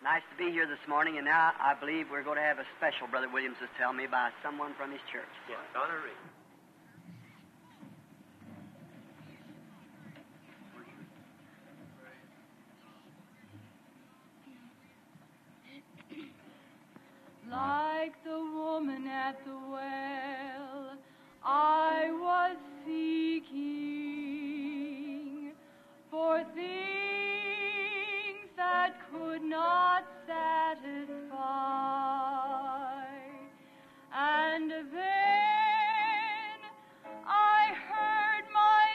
Nice to be here this morning, and now I believe we're going to have a special, Brother Williams was telling me, by someone from his church. Yeah, Donna Reed. Like the woman at the well, I was seeking for things that could not satisfy. And then I heard my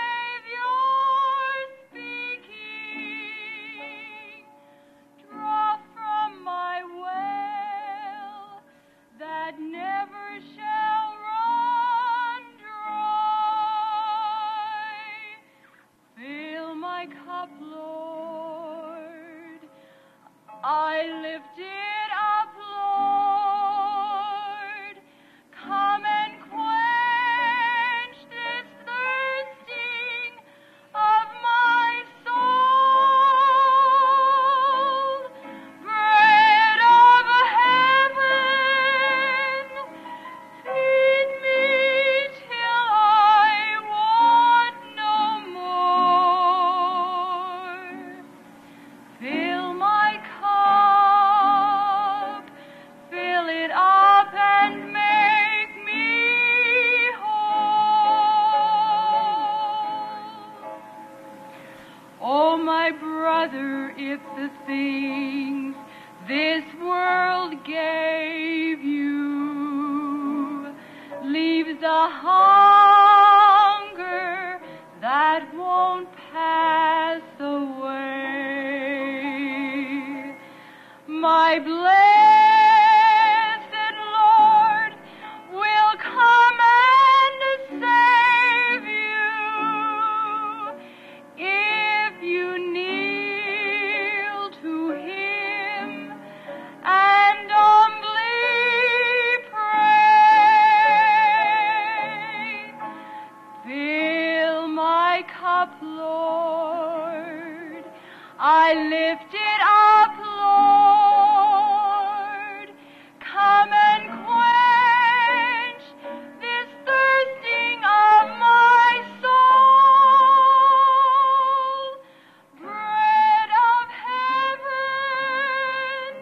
Savior speaking, draw from my well that never shall run dry. Fill my cup, Lord, I lift it up, Lord. Come and quench this thirsting of my soul. Bread of heaven, feed me till I want no more. Fill my cup, fill it up and make me whole. Oh, my brother, if the things this world gave you leaves a hunger that won't pass away, my blessed Lord will come and save you if you kneel to Him and humbly pray. Fill my cup, Lord, I lift it up, Lord. Come and quench this thirsting of my soul. Bread of heaven,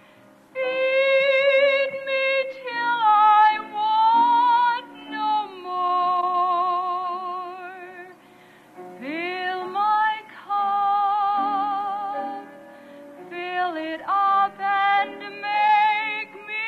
feed me till I want no more. Fill my cup, fill it up and make me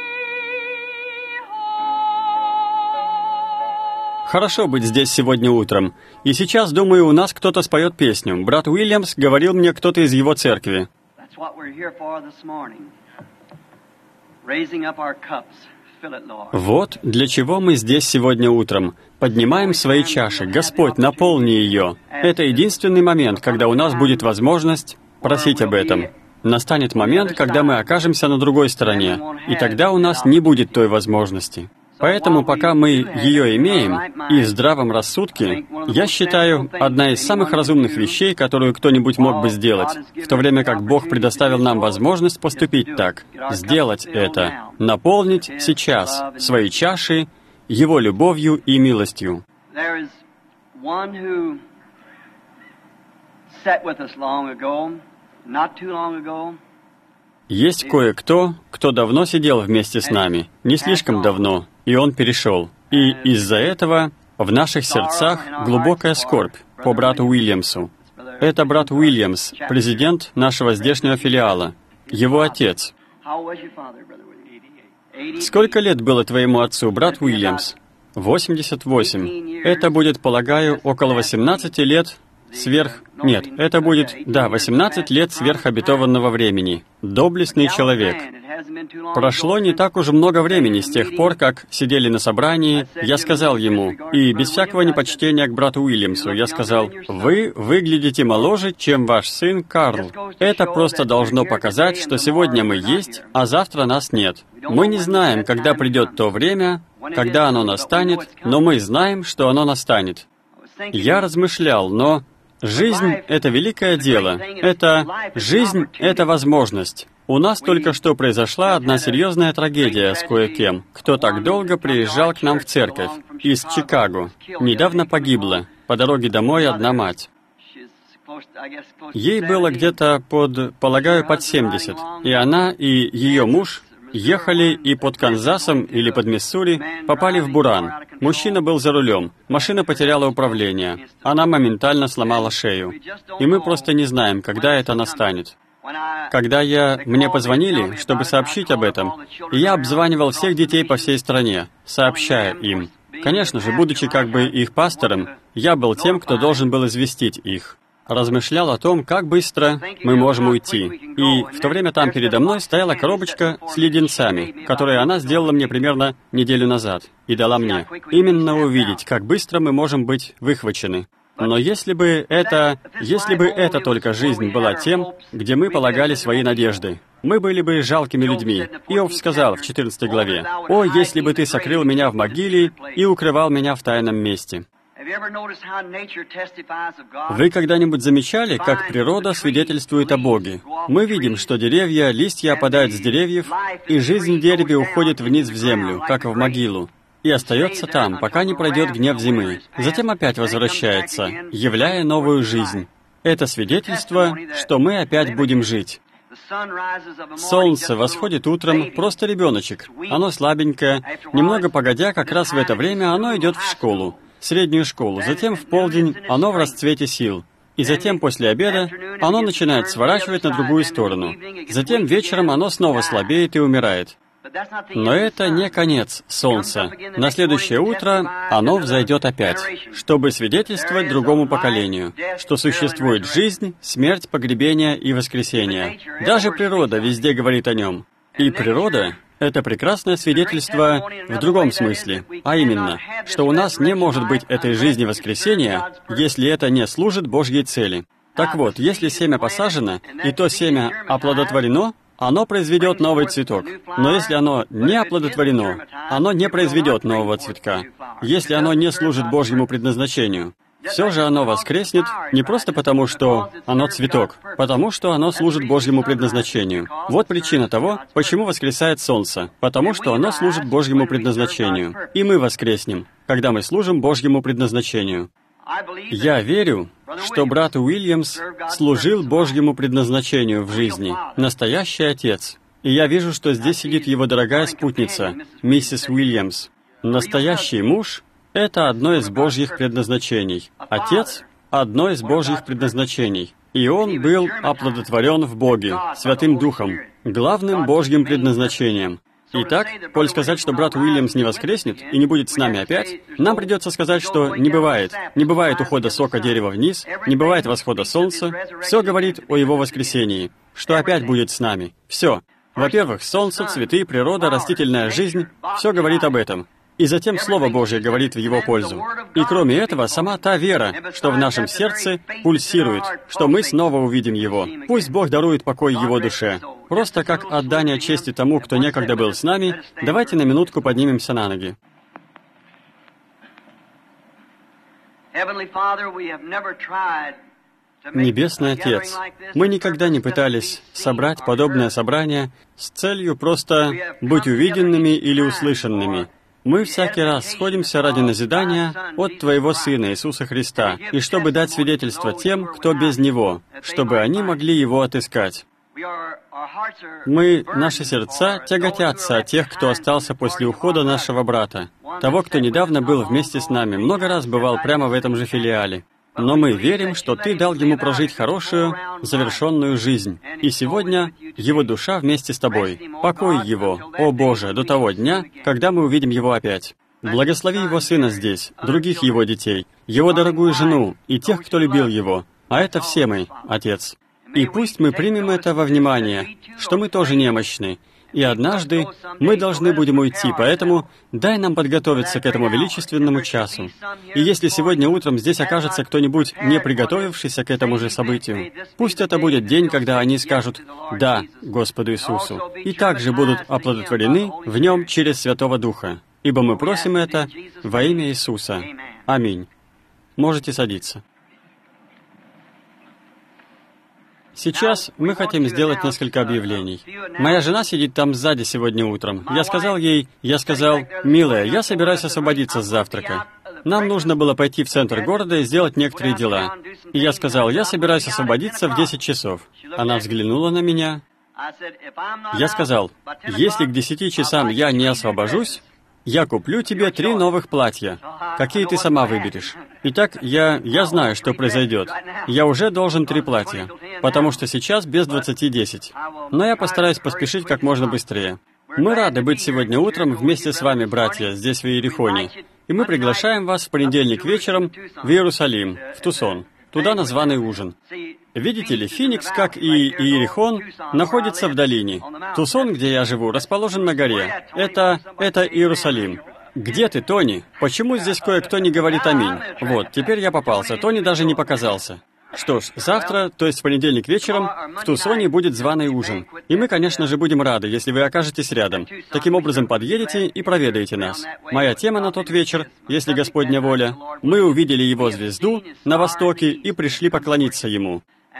whole. Хорошо быть здесь сегодня утром. И сейчас, думаю, у нас кто-то споет песню. Брат Уильямс, говорил мне кто-то из его церкви. That's what we're here for this morning. Raising up our cups. Fill it, Lord. Вот для чего мы здесь сегодня утром. Поднимаем свои чаши. Господь, наполни ее. Это единственный момент, когда у нас будет возможность просить об этом. Настанет момент, когда мы окажемся на другой стороне, и тогда у нас не будет той возможности. Поэтому, пока мы ее имеем, и в здравом рассудке, я считаю, одна из самых разумных вещей, которую кто-нибудь мог бы сделать, в то время как Бог предоставил нам возможность поступить так, сделать это, наполнить сейчас свои чаши Его любовью и милостью. There is one who sat with us long ago, not too long ago. Есть кое-кто, кто давно сидел вместе с нами, не слишком давно, и он перешел. И из-за этого в наших сердцах глубокая скорбь по брату Уильямсу. Это брат Уильямс, президент нашего здешнего филиала, его отец. How was your father, Brother William? Сколько лет было твоему отцу, брат Уильямс? 88. Это будет, полагаю, около 18 лет Нет, это будет, 18 лет сверхобетованного времени. Доблестный человек. Прошло не так уж много времени с тех пор, как сидели на собрании, я сказал ему, и без всякого непочтения к брату Уильямсу, я сказал, «Вы выглядите моложе, чем ваш сын Карл. Это просто должно показать, что сегодня мы есть, а завтра нас нет. Мы не знаем, когда придет то время, когда оно настанет, но мы знаем, что оно настанет». Я размышлял, но Жизнь — это великое дело. Жизнь — это возможность. У нас только что произошла одна серьезная трагедия с кое-кем, кто так долго приезжал к нам в церковь, из Чикаго. Недавно погибла. По дороге домой одна мать. Ей было где-то под 70. И она, и ее муж ехали и под Канзасом или под Миссури попали в буран. Мужчина был за рулем. Машина потеряла управление. Она моментально сломала шею. И мы просто не знаем, когда это настанет. Когда мне позвонили, чтобы сообщить об этом, я обзванивал всех детей по всей стране, сообщая им. Конечно же, будучи как бы их пастором, я был тем, кто должен был известить их. Размышлял о том, как быстро мы можем уйти. И в то время там передо мной стояла коробочка с леденцами, которую она сделала мне примерно неделю назад и дала мне. Именно увидеть, как быстро мы можем быть выхвачены. Но если бы это только жизнь была тем, где мы полагали свои надежды, мы были бы жалкими людьми. Иов сказал в 14 главе: «О, если бы ты сокрыл меня в могиле и укрывал меня в тайном месте». Вы когда-нибудь замечали, как природа свидетельствует о Боге? Мы видим, что деревья, листья опадают с деревьев, и жизнь в дереве уходит вниз в землю, как в могилу, и остается там, пока не пройдет гнев зимы. Затем опять возвращается, являя новую жизнь. Это свидетельство, что мы опять будем жить. Солнце восходит утром, просто ребеночек. Оно слабенькое. Немного погодя, как раз в это время оно идет в школу, среднюю школу. Затем в полдень оно в расцвете сил. И затем после обеда оно начинает сворачивать на другую сторону. Затем вечером оно снова слабеет и умирает. Но это не конец солнца. На следующее утро оно взойдет опять, чтобы свидетельствовать другому поколению, что существует жизнь, смерть, погребение и воскресение. Даже природа везде говорит о нем. И природа — это прекрасное свидетельство в другом смысле, а именно, что у нас не может быть этой жизни воскресения, если это не служит Божьей цели. Так вот, если семя посажено, и то семя оплодотворено, оно произведет новый цветок. Но если оно не оплодотворено, оно не произведет нового цветка. Если оно не служит Божьему предназначению, все же оно воскреснет не просто потому, что оно цветок, потому что оно служит Божьему предназначению. Вот причина того, почему воскресает солнце, потому что оно служит Божьему предназначению. И мы воскреснем, когда мы служим Божьему предназначению. Я верю, что брат Уильямс служил Божьему предназначению в жизни, настоящий отец. И я вижу, что здесь сидит его дорогая спутница, миссис Уильямс. Настоящий муж — это одно из Божьих предназначений. Отец — одно из Божьих предназначений. И он был оплодотворен в Боге, Святым Духом, главным Божьим предназначением. Итак, коль сказать, что брат Уильямс не воскреснет и не будет с нами опять, нам придется сказать, что не бывает. Не бывает ухода сока дерева вниз, не бывает восхода солнца. Все говорит о его воскресении, что опять будет с нами. Все. Во-первых, солнце, цветы, природа, растительная жизнь — все говорит об этом. И затем Слово Божье говорит в его пользу. И кроме этого, сама та вера, что в нашем сердце пульсирует, что мы снова увидим Его. Пусть Бог дарует покой Его душе. Просто как отдание чести тому, кто некогда был с нами, давайте на минутку поднимемся на ноги. Небесный Отец, мы никогда не пытались собрать подобное собрание с целью просто быть увиденными или услышанными. Мы всякий раз сходимся ради назидания от Твоего Сына Иисуса Христа, и чтобы дать свидетельство тем, кто без Него, чтобы они могли Его отыскать. Наши сердца тяготятся от тех, кто остался после ухода нашего брата, того, кто недавно был вместе с нами, много раз бывал прямо в этом же филиале. Но мы верим, что Ты дал ему прожить хорошую, завершенную жизнь. И сегодня его душа вместе с Тобой. Покой его, о Боже, до того дня, когда мы увидим его опять. Благослови его сына здесь, других его детей, его дорогую жену и тех, кто любил его. А это все мы, Отец. И пусть мы примем это во внимание, что мы тоже немощны. И однажды мы должны будем уйти, поэтому дай нам подготовиться к этому величественному часу. И если сегодня утром здесь окажется кто-нибудь, не приготовившийся к этому же событию, пусть это будет день, когда они скажут «Да» Господу Иисусу, и также будут оплодотворены в Нем через Святого Духа. Ибо мы просим это во имя Иисуса. Аминь. Можете садиться. Сейчас мы хотим сделать несколько объявлений. Моя жена сидит там сзади сегодня утром. Я сказал, «Милая, я собираюсь освободиться с завтрака. Нам нужно было пойти в центр города и сделать некоторые дела». И я сказал, «Я собираюсь освободиться в 10 часов». Она взглянула на меня. Я сказал, «Если к 10 часам я не освобожусь, я куплю тебе 3 новых платья. Какие ты сама выберешь». Итак, я знаю, что произойдет. Я уже должен 3 платья, потому что сейчас без 20:10. Но я постараюсь поспешить как можно быстрее. Мы рады быть сегодня утром вместе с вами, братья, здесь в Иерихоне. И мы приглашаем вас в понедельник вечером в Иерусалим, в Тусон, туда на званый ужин. Видите ли, Феникс, как и Иерихон, находится в долине. Тусон, где я живу, расположен на горе. Это Иерусалим. Где ты, Тони? Почему здесь кое-кто не говорит «Аминь»? Вот, теперь я попался. Тони даже не показался. Что ж, завтра, то есть в понедельник вечером, в Тусоне будет званый ужин. И мы, конечно же, будем рады, если вы окажетесь рядом. Таким образом, подъедете и проведаете нас. Моя тема на тот вечер, если Господня воля, мы увидели Его звезду на востоке и пришли поклониться Ему.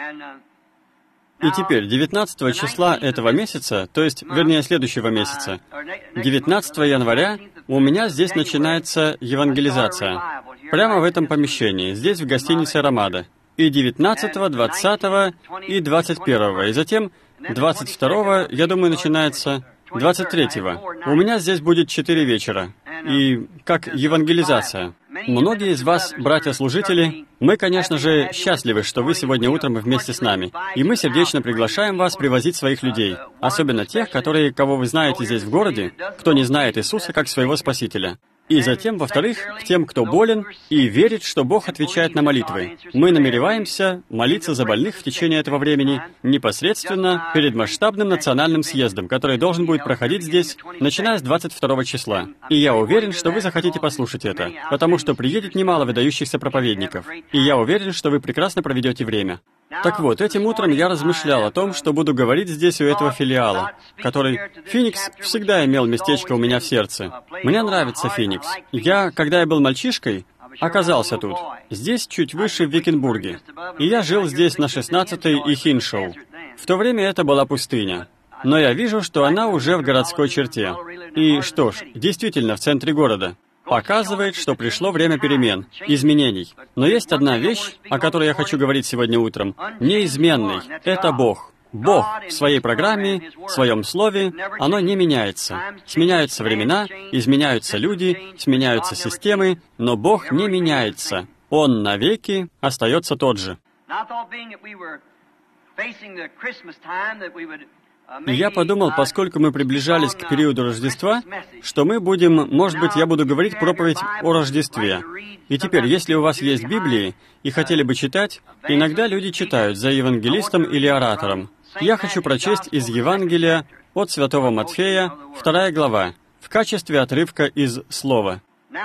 И теперь, 19 числа этого месяца, то есть, вернее, следующего месяца, 19 января, у меня здесь начинается евангелизация. Прямо в этом помещении, здесь в гостинице «Рамада». И 19, 20 и 21. И затем 22, я думаю, начинается 23. У меня здесь будет 4 вечера. И как евангелизация. Многие из вас, братья-служители, мы, конечно же, счастливы, что вы сегодня утром вместе с нами. И мы сердечно приглашаем вас привозить своих людей. Особенно тех, кого вы знаете здесь в городе, кто не знает Иисуса как своего Спасителя. И затем, во-вторых, к тем, кто болен и верит, что Бог отвечает на молитвы. Мы намереваемся молиться за больных в течение этого времени непосредственно перед масштабным национальным съездом, который должен будет проходить здесь, начиная с 22 числа. И я уверен, что вы захотите послушать это, потому что приедет немало выдающихся проповедников. И я уверен, что вы прекрасно проведете время. Так вот, этим утром я размышлял о том, что буду говорить здесь у этого филиала, который... Феникс всегда имел местечко у меня в сердце. Мне нравится Феникс. Когда я был мальчишкой, оказался тут. Здесь, чуть выше, в Викенбурге. И я жил здесь на 16-й и Хиншоу. В то время это была пустыня. Но я вижу, что она уже в городской черте. И что ж, действительно, в центре города. Показывает, что пришло время перемен, изменений. Но есть одна вещь, о которой я хочу говорить сегодня утром, неизменный. Это Бог. Бог в своей программе, в своем слове, оно не меняется. Сменяются времена, изменяются люди, сменяются системы, но Бог не меняется. Он навеки остается тот же. И я подумал, поскольку мы приближались к периоду Рождества, что мы будем, может быть, я буду говорить проповедь о Рождестве. И теперь, если у вас есть Библии и хотели бы читать, иногда люди читают за евангелистом или оратором. Я хочу прочесть из Евангелия от Святого Матфея, 2 глава, в качестве отрывка из Слова.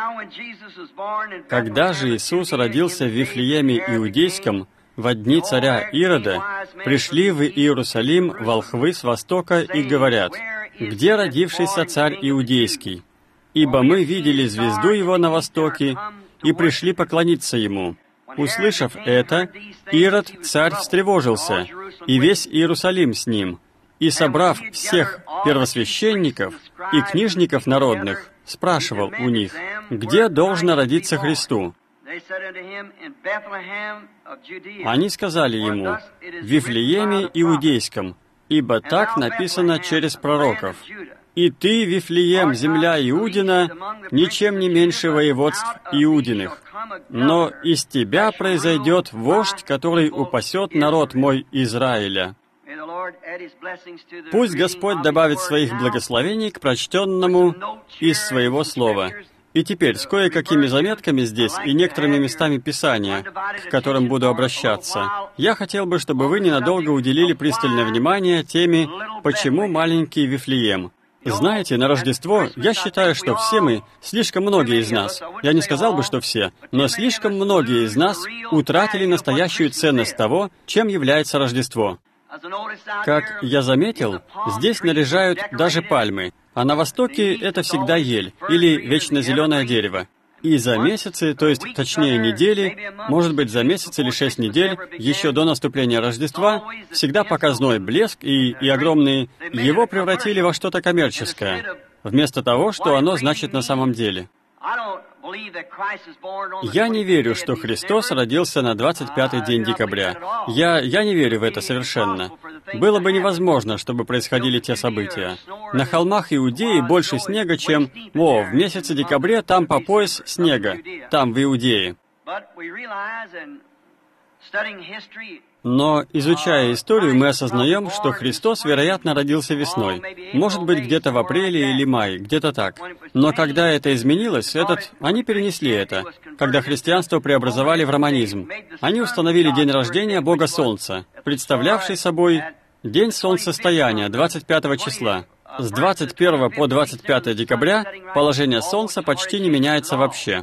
«Когда же Иисус родился в Вифлееме Иудейском, во дни царя Ирода, пришли в Иерусалим волхвы с востока и говорят, «Где родившийся царь Иудейский? Ибо мы видели звезду его на востоке и пришли поклониться ему». Услышав это, Ирод, царь, встревожился, и весь Иерусалим с ним, и, собрав всех первосвященников и книжников народных, спрашивал у них, где должно родиться Христу. Они сказали ему, в Вифлееме Иудейском, ибо так написано через пророков. «И ты, Вифлеем, земля Иудина, ничем не меньше воеводств Иудиных. Но из тебя произойдет вождь, который упасет народ мой Израиля». Пусть Господь добавит своих благословений к прочтенному из своего слова. И теперь с кое-какими заметками здесь и некоторыми местами Писания, к которым буду обращаться, я хотел бы, чтобы вы ненадолго уделили пристальное внимание теме «Почему маленький Вифлеем?». Знаете, на Рождество я считаю, что все мы, слишком многие из нас, я не сказал бы, что все, но слишком многие из нас утратили настоящую ценность того, чем является Рождество. Как я заметил, здесь наряжают даже пальмы, а на Востоке это всегда ель или вечно зеленое дерево. И за месяцы, то есть, точнее, недели, может быть, за месяц или 6 недель, еще до наступления Рождества, всегда показной блеск и огромный, его превратили во что-то коммерческое, вместо того, что оно значит на самом деле. Я не верю, что Христос родился на 25-й день декабря. Я не верю в это совершенно. Было бы невозможно, чтобы происходили те события. На холмах Иудеи больше снега, чем... в месяце декабре там по пояс снега, там в Иудее. Но, изучая историю, мы осознаем, что Христос, вероятно, родился весной. Может быть, где-то в апреле или мае, где-то так. Но когда это изменилось, они перенесли это, когда христианство преобразовали в романизм. Они установили день рождения Бога Солнца, представлявший собой день солнцестояния, 25 числа. С 21 по 25 декабря положение Солнца почти не меняется вообще.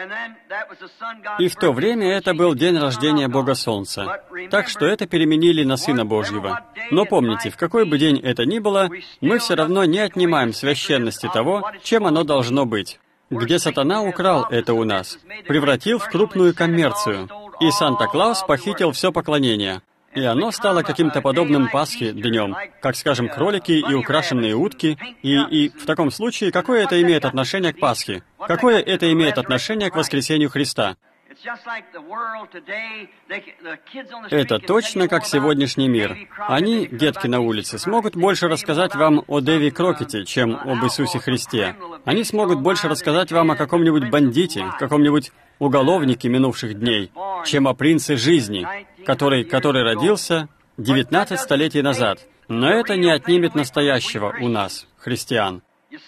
И в то время это был день рождения Бога Солнца. Так что это переменили на Сына Божьего. Но помните, в какой бы день это ни было, мы все равно не отнимаем священности того, чем оно должно быть. Где сатана украл это у нас, превратил в крупную коммерцию. И Санта-Клаус похитил все поклонение. И оно стало каким-то подобным Пасхе днем, как, скажем, кролики и украшенные утки. И в таком случае, какое это имеет отношение к Пасхе? Какое это имеет отношение к воскресению Христа? Это точно как сегодняшний мир. Они, детки на улице, смогут больше рассказать вам о Дэви Крокете, чем об Иисусе Христе. Они смогут больше рассказать вам о каком-нибудь бандите, каком-нибудь уголовнике минувших дней, чем о принце жизни, который родился 19 столетий назад. Но это не отнимет настоящего у нас, христиан.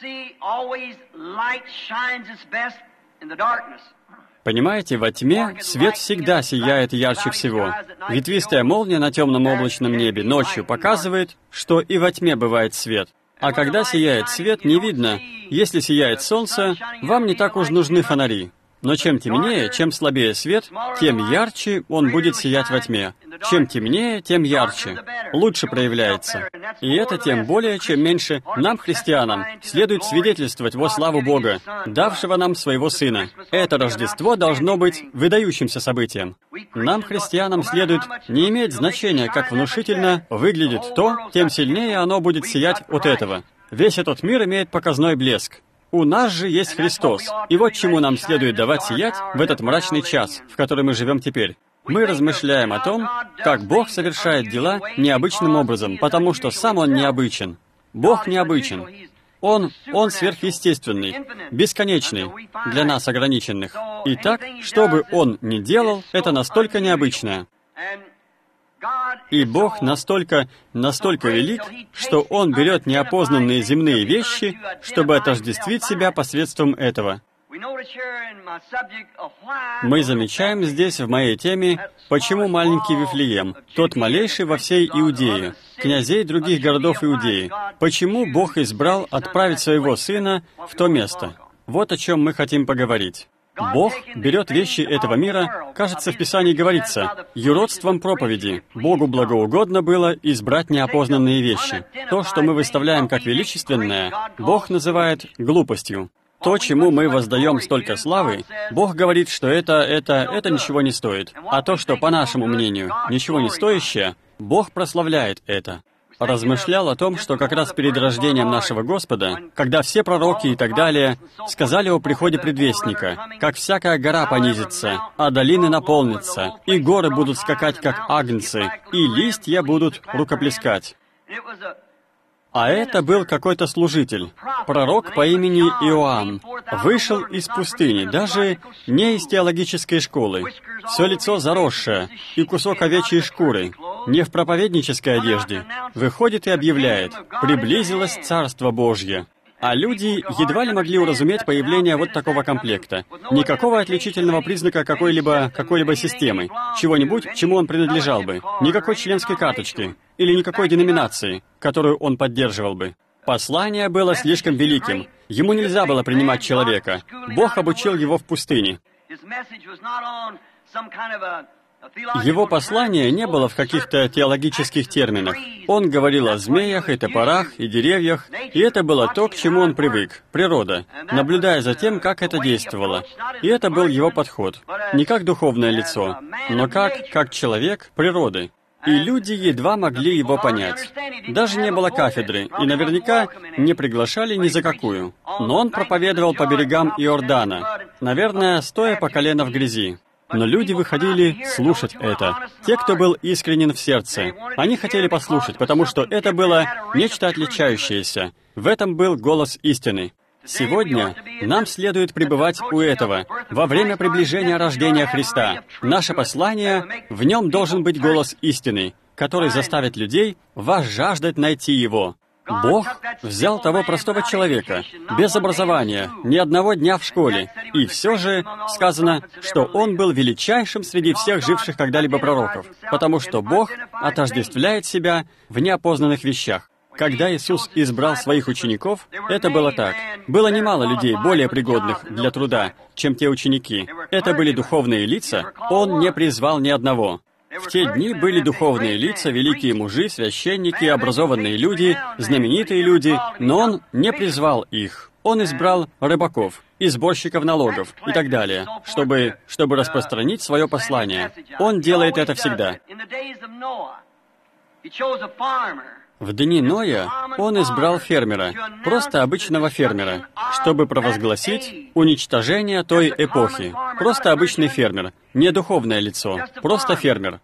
Понимаете, во тьме свет всегда сияет ярче всего. Ветвистая молния на темном облачном небе ночью показывает, что и во тьме бывает свет. А когда сияет свет, не видно. Если сияет солнце, вам не так уж нужны фонари. Но чем темнее, чем слабее свет, тем ярче он будет сиять во тьме. Чем темнее, тем ярче. Лучше проявляется. И это тем более, чем меньше нам, христианам, следует свидетельствовать во славу Бога, давшего нам своего Сына. Это Рождество должно быть выдающимся событием. Нам, христианам, следует не иметь значения, как внушительно выглядит то, тем сильнее оно будет сиять от этого. Весь этот мир имеет показной блеск. У нас же есть Христос. И вот чему нам следует давать сиять в этот мрачный час, в который мы живем теперь. Мы размышляем о том, как Бог совершает дела необычным образом, потому что сам Он необычен. Бог необычен. Он сверхъестественный, бесконечный, для нас ограниченных. Итак, что бы Он ни делал, это настолько необычное. И Бог настолько велик, что Он берет неопознанные земные вещи, чтобы отождествить себя посредством этого. Мы замечаем здесь, в моей теме, почему маленький Вифлеем, тот малейший во всей Иудее, князей других городов Иудеи, почему Бог избрал отправить своего Сына в то место. Вот о чем мы хотим поговорить. Бог берет вещи этого мира, кажется, в Писании говорится, юродством проповеди. Богу благоугодно было избрать неопознанные вещи. То, что мы выставляем как величественное, Бог называет глупостью. То, чему мы воздаем столько славы, Бог говорит, что это ничего не стоит. А то, что, по нашему мнению, ничего не стоящее, Бог прославляет это. Размышлял о том, что как раз перед рождением нашего Господа, когда все пророки и так далее сказали о приходе предвестника, как всякая гора понизится, а долины наполнятся, и горы будут скакать, как агнцы, и листья будут рукоплескать. А это был какой-то служитель, пророк по имени Иоанн, вышел из пустыни, даже не из теологической школы, все лицо заросшее и кусок овечьей шкуры, не в проповеднической одежде, выходит и объявляет: «Приблизилось Царство Божье». А люди едва ли могли уразуметь появление вот такого комплекта. Никакого отличительного признака какой-либо системы, чего-нибудь, чему он принадлежал бы, никакой членской карточки или никакой деноминации, которую он поддерживал бы. Послание было слишком великим. Ему нельзя было принимать человека. Бог обучил его в пустыне. Его послание не было в каких-то теологических терминах. Он говорил о змеях и топорах и деревьях, и это было то, к чему он привык, природа, наблюдая за тем, как это действовало. И это был его подход. Не как духовное лицо, но как человек природы. И люди едва могли его понять. Даже не было кафедры, и наверняка не приглашали ни за какую. Но он проповедовал по берегам Иордана, наверное, стоя по колено в грязи. Но люди выходили слушать это. Те, кто был искренен в сердце. Они хотели послушать, потому что это было нечто отличающееся. В этом был голос истины. Сегодня нам следует пребывать у этого, во время приближения рождения Христа. Наше послание, в нем должен быть голос истины, который заставит людей возжаждать найти Его. Бог взял того простого человека, без образования, ни одного дня в школе, и все же сказано, что он был величайшим среди всех живших когда-либо пророков, потому что Бог отождествляет себя в неопознанных вещах. Когда Иисус избрал своих учеников, это было так. Было немало людей, более пригодных для труда, чем те ученики. Это были духовные лица, Он не призвал ни одного. В те дни были духовные лица, великие мужи, священники, образованные люди, знаменитые люди, но Он не призвал их. Он избрал рыбаков, и сборщиков налогов и так далее, чтобы распространить свое послание. Он делает это всегда. В дни Ноя он избрал фермера, просто обычного фермера, чтобы провозгласить уничтожение той эпохи. Просто обычный фермер, не духовное лицо, просто фермер.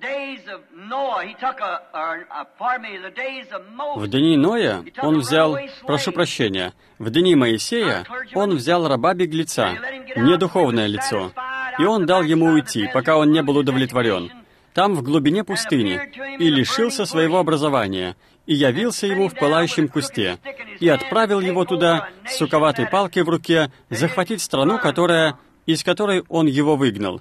В дни Ноя он взял, в дни Моисея он взял раба-беглеца, не духовное лицо, и он дал ему уйти, пока он не был удовлетворен. Там, в глубине пустыни, и лишился своего образования, и явился ему в пылающем кусте, и отправил его туда с суковатой палкой в руке захватить страну, из которой он его выгнал.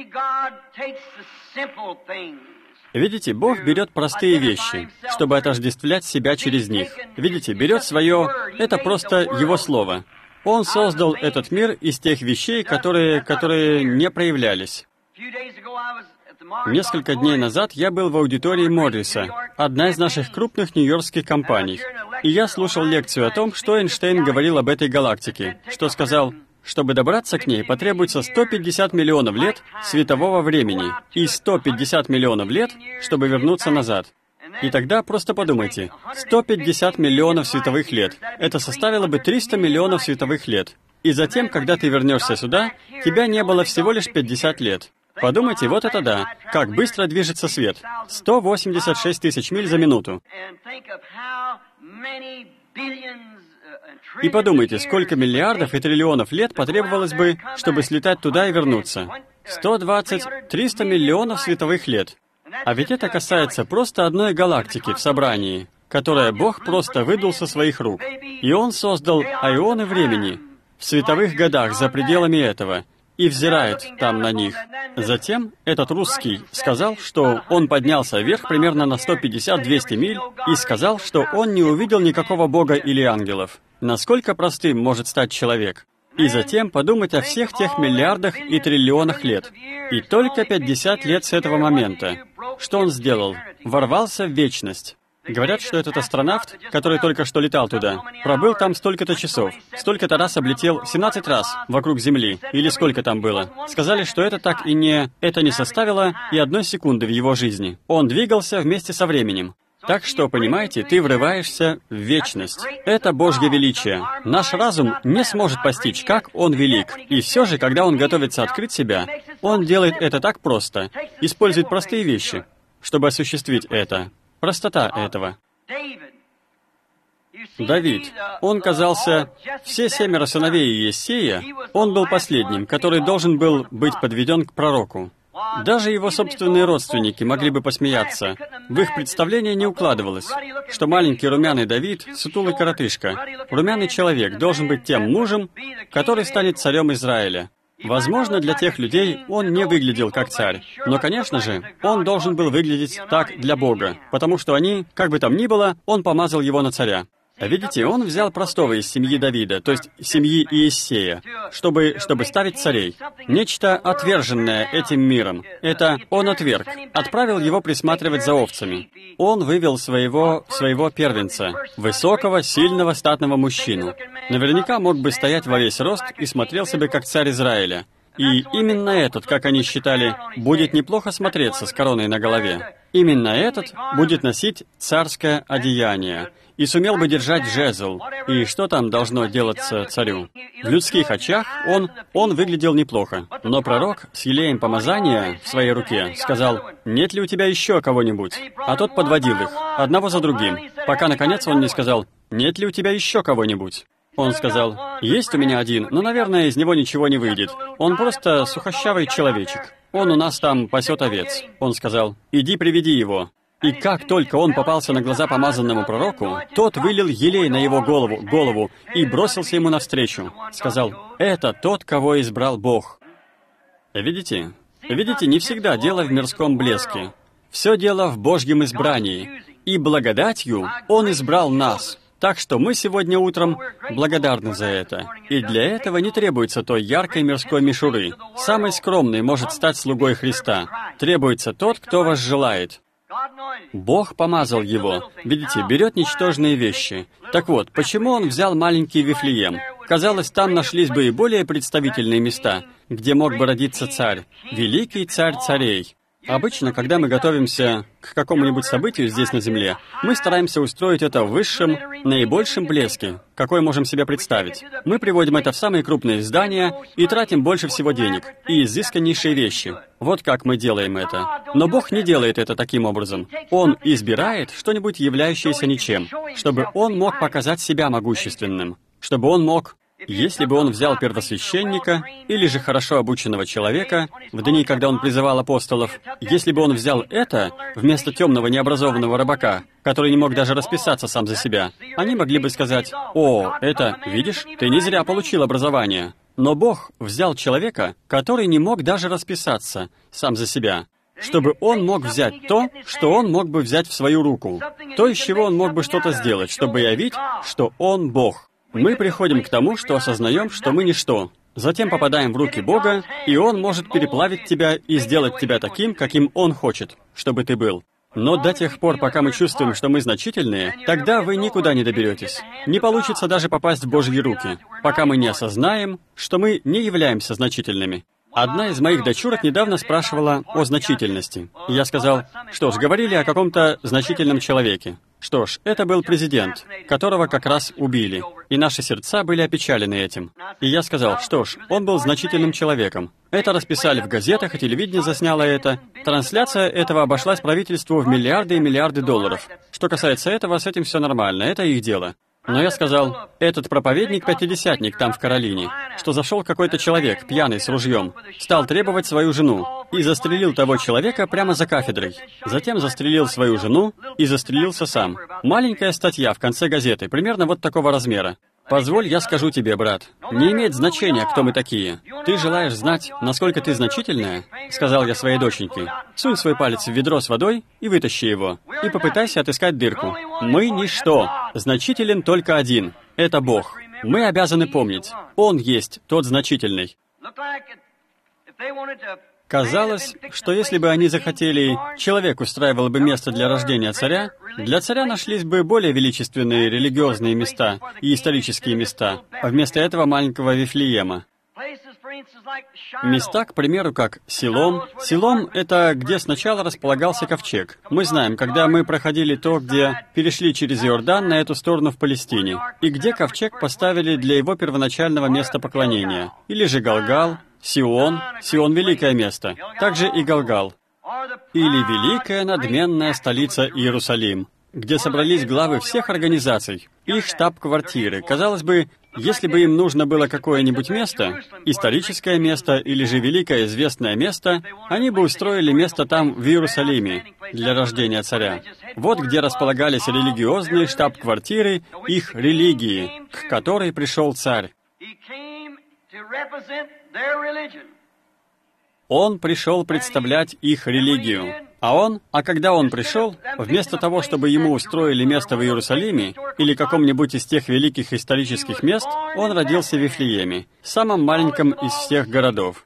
Видите, Бог берет простые вещи, чтобы отождествлять себя через них. Видите, берет свое, это просто Его Слово. Он создал этот мир из тех вещей, которые не проявлялись. Несколько дней назад я был в аудитории Морриса, одна из наших крупных нью-йоркских компаний, и я слушал лекцию о том, что Эйнштейн говорил об этой галактике, что сказал, чтобы добраться к ней, потребуется 150 миллионов лет светового времени и 150 миллионов лет, чтобы вернуться назад. И тогда просто подумайте, 150 миллионов световых лет, это составило бы 300 миллионов световых лет. И затем, когда ты вернешься сюда, тебя не было всего лишь 50 лет. Подумайте, вот это да, как быстро движется свет. 186 тысяч миль за минуту. И подумайте, сколько миллиардов и триллионов лет потребовалось бы, чтобы слетать туда и вернуться. 120-300 миллионов световых лет. А ведь это касается просто одной галактики в собрании, которое Бог просто выдул со своих рук. И Он создал айоны времени в световых годах за пределами этого, и взирает там на них. Затем этот русский сказал, что он поднялся вверх примерно на 150-200 миль и сказал, что он не увидел никакого Бога или ангелов. Насколько простым может стать человек? И затем подумать о всех тех миллиардах и триллионах лет. И только 50 лет с этого момента. Что он сделал? Ворвался в вечность. Говорят, что этот астронавт, который только что летал туда, пробыл там столько-то часов, столько-то раз облетел 17 раз вокруг Земли, или сколько там было. Сказали, что это не составило и 1 секунды в его жизни. Он двигался вместе со временем. Так что, понимаете, ты врываешься в вечность. Это Божье величие. Наш разум не сможет постичь, как Он велик. И все же, когда Он готовится открыть себя, Он делает это так просто, использует простые вещи, чтобы осуществить это. Простота этого. Давид, он казался, все 7 сыновей Иессея, он был последним, который должен был быть подведен к пророку. Даже его собственные родственники могли бы посмеяться. В их представление не укладывалось, что маленький румяный Давид, сутулый коротышка, румяный человек должен быть тем мужем, который станет царем Израиля. Возможно, для тех людей он не выглядел как царь, но, конечно же, он должен был выглядеть так для Бога, потому что они, как бы там ни было, он помазал его на царя. Видите, он взял простого из семьи Давида, то есть семьи Иессея, чтобы ставить царей. Нечто отверженное этим миром. Это он отверг, отправил его присматривать за овцами. Он вывел своего первенца, высокого, сильного, статного мужчину. Наверняка мог бы стоять во весь рост и смотрелся бы как царь Израиля. И именно этот, как они считали, будет неплохо смотреться с короной на голове. Именно этот будет носить царское одеяние и сумел бы держать жезл. И что там должно делаться царю? В людских очах он выглядел неплохо. Но пророк с елеем помазания в своей руке сказал: «Нет ли у тебя еще кого-нибудь?» А тот подводил их, одного за другим, пока, наконец, он не сказал: «Нет ли у тебя еще кого-нибудь?» Он сказал: «Есть у меня один, но, наверное, из него ничего не выйдет. Он просто сухощавый человечек. Он у нас там пасет овец». Он сказал: «Иди приведи его». И как только он попался на глаза помазанному пророку, тот вылил елей на его голову и бросился ему навстречу. Сказал: «Это тот, кого избрал Бог». Видите? Видите, не всегда дело в мирском блеске. Все дело в Божьем избрании. И благодатью Он избрал нас. Так что мы сегодня утром благодарны за это. И для этого не требуется той яркой мирской мишуры. Самый скромный может стать слугой Христа. Требуется тот, кто вас желает. Бог помазал его. Видите, берет ничтожные вещи. Так вот, почему он взял маленький Вифлеем? Казалось, там нашлись бы и более представительные места, где мог бы родиться царь, великий царь царей. Обычно, когда мы готовимся к какому-нибудь событию здесь на Земле, мы стараемся устроить это в высшем, наибольшем блеске, какой можем себе представить. Мы приводим это в самые крупные здания и тратим больше всего денег, и изысканнейшие вещи. Вот как мы делаем это. Но Бог не делает это таким образом. Он избирает что-нибудь, являющееся ничем, чтобы Он мог показать себя могущественным, чтобы Он мог... Если бы он взял первосвященника или же хорошо обученного человека в дни, когда он призывал апостолов, если бы он взял это вместо темного необразованного рыбака, который не мог даже расписаться сам за себя, они могли бы сказать: «О, это, видишь, ты не зря получил образование». Но Бог взял человека, который не мог даже расписаться сам за себя, чтобы он мог взять то, что он мог бы взять в свою руку, то, из чего он мог бы что-то сделать, чтобы явить, что он Бог. Мы приходим к тому, что осознаем, что мы ничто. Затем попадаем в руки Бога, и Он может переплавить тебя и сделать тебя таким, каким Он хочет, чтобы ты был. Но до тех пор, пока мы чувствуем, что мы значительные, тогда вы никуда не доберетесь. Не получится даже попасть в Божьи руки, пока мы не осознаем, что мы не являемся значительными. Одна из моих дочурок недавно спрашивала о значительности. И я сказал: что ж, говорили о каком-то значительном человеке. Что ж, это был президент, которого как раз убили, и наши сердца были опечалены этим. И я сказал: что ж, он был значительным человеком. Это расписали в газетах, и телевидение засняло это. Трансляция этого обошлась правительству в миллиарды и миллиарды долларов. Что касается этого, с этим все нормально, это их дело. Но я сказал: этот проповедник-пятидесятник там в Каролине, что зашел какой-то человек, пьяный, с ружьем, стал требовать свою жену и застрелил того человека прямо за кафедрой. Затем застрелил свою жену и застрелился сам. Маленькая статья в конце газеты, примерно вот такого размера. «Позволь, я скажу тебе, брат, не имеет значения, кто мы такие. Ты желаешь знать, насколько ты значительная?» Сказал я своей доченьке. «Сунь свой палец в ведро с водой и вытащи его, и попытайся отыскать дырку. Мы ничто. Значителен только один. Это Бог. Мы обязаны помнить. Он есть тот значительный». Казалось, что если бы они захотели, человек устраивал бы место для рождения царя, для царя нашлись бы более величественные религиозные места и исторические места, а вместо этого маленького Вифлеема. Места, к примеру, как Силом. Силом — это где сначала располагался ковчег. Мы знаем, когда мы проходили то, где перешли через Иордан на эту сторону в Палестине, и где ковчег поставили для его первоначального места поклонения. Или же Галгал, Сион — великое место, также и Галгал. Или великая надменная столица Иерусалим, где собрались главы всех организаций, их штаб-квартиры. Казалось бы, если бы им нужно было какое-нибудь место, историческое место или же великое известное место, они бы устроили место там, в Иерусалиме, для рождения царя. Вот где располагались религиозные штаб-квартиры их религии, к которой пришел царь. Он пришел представлять их религию. А когда он пришел, вместо того, чтобы ему устроили место в Иерусалиме или каком-нибудь из тех великих исторических мест, он родился в Вифлееме, самом маленьком из всех городов.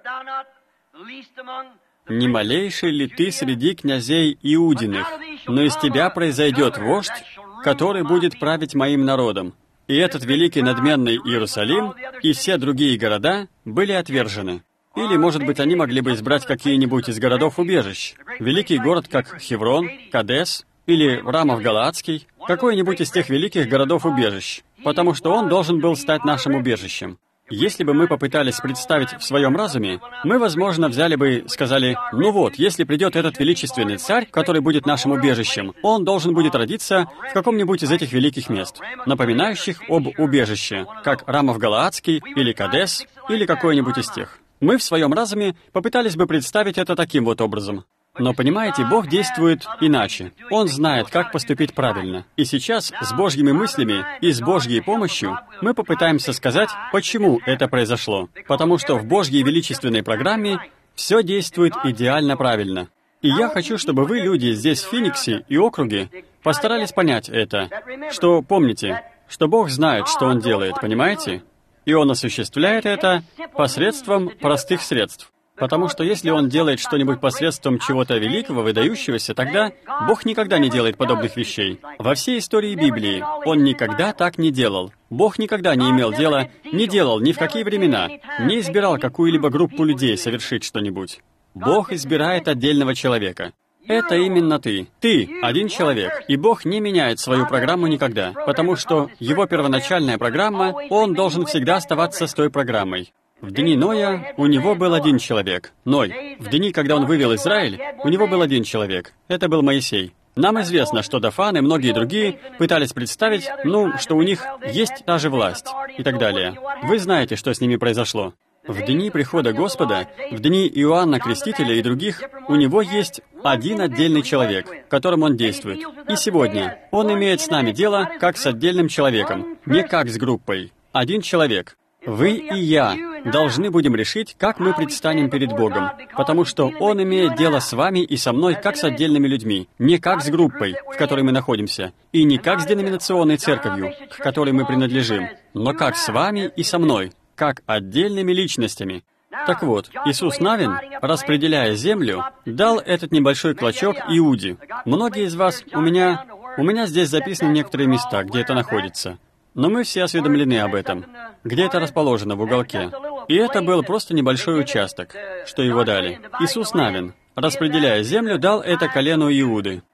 «Не малейший ли ты среди князей Иудиных, но из тебя произойдет вождь, который будет править моим народом». И этот великий надменный Иерусалим и все другие города были отвержены. Или, может быть, они могли бы избрать какие-нибудь из городов-убежищ. Великий город, как Хеврон, Кадес или Рамов Галаадский, какой-нибудь из тех великих городов-убежищ, потому что он должен был стать нашим убежищем. Если бы мы попытались представить в своем разуме, мы, возможно, сказали, ну вот, если придет этот величественный царь, который будет нашим убежищем, он должен будет родиться в каком-нибудь из этих великих мест, напоминающих об убежище, как Рамов Галаадский или Кадес, или какой-нибудь из тех. Мы в своем разуме попытались бы представить это таким вот образом. Но, понимаете, Бог действует иначе. Он знает, как поступить правильно. И сейчас, с Божьими мыслями и с Божьей помощью, мы попытаемся сказать, почему это произошло. Потому что в Божьей величественной программе все действует идеально правильно. И я хочу, чтобы вы, люди здесь в Финиксе и округе, постарались понять это, что помните, что Бог знает, что Он делает, понимаете? И Он осуществляет это посредством простых средств. Потому что если Он делает что-нибудь посредством чего-то великого, выдающегося, тогда Бог никогда не делает подобных вещей. Во всей истории Библии Он никогда так не делал. Бог никогда не имел дела, не делал ни в какие времена, не избирал какую-либо группу людей совершить что-нибудь. Бог избирает отдельного человека. Это именно ты. Ты один человек, и Бог не меняет свою программу никогда, потому что Его первоначальная программа, Он должен всегда оставаться с той программой. В дни Ноя у него был один человек, Ной. В дни, когда он вывел Израиль, у него был один человек. Это был Моисей. Нам известно, что Дафан и многие другие пытались представить, что у них есть та же власть и так далее. Вы знаете, что с ними произошло. В дни прихода Господа, в дни Иоанна Крестителя и других, у него есть один отдельный человек, которым он действует. И сегодня он имеет с нами дело как с отдельным человеком, не как с группой. Один человек. Вы и я должны будем решить, как мы предстанем перед Богом, потому что Он имеет дело с вами и со мной, как с отдельными людьми, не как с группой, в которой мы находимся, и не как с деноминационной церковью, к которой мы принадлежим, но как с вами и со мной, как отдельными личностями. Так вот, Иисус Навин, распределяя землю, дал этот небольшой клочок Иуде. Многие из вас, у меня здесь записаны некоторые места, где это находится. Но мы все осведомлены об этом, где это расположено в уголке. И это был просто небольшой участок, что его дали. Иисус Навин, распределяя землю, дал это колену Иуды.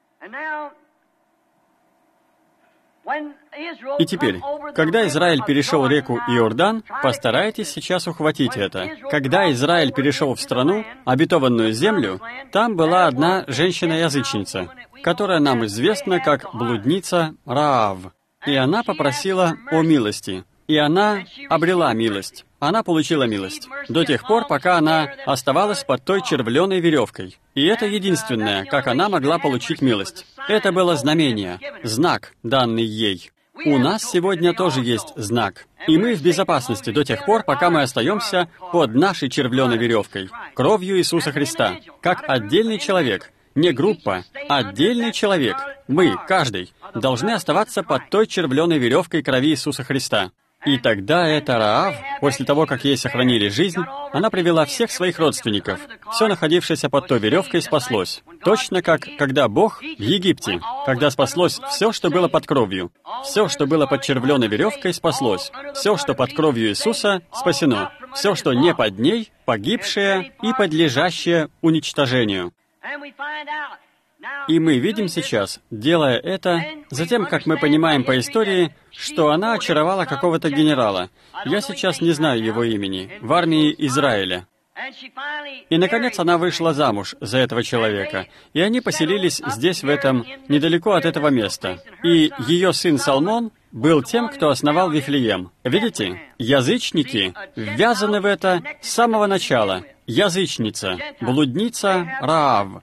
И теперь, когда Израиль перешел реку Иордан, постарайтесь сейчас ухватить это. Когда Израиль перешел в страну, обетованную землю, там была одна женщина-язычница, которая нам известна как блудница Раав. И она попросила о милости. И она обрела милость. Она получила милость. До тех пор, пока она оставалась под той червленой веревкой. И это единственное, как она могла получить милость. Это было знамение, знак, данный ей. У нас сегодня тоже есть знак. И мы в безопасности до тех пор, пока мы остаемся под нашей червленой веревкой, кровью Иисуса Христа, как отдельный человек. Не группа, отдельный человек. Мы, каждый, должны оставаться под той червленой веревкой крови Иисуса Христа. И тогда эта Раав, после того, как ей сохранили жизнь, она привела всех своих родственников. Все находившееся под той веревкой спаслось. Точно как, когда Бог в Египте, когда спаслось все, что было под кровью. Все, что было под червленой веревкой, спаслось. Все, что под кровью Иисуса, спасено. Все, что не под ней, погибшее и подлежащее уничтожению. И мы видим сейчас, делая это, затем, как мы понимаем по истории, что она очаровала какого-то генерала. Я сейчас не знаю его имени, в армии Израиля. И, наконец, она вышла замуж за этого человека. И они поселились здесь, в этом, недалеко от этого места. И ее сын Салмон был тем, кто основал Вифлеем. Видите, язычники ввязаны в это с самого начала. Язычница, блудница Раав.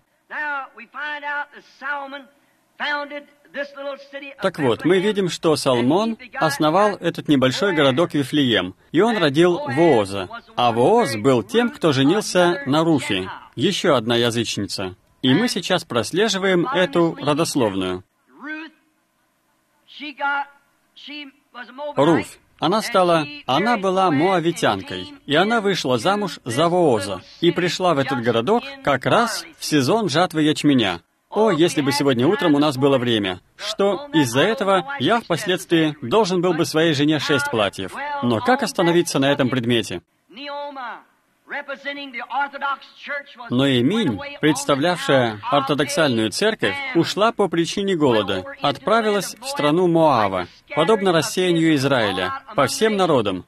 Так вот, мы видим, что Салмон основал этот небольшой городок Вифлеем, и он родил Вооза. А Вооз был тем, кто женился на Руфе, еще одна язычница. И мы сейчас прослеживаем эту родословную. Руфь. Она была моавитянкой, и она вышла замуж за Вооза, и пришла в этот городок как раз в сезон жатвы ячменя. О, если бы сегодня утром у нас было время, что из-за этого я впоследствии должен был бы своей жене 6 платьев. Но как остановиться на этом предмете? Ноэминь, представлявшая ортодоксальную церковь, ушла по причине голода, отправилась в страну Моава, подобно рассеянию Израиля, по всем народам.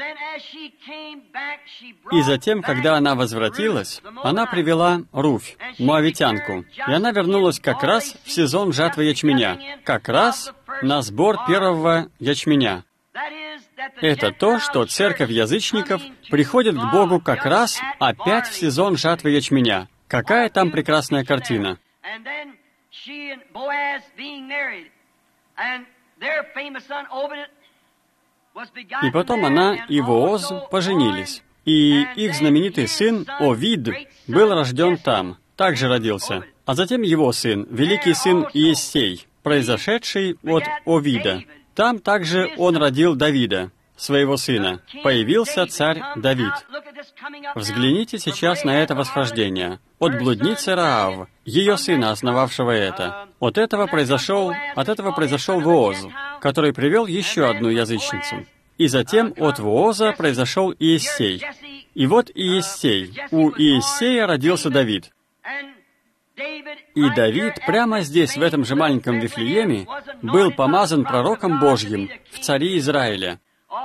И затем, когда она возвратилась, она привела Руфь, моавитянку, и она вернулась как раз в сезон жатвы ячменя, как раз на сбор первого ячменя. Это то, что церковь язычников приходит к Богу как раз опять в сезон жатвы ячменя. Какая там прекрасная картина! И потом она и Вооз поженились, и их знаменитый сын Овид был рожден там, также родился. А затем его сын, великий сын Иессей, произошедший от Овида. Там также он родил Давида, своего сына. Появился царь Давид. Взгляните сейчас на это восхождение. От блудницы Раав, ее сына, основавшего это. От этого произошел Вооз, который привел еще одну язычницу. И затем от Вооза произошел Иессей. И вот Иессей. У Иессея родился Давид. И Давид прямо здесь, в этом же маленьком Вифлееме, был помазан пророком Божьим в цари Израиля.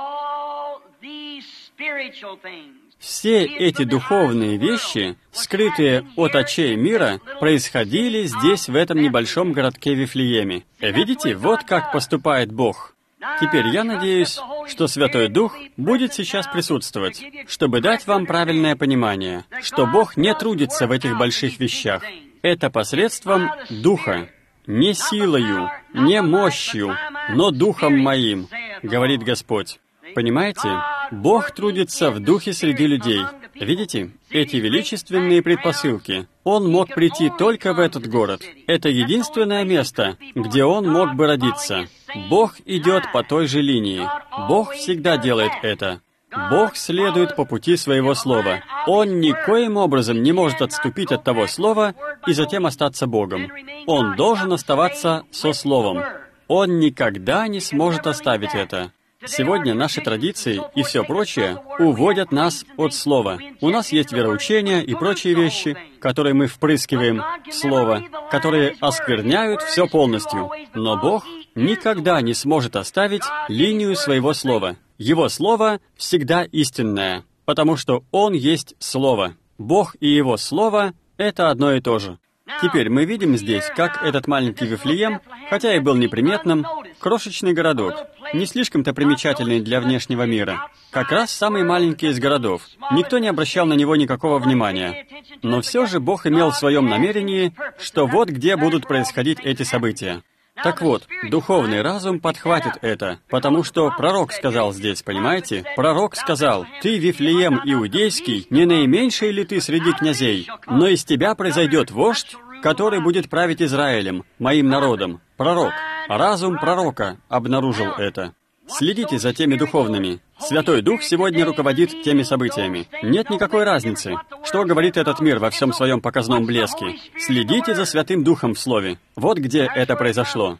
Все эти духовные вещи, скрытые от очей мира, происходили здесь, в этом небольшом городке Вифлееме. Видите, вот как поступает Бог. Теперь я надеюсь, что Святой Дух будет сейчас присутствовать, чтобы дать вам правильное понимание, что Бог не трудится в этих больших вещах. Это посредством Духа, не силою, не мощью, но Духом Моим, говорит Господь. Понимаете? Бог трудится в Духе среди людей. Видите? Эти величественные предпосылки. Он мог прийти только в этот город. Это единственное место, где он мог бы родиться. Бог идет по той же линии. Бог всегда делает это. Бог следует по пути своего слова. Он никоим образом не может отступить от того слова и затем остаться Богом. Он должен оставаться со словом. Он никогда не сможет оставить это. Сегодня наши традиции и все прочее уводят нас от слова. У нас есть вероучения и прочие вещи, которые мы впрыскиваем в слово, которые оскверняют все полностью. Но Бог никогда не сможет оставить линию своего слова. Его слово всегда истинное, потому что Он есть слово. Бог и Его слово — это одно и то же. Теперь мы видим здесь, как этот маленький Вифлеем, хотя и был неприметным, крошечный городок, не слишком-то примечательный для внешнего мира, как раз самый маленький из городов. Никто не обращал на него никакого внимания. Но все же Бог имел в своем намерении, что вот где будут происходить эти события. Так вот, духовный разум подхватит это, потому что пророк сказал здесь, понимаете? Пророк сказал: «Ты, Вифлеем Иудейский, не наименьший ли ты среди князей? Но из тебя произойдет вождь, который будет править Израилем, моим народом». Пророк. Разум пророка обнаружил это. Следите за теми духовными. Святой Дух сегодня руководит теми событиями. Нет никакой разницы, что говорит этот мир во всем своем показном блеске. Следите за Святым Духом в Слове. Вот где это произошло.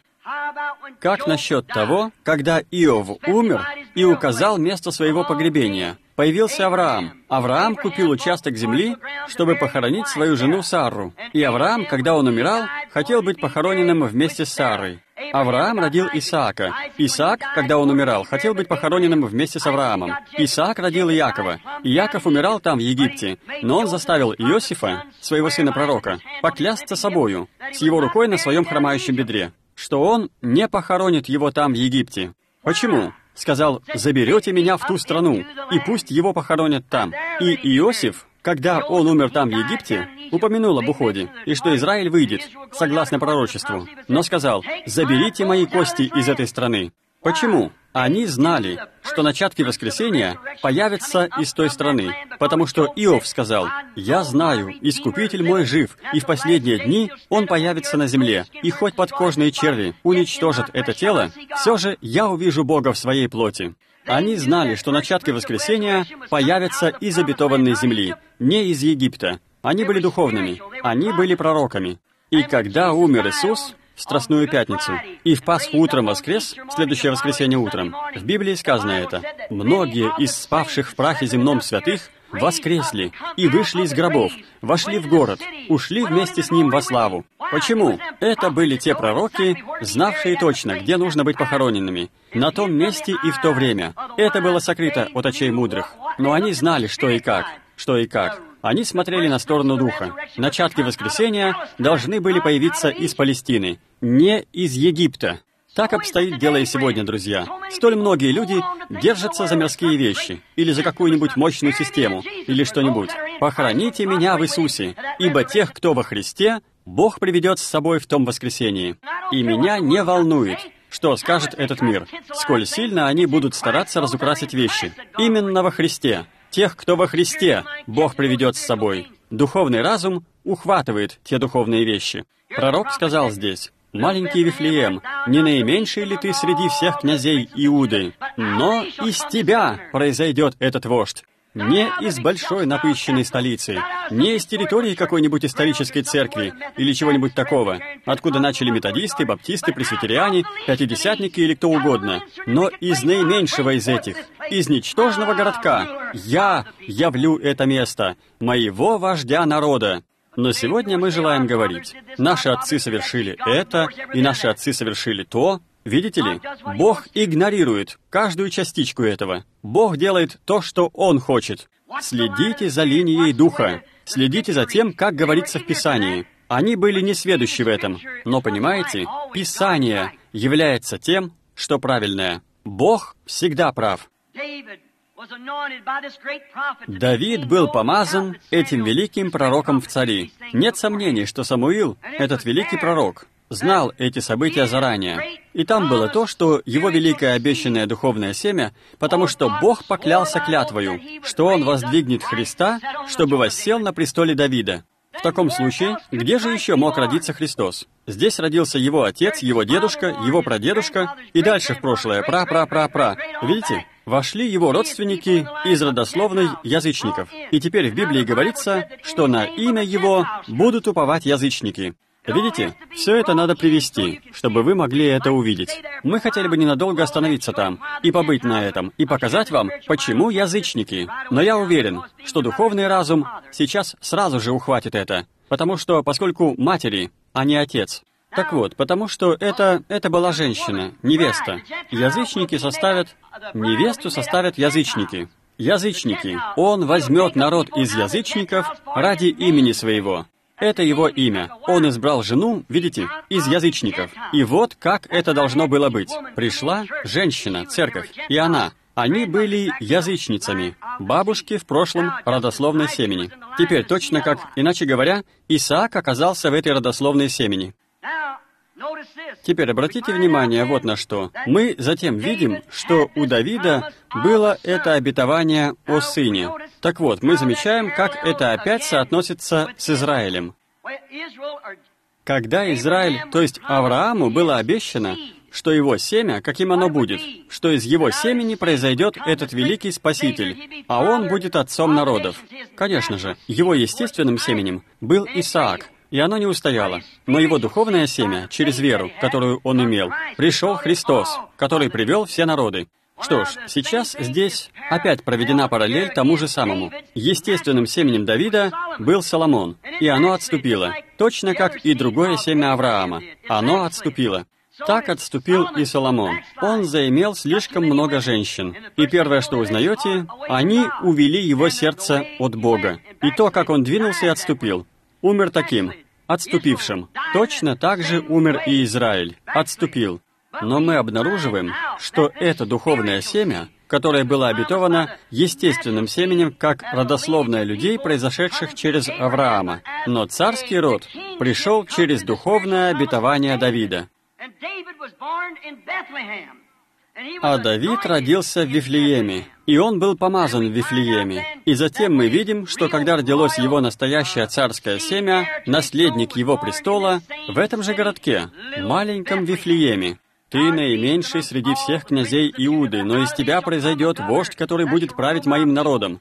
Как насчет того, когда Иов умер и указал место своего погребения? Появился Авраам. Авраам купил участок земли, чтобы похоронить свою жену Сарру. И Авраам, когда он умирал, хотел быть похороненным вместе с Сарой. Авраам родил Исаака. Исаак, когда он умирал, хотел быть похороненным вместе с Авраамом. Исаак родил Иакова. Иаков умирал там, в Египте, но он заставил Иосифа, своего сына-пророка, поклясться собою, с его рукой на своем хромающем бедре, что он не похоронит его там, в Египте. Почему? Сказал: «Заберете меня в ту страну, и пусть его похоронят там». И Иосиф, когда он умер там, в Египте, упомянул об уходе, и что Израиль выйдет, согласно пророчеству, но сказал: «Заберите мои кости из этой страны». Почему? Они знали, что начатки воскресения появятся из той страны, потому что Иов сказал: «Я знаю, Искупитель мой жив, и в последние дни Он появится на земле, и хоть подкожные черви уничтожат это тело, все же я увижу Бога в своей плоти». Они знали, что начатки воскресения появятся из обетованной земли, не из Египта. Они были духовными, они были пророками. И когда умер Иисус в Страстную Пятницу, и в Пасху утром воскрес, в следующее воскресенье утром, в Библии сказано это: «Многие из спавших в прахе земном святых воскресли и вышли из гробов, вошли в город, ушли вместе с ним во славу». Почему? Это были те пророки, знавшие точно, где нужно быть похороненными, на том месте и в то время. Это было сокрыто от очей мудрых. Но они знали, что и как. Они смотрели на сторону Духа. Начатки воскресения должны были появиться из Палестины, не из Египта. Так обстоит дело и сегодня, друзья. Столь многие люди держатся за мирские вещи, или за какую-нибудь мощную систему, или что-нибудь. «Похороните меня в Иисусе, ибо тех, кто во Христе, Бог приведет с собой в том воскресении. И меня не волнует, что скажет этот мир, сколь сильно они будут стараться разукрасить вещи. Именно во Христе. Тех, кто во Христе, Бог приведет с собой. Духовный разум ухватывает те духовные вещи». Пророк сказал здесь: «Маленький Вифлеем, не наименьший ли ты среди всех князей Иуды? Но из тебя произойдет этот вождь». Не из большой напыщенной столицы, не из территории какой-нибудь исторической церкви или чего-нибудь такого, откуда начали методисты, баптисты, пресвитериане, пятидесятники или кто угодно, но из наименьшего из этих, из ничтожного городка. «Я явлю это место, моего вождя народа». Но сегодня мы желаем говорить: наши отцы совершили это, и наши отцы совершили то. Видите ли, Бог игнорирует каждую частичку этого. Бог делает то, что Он хочет. Следите за линией Духа. Следите за тем, как говорится в Писании. Они были несведущи в этом. Но, понимаете, Писание является тем, что правильное. Бог всегда прав. Давид был помазан этим великим пророком в цари. Нет сомнений, что Самуил, этот великий пророк, знал эти события заранее. И там было то, что его великое обещанное духовное семя, потому что Бог поклялся клятвою, что Он воздвигнет Христа, чтобы воссел на престоле Давида. В таком случае, где же еще мог родиться Христос? Здесь родился Его отец, Его дедушка, Его прадедушка, и дальше в прошлое, пра-пра-пра-пра. Видите? Вошли Его родственники из родословной язычников. И теперь в Библии говорится, что на имя Его будут уповать язычники. Видите? Все это надо привести, чтобы вы могли это увидеть. Мы хотели бы ненадолго остановиться там, и побыть на этом, и показать вам, почему язычники. Но я уверен, что духовный разум сейчас сразу же ухватит это, поскольку матери, а не отец. Так вот, потому что это была женщина, невеста. Невесту составят язычники. Язычники. Он возьмет народ из язычников ради имени своего. Это его имя. Он избрал жену, видите, из язычников. И вот как это должно было быть. Пришла женщина, церковь, и они были язычницами, бабушки в прошлом родословной семени. Теперь точно как, иначе говоря, Исаак оказался в этой родословной семени. Теперь обратите внимание вот на что. Мы затем видим, что у Давида было это обетование о сыне. Так вот, мы замечаем, как это опять соотносится с Израилем. Когда Израиль, то есть Аврааму, было обещано, что его семя, каким оно будет, что из его семени произойдет этот великий Спаситель, а он будет отцом народов. Конечно же, его естественным семенем был Исаак, и оно не устояло. Но его духовное семя, через веру, которую он имел, пришел Христос, который привел все народы. Что ж, сейчас здесь опять проведена параллель тому же самому. Естественным семенем Давида был Соломон, и оно отступило, точно как и другое семя Авраама. Оно отступило. Так отступил и Соломон. Он заимел слишком много женщин. И первое, что узнаете, они увели его сердце от Бога. И то, как он двинулся и отступил. Умер таким, отступившим. Точно так же умер и Израиль. Отступил. Но мы обнаруживаем, что это духовное семя, которое было обетовано естественным семенем, как родословное людей, произошедших через Авраама. Но царский род пришел через духовное обетование Давида. А Давид родился в Вифлееме, и он был помазан в Вифлееме. И затем мы видим, что когда родилось его настоящее царское семя, наследник его престола, в этом же городке, маленьком Вифлееме. Ты наименьший среди всех князей Иуды, но из тебя произойдет вождь, который будет править моим народом.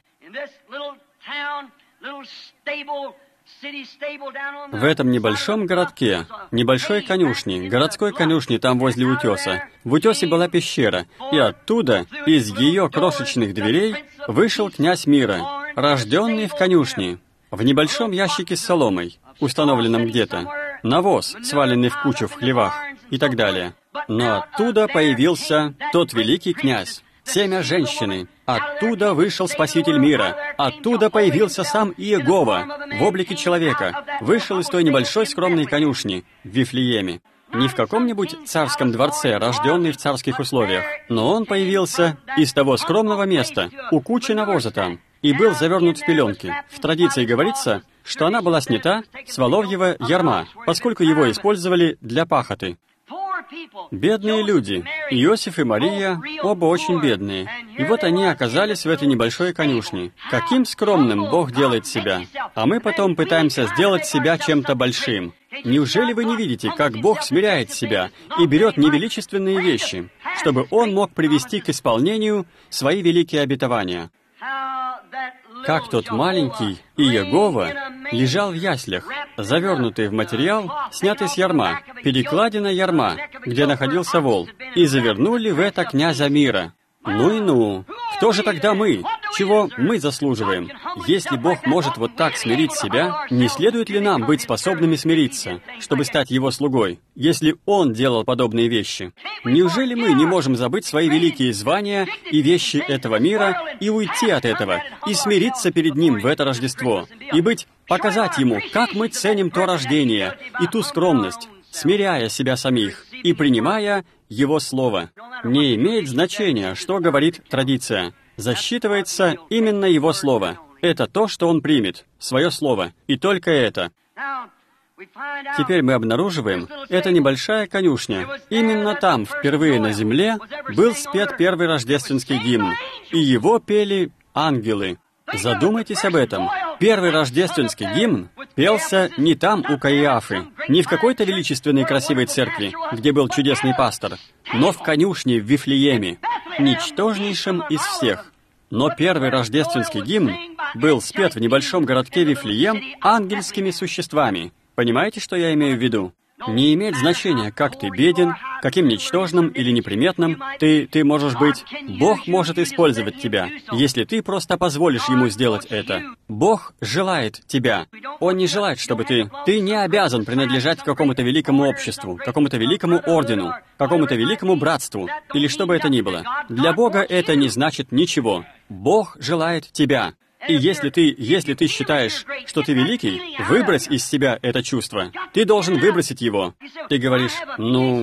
В этом небольшом городке, небольшой конюшне, городской конюшне там возле утеса, в утесе была пещера, и оттуда, из ее крошечных дверей, вышел князь мира, рожденный в конюшне, в небольшом ящике с соломой, установленном где-то, навоз, сваленный в кучу в хлевах, и так далее. Но оттуда появился тот великий князь, семя женщины. Оттуда вышел Спаситель мира. Оттуда появился сам Иегова в облике человека. Вышел из той небольшой скромной конюшни в Вифлееме. Не в каком-нибудь царском дворце, рожденный в царских условиях, но он появился из того скромного места, у кучи навоза там, и был завернут в пеленки. В традиции говорится, что она была снята с воловьего ярма, поскольку его использовали для пахоты. Бедные люди. Иосиф и Мария, оба очень бедные. И вот они оказались в этой небольшой конюшне. Каким скромным Бог делает себя. А мы потом пытаемся сделать себя чем-то большим. Неужели вы не видите, как Бог смиряет себя и берет невеличественные вещи, чтобы Он мог привести к исполнению свои великие обетования? Как тот маленький Иегова лежал в яслях, завернутый в материал, снятый с ярма, перекладина ярма, где находился вол, и завернули в это князя мира. Ну и ну! Кто же тогда мы? Чего мы заслуживаем? Если Бог может вот так смирить себя, не следует ли нам быть способными смириться, чтобы стать Его слугой, если Он делал подобные вещи? Неужели мы не можем забыть свои великие звания и вещи этого мира и уйти от этого, и смириться перед Ним в это Рождество, и показать Ему, как мы ценим то рождение и ту скромность, смиряя себя самих и принимая Его Слово? Не имеет значения, что говорит традиция. Засчитывается именно Его Слово. Это то, что Он примет, свое Слово, и только это. Теперь мы обнаруживаем, это небольшая конюшня. Именно там, впервые на земле, был спет первый рождественский гимн, и его пели ангелы. Задумайтесь об этом. Первый рождественский гимн пелся не там, у Каиафы, не в какой-то величественной красивой церкви, где был чудесный пастор, но в конюшне в Вифлееме, ничтожнейшем из всех. Но первый рождественский гимн был спет в небольшом городке Вифлеем ангельскими существами. Понимаете, что я имею в виду? Не имеет значения, как ты беден, каким ничтожным или неприметным ты можешь быть. Бог может использовать тебя, если ты просто позволишь Ему сделать это. Бог желает тебя. Он не желает, чтобы ты не обязан принадлежать к какому-то великому обществу, какому-то великому ордену, какому-то великому братству, или что бы это ни было. Для Бога это не значит ничего. Бог желает тебя. И если ты считаешь, что ты великий, выбрось из себя это чувство. Ты должен выбросить его. Ты говоришь, у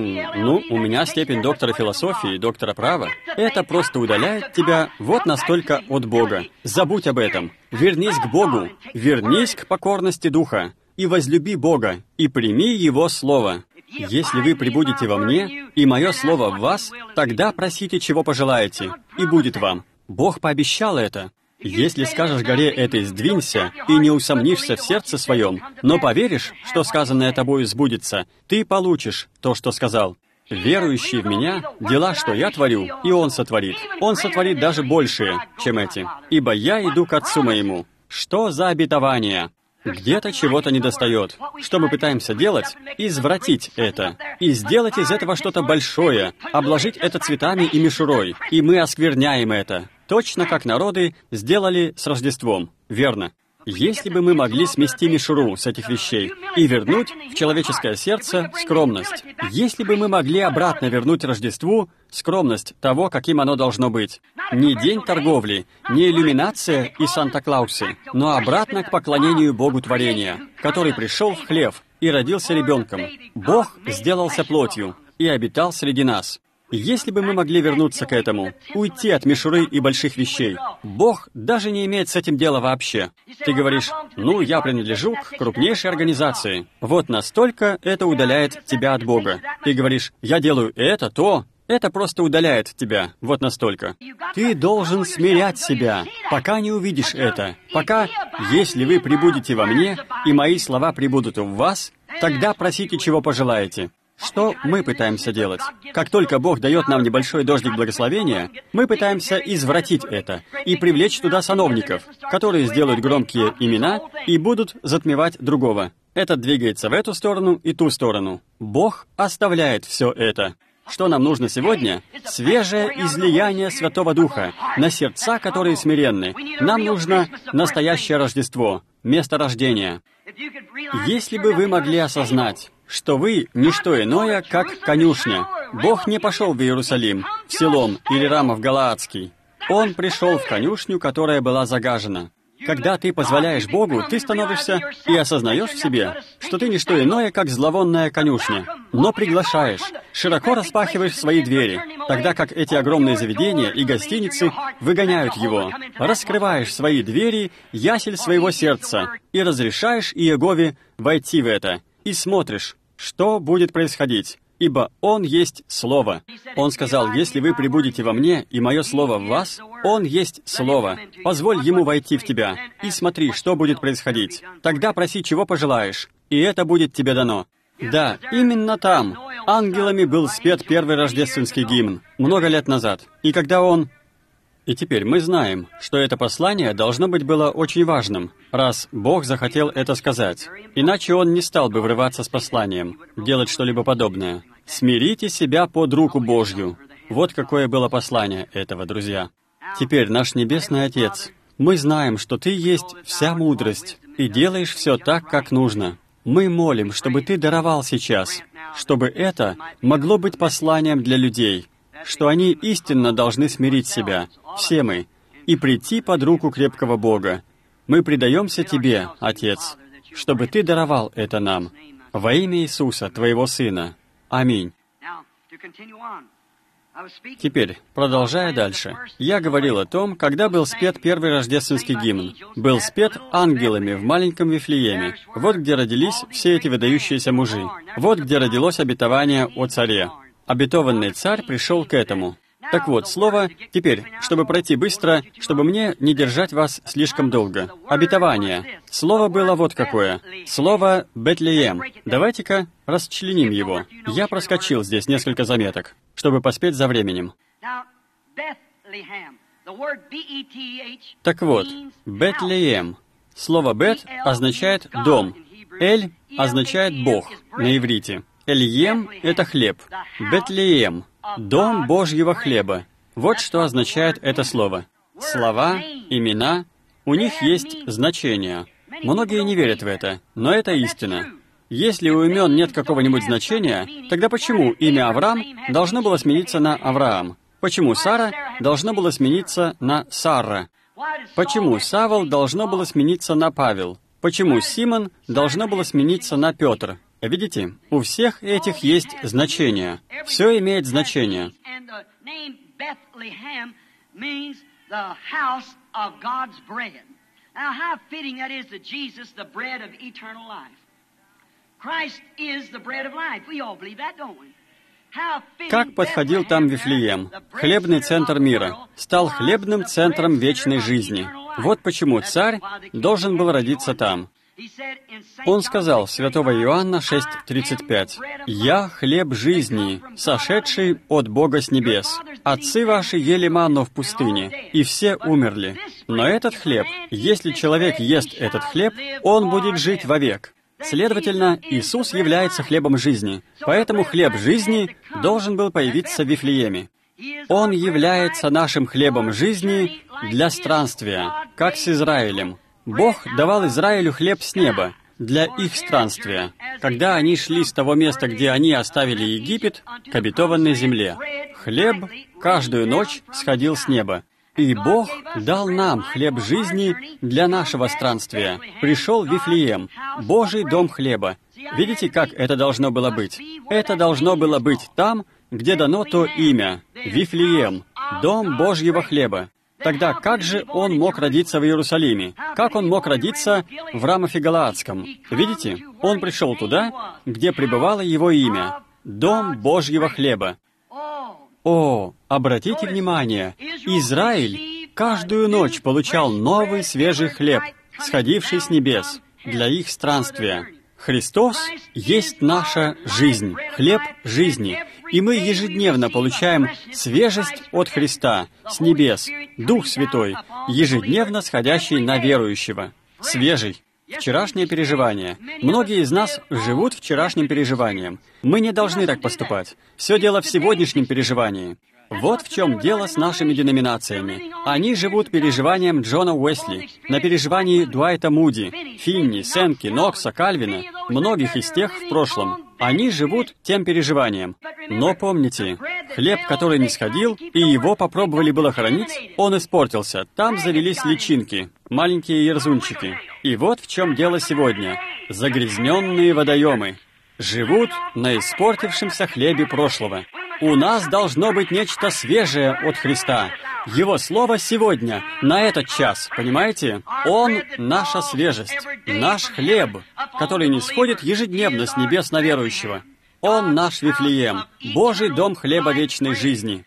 меня степень доктора философии, доктора права. Это просто удаляет тебя вот настолько от Бога. Забудь об этом. Вернись к Богу. Вернись к покорности Духа. И возлюби Бога. И прими Его Слово. Если вы пребудете во мне, и мое Слово в вас, тогда просите, чего пожелаете, и будет вам. Бог пообещал это. Если скажешь горе этой «сдвинься» и не усомнишься в сердце своем, но поверишь, что сказанное тобою сбудется, ты получишь то, что сказал. Верующий в Меня, дела, что Я творю, и Он сотворит. Он сотворит даже большие, чем эти. Ибо Я иду к Отцу Моему. Что за обетование? Где-то чего-то недостает. Что мы пытаемся делать? Извратить это. И сделать из этого что-то большое. Обложить это цветами и мишурой. И мы оскверняем это. Точно как народы сделали с Рождеством. Верно. Если бы мы могли смести мишуру с этих вещей и вернуть в человеческое сердце скромность, если бы мы могли обратно вернуть Рождеству скромность того, каким оно должно быть. Не день торговли, не иллюминация и Санта-Клаусы, но обратно к поклонению Богу творения, который пришел в хлев и родился ребенком. Бог сделался плотью и обитал среди нас. Если бы мы могли вернуться к этому, уйти от мишуры и больших вещей, Бог даже не имеет с этим дела вообще. Ты говоришь, я принадлежу к крупнейшей организации. Вот настолько это удаляет тебя от Бога. Ты говоришь, я делаю это, Это просто удаляет тебя, вот настолько. Ты должен смирять себя, пока не увидишь это. Пока, если вы пребудете во мне, и мои слова пребудут в вас, тогда просите, чего пожелаете. Что мы пытаемся делать? Как только Бог дает нам небольшой дождик благословения, мы пытаемся извратить это и привлечь туда сановников, которые сделают громкие имена и будут затмевать другого. Этот двигается в эту сторону и ту сторону. Бог оставляет все это. Что нам нужно сегодня? Свежее излияние Святого Духа на сердца, которые смиренны. Нам нужно настоящее Рождество, место рождения. Если бы вы могли осознать, что вы — не что иное, как конюшня. Бог не пошел в Иерусалим, в Силом или Рамов Галаадский. Он пришел в конюшню, которая была загажена. Когда ты позволяешь Богу, ты становишься и осознаешь в себе, что ты не что иное, как зловонная конюшня, но приглашаешь, широко распахиваешь свои двери, тогда как эти огромные заведения и гостиницы выгоняют его. Раскрываешь свои двери, ясель своего сердца, и разрешаешь Иегове войти в это, и смотришь, что будет происходить, ибо Он есть Слово. Он сказал, если вы пребудете во мне, и мое Слово в вас, Он есть Слово. Позволь Ему войти в тебя, и смотри, что будет происходить. Тогда проси, чего пожелаешь, и это будет тебе дано. Да, именно там ангелами был спет первый рождественский гимн, много лет назад. И когда он... И теперь мы знаем, что это послание должно быть было очень важным, раз Бог захотел это сказать. Иначе Он не стал бы врываться с посланием, делать что-либо подобное. «Смирите себя под руку Божью». Вот какое было послание этого, друзья. Теперь, наш Небесный Отец, мы знаем, что Ты есть вся мудрость, и делаешь все так, как нужно. Мы молим, чтобы Ты даровал сейчас, чтобы это могло быть посланием для людей, что они истинно должны смирить себя, все мы, и прийти под руку крепкого Бога. Мы предаемся Тебе, Отец, чтобы Ты даровал это нам. Во имя Иисуса, Твоего Сына. Аминь. Теперь, продолжая дальше, я говорил о том, когда был спет первый рождественский гимн. Был спет ангелами в маленьком Вифлееме. Вот где родились все эти выдающиеся мужи. Вот где родилось обетование о царе. Обетованный царь пришел к этому. Так вот, слово, теперь, чтобы пройти быстро, чтобы мне не держать вас слишком долго. Обетование. Слово было вот какое. Слово «Бетлеем». Давайте-ка расчленим его. Я проскочил здесь несколько заметок, чтобы поспеть за временем. Так вот, Бетлеем. Слово «бет» означает «дом». «Эль» означает «бог» на иврите. «Эльем» — это хлеб. «Бетлеем» — дом Божьего хлеба. Вот что означает это слово. Слова, имена, у них есть значение. Многие не верят в это, но это истина. Если у имен нет какого-нибудь значения, тогда почему имя Авраам должно было смениться на Авраам? Почему Сара должно было смениться на Сара? Почему Савол должно было смениться на Павел? Почему Симон должно было смениться на Петр? Видите, у всех этих есть значение. Все имеет значение. Как подходил там Вифлеем, хлебный центр мира, стал хлебным центром вечной жизни. Вот почему царь должен был родиться там. Он сказал, святого Иоанна 6:35, «Я хлеб жизни, сошедший от Бога с небес. Отцы ваши ели манну в пустыне, и все умерли. Но этот хлеб, если человек ест этот хлеб, он будет жить вовек». Следовательно, Иисус является хлебом жизни, поэтому хлеб жизни должен был появиться в Вифлееме. Он является нашим хлебом жизни для странствия, как с Израилем. Бог давал Израилю хлеб с неба для их странствия, когда они шли с того места, где они оставили Египет, к обетованной земле. Хлеб каждую ночь сходил с неба. И Бог дал нам хлеб жизни для нашего странствия. Пришел в Вифлеем, Божий дом хлеба. Видите, как это должно было быть? Это должно было быть там, где дано то имя — Вифлеем, дом Божьего хлеба. Тогда как же он мог родиться в Иерусалиме? Как он мог родиться в Рамофе Галаадском? Видите, он пришел туда, где пребывало его имя — дом Божьего хлеба. О, обратите внимание, Израиль каждую ночь получал новый свежий хлеб, сходивший с небес, для их странствия. Христос есть наша жизнь, хлеб жизни, и мы ежедневно получаем свежесть от Христа, с небес, Дух Святой, ежедневно сходящий на верующего, свежий. Вчерашнее переживание. Многие из нас живут вчерашним переживанием. Мы не должны так поступать. Все дело в сегодняшнем переживании. Вот в чем дело с нашими деноминациями. Они живут переживанием Джона Уэсли, на переживании Дуайта Муди, Финни, Сенки, Нокса, Кальвина, многих из тех в прошлом. Они живут тем переживанием. Но помните, хлеб, который не сходил, и его попробовали было хранить, он испортился. Там завелись личинки, маленькие ерзунчики. И вот в чем дело сегодня. Загрязненные водоемы живут на испортившемся хлебе прошлого. У нас должно быть нечто свежее от Христа. Его Слово сегодня, на этот час, понимаете? Он — наша свежесть, наш хлеб, который не сходит ежедневно с небес на верующего. Он наш Вифлеем, Божий дом хлеба вечной жизни.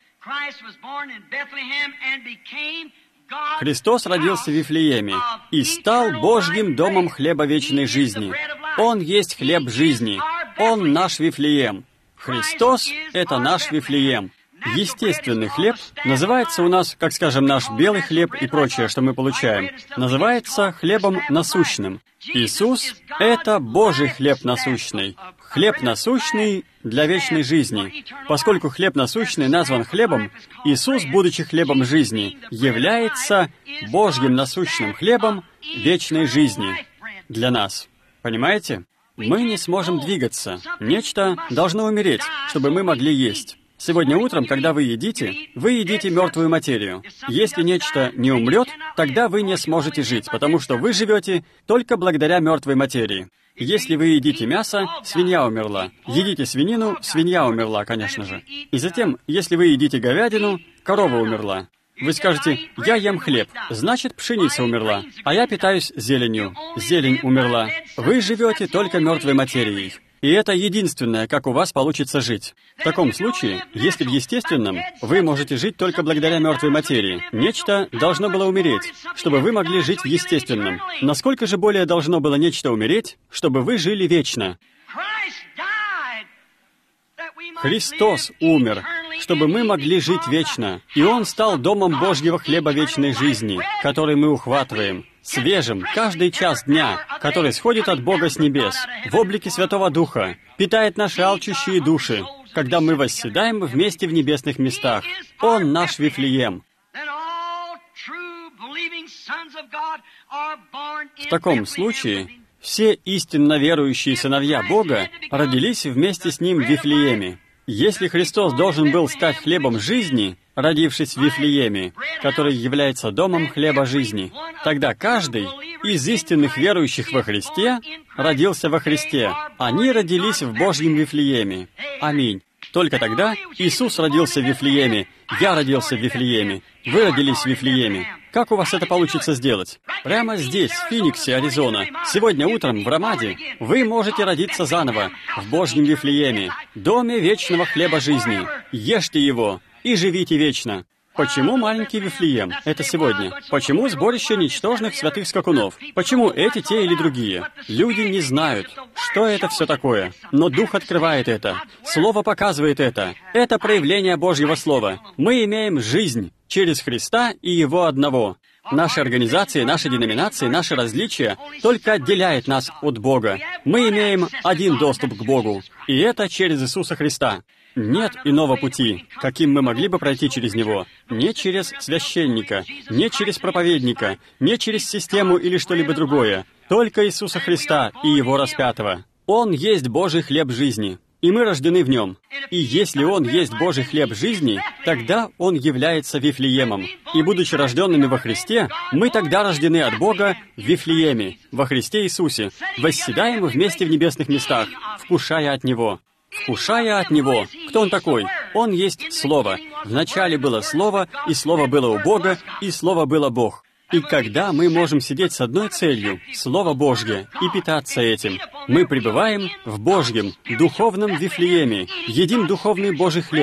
Христос родился в Вифлееме и стал Божьим домом хлеба вечной жизни. Он есть хлеб жизни. Он наш Вифлеем. Христос — это наш Вифлеем. Естественный хлеб называется у нас, как, скажем, наш белый хлеб и прочее, что мы получаем, называется хлебом насущным. Иисус — это Божий хлеб насущный. Хлеб насущный для вечной жизни. Поскольку хлеб насущный назван хлебом, Иисус, будучи хлебом жизни, является Божьим насущным хлебом вечной жизни для нас. Понимаете? Мы не сможем двигаться. Нечто должно умереть, чтобы мы могли есть. Сегодня утром, когда вы едите мертвую материю. Если нечто не умрет, тогда вы не сможете жить, потому что вы живете только благодаря мертвой материи. Если вы едите мясо, свинья умерла. Едите свинину, свинья умерла, конечно же. И затем, если вы едите говядину, корова умерла. Вы скажете, я ем хлеб, значит, пшеница умерла, а я питаюсь зеленью. Зелень умерла. Вы живете только мертвой материей. И это единственное, как у вас получится жить. В таком случае, если в естественном, вы можете жить только благодаря мертвой материи. Нечто должно было умереть, чтобы вы могли жить в естественном. Насколько же более должно было нечто умереть, чтобы вы жили вечно? Христос умер, чтобы мы могли жить вечно. И Он стал домом Божьего хлеба вечной жизни, который мы ухватываем, свежим, каждый час дня, который сходит от Бога с небес, в облике Святого Духа, питает наши алчущие души, когда мы восседаем вместе в небесных местах. Он наш Вифлеем. В таком случае, все истинно верующие сыновья Бога родились вместе с Ним в Вифлееме. Если Христос должен был стать хлебом жизни, родившись в Вифлееме, который является домом хлеба жизни, тогда каждый из истинных верующих во Христе родился во Христе. Они родились в Божьем Вифлееме. Аминь. Только тогда Иисус родился в Вифлееме, я родился в Вифлееме, вы родились в Вифлееме. Как у вас это получится сделать? Прямо здесь, в Финиксе, Аризона, сегодня утром в Рамаде, вы можете родиться заново, в Божьем Вифлееме, доме вечного хлеба жизни. Ешьте его и живите вечно. Почему маленький Вифлеем? Это сегодня. Почему сборище ничтожных святых скакунов? Почему эти, те или другие? Люди не знают, что это все такое. Но Дух открывает это. Слово показывает это. Это проявление Божьего Слова. Мы имеем жизнь через Христа и Его одного. Наши организации, наши деноминации, наши различия только отделяют нас от Бога. Мы имеем один доступ к Богу, и это через Иисуса Христа. Нет иного пути, каким мы могли бы пройти через Него. Не через священника, не через проповедника, не через систему или что-либо другое. Только Иисуса Христа и Его распятого. Он есть Божий хлеб жизни, и мы рождены в Нем. И если Он есть Божий хлеб жизни, тогда Он является Вифлеемом. И будучи рожденными во Христе, мы тогда рождены от Бога в Вифлееме, во Христе Иисусе, восседаем вместе в небесных местах, вкушая от Него. Вкушая от Него. Кто Он такой? Он есть Слово. Вначале было Слово, и Слово было у Бога, и Слово было Бог. И когда мы можем сидеть с одной целью, Слово Божье, и питаться этим, мы пребываем в Божьем, духовном Вифлееме, едим духовный Божий хлеб,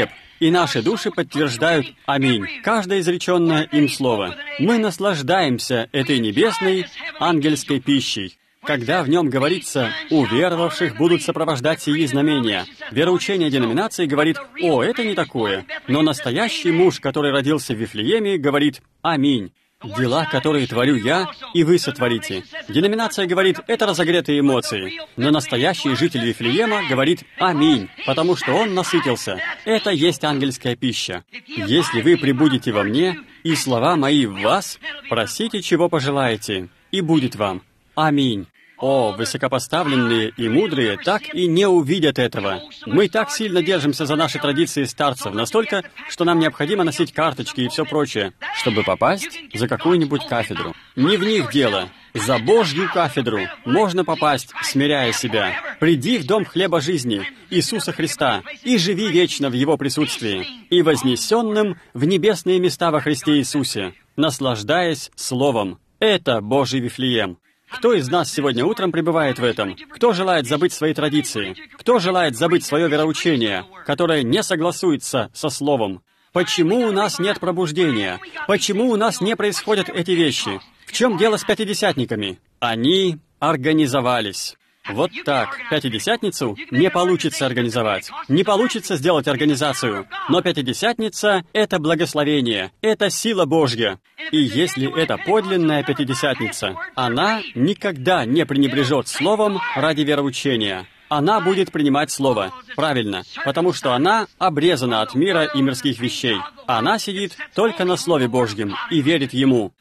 и наши души подтверждают «Аминь» каждое изреченное им слово. Мы наслаждаемся этой небесной ангельской пищей. Когда в нем говорится «У веровавших будут сопровождать сии знамения», вероучение деноминации говорит «О, это не такое». Но настоящий муж, который родился в Вифлееме, говорит «Аминь». Дела, которые творю я, и вы сотворите. Деноминация говорит, это разогретые эмоции. Но настоящий житель Вифлеема говорит «Аминь», потому что он насытился. Это есть ангельская пища. Если вы пребудете во мне, и слова мои в вас, просите, чего пожелаете, и будет вам. Аминь. О, высокопоставленные и мудрые так и не увидят этого. Мы так сильно держимся за наши традиции старцев, настолько, что нам необходимо носить карточки и все прочее, чтобы попасть за какую-нибудь кафедру. Не в них дело. За Божью кафедру можно попасть, смиряя себя. Приди в дом хлеба жизни, Иисуса Христа, и живи вечно в Его присутствии, и вознесенным в небесные места во Христе Иисусе, наслаждаясь Словом. Это Божий Вифлеем. Кто из нас сегодня утром пребывает в этом? Кто желает забыть свои традиции? Кто желает забыть свое вероучение, которое не согласуется со Словом? Почему у нас нет пробуждения? Почему у нас не происходят эти вещи? В чем дело с пятидесятниками? Они организовались. Вот так. Пятидесятницу не получится организовать. Не получится сделать организацию. Но Пятидесятница — это благословение, это сила Божья. И если это подлинная Пятидесятница, она никогда не пренебрежет Словом ради вероучения. Она будет принимать Слово. Правильно. Потому что она обрезана от мира и мирских вещей. Она сидит только на Слове Божьем и верит Ему.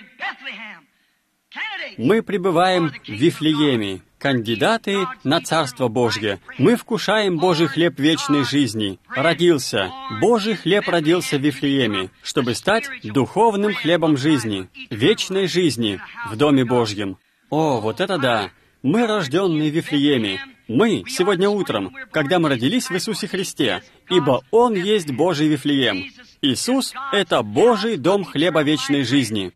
Мы пребываем в Вифлееме, кандидаты на Царство Божье. Мы вкушаем Божий хлеб вечной жизни. Божий хлеб родился в Вифлееме, чтобы стать духовным хлебом жизни, вечной жизни в Доме Божьем. О, вот это да! Мы рожденные в Вифлееме. Мы сегодня утром, когда мы родились в Иисусе Христе, ибо Он есть Божий Вифлеем. Иисус — это Божий дом хлеба вечной жизни.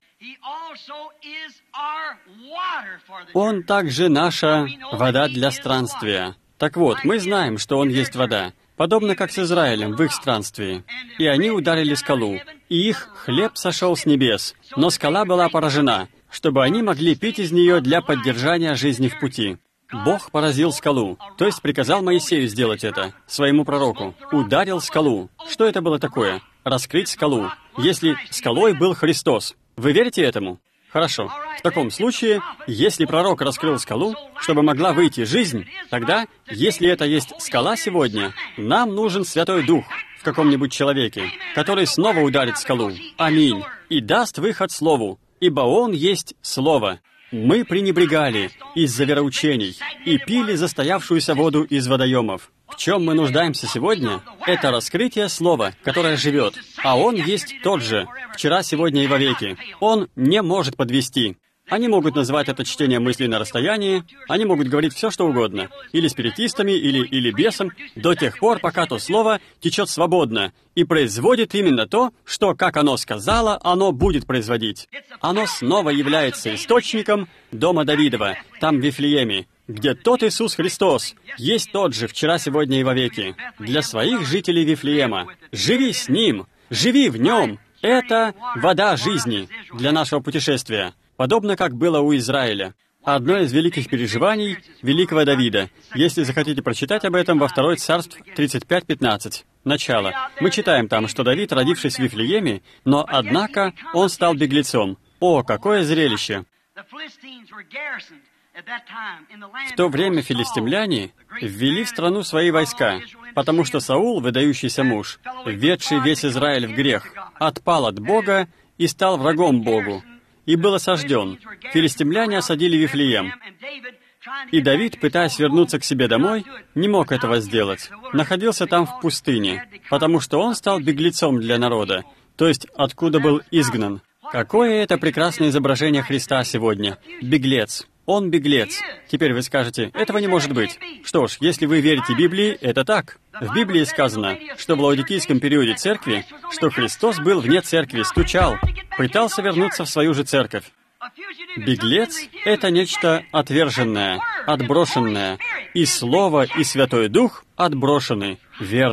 Он также наша вода для странствия. Так вот, мы знаем, что Он есть вода, подобно как с Израилем в их странствии. И они ударили скалу, и их хлеб сошел с небес, но скала была поражена, чтобы они могли пить из нее для поддержания жизни в пути. Бог поразил скалу, то есть приказал Моисею сделать это, своему пророку. Ударил скалу. Что это было такое? Раскрыть скалу. Если скалой был Христос. Вы верите этому? Хорошо. В таком случае, если пророк раскрыл скалу, чтобы могла выйти жизнь, тогда, если это есть скала сегодня, нам нужен Святой Дух в каком-нибудь человеке, который снова ударит скалу. Аминь. И даст выход Слову, ибо Он есть Слово. Мы пренебрегали из-за вероучений и пили застоявшуюся воду из водоемов. В чем мы нуждаемся сегодня? Это раскрытие Слова, которое живет. А Он есть тот же, вчера, сегодня и вовеки. Он не может подвести. Они могут называть это чтение мыслей на расстоянии, они могут говорить все, что угодно, или спиритистами, или бесом, до тех пор, пока то слово течет свободно и производит именно то, что, как оно сказало, оно будет производить. Оно снова является источником дома Давидова, там в Вифлееме, где тот Иисус Христос есть тот же вчера, сегодня и вовеки. Для своих жителей Вифлеема. Живи с Ним, живи в Нем. Это вода жизни для нашего путешествия. Подобно как было у Израиля. Одно из великих переживаний великого Давида. Если захотите прочитать об этом во 2 Царств 35:15. Начало. Мы читаем там, что Давид, родившись в Вифлееме, но, однако, он стал беглецом. О, какое зрелище! В то время филистимляне ввели в страну свои войска, потому что Саул, выдающийся муж, введший весь Израиль в грех, отпал от Бога и стал врагом Богу, и был осажден. Филистимляне осадили Вифлеем. И Давид, пытаясь вернуться к себе домой, не мог этого сделать. Находился там в пустыне, потому что он стал беглецом для народа, то есть откуда был изгнан. Какое это прекрасное изображение Христа сегодня. Беглец. Он беглец. Теперь вы скажете, этого не может быть. Что ж, если вы верите Библии, это так. В Библии сказано, что в лаодикийском периоде церкви, что Христос был вне церкви, стучал, пытался вернуться в свою же церковь. Беглец — это нечто отверженное, отброшенное. И Слово, и Святой Дух отброшены. Верно.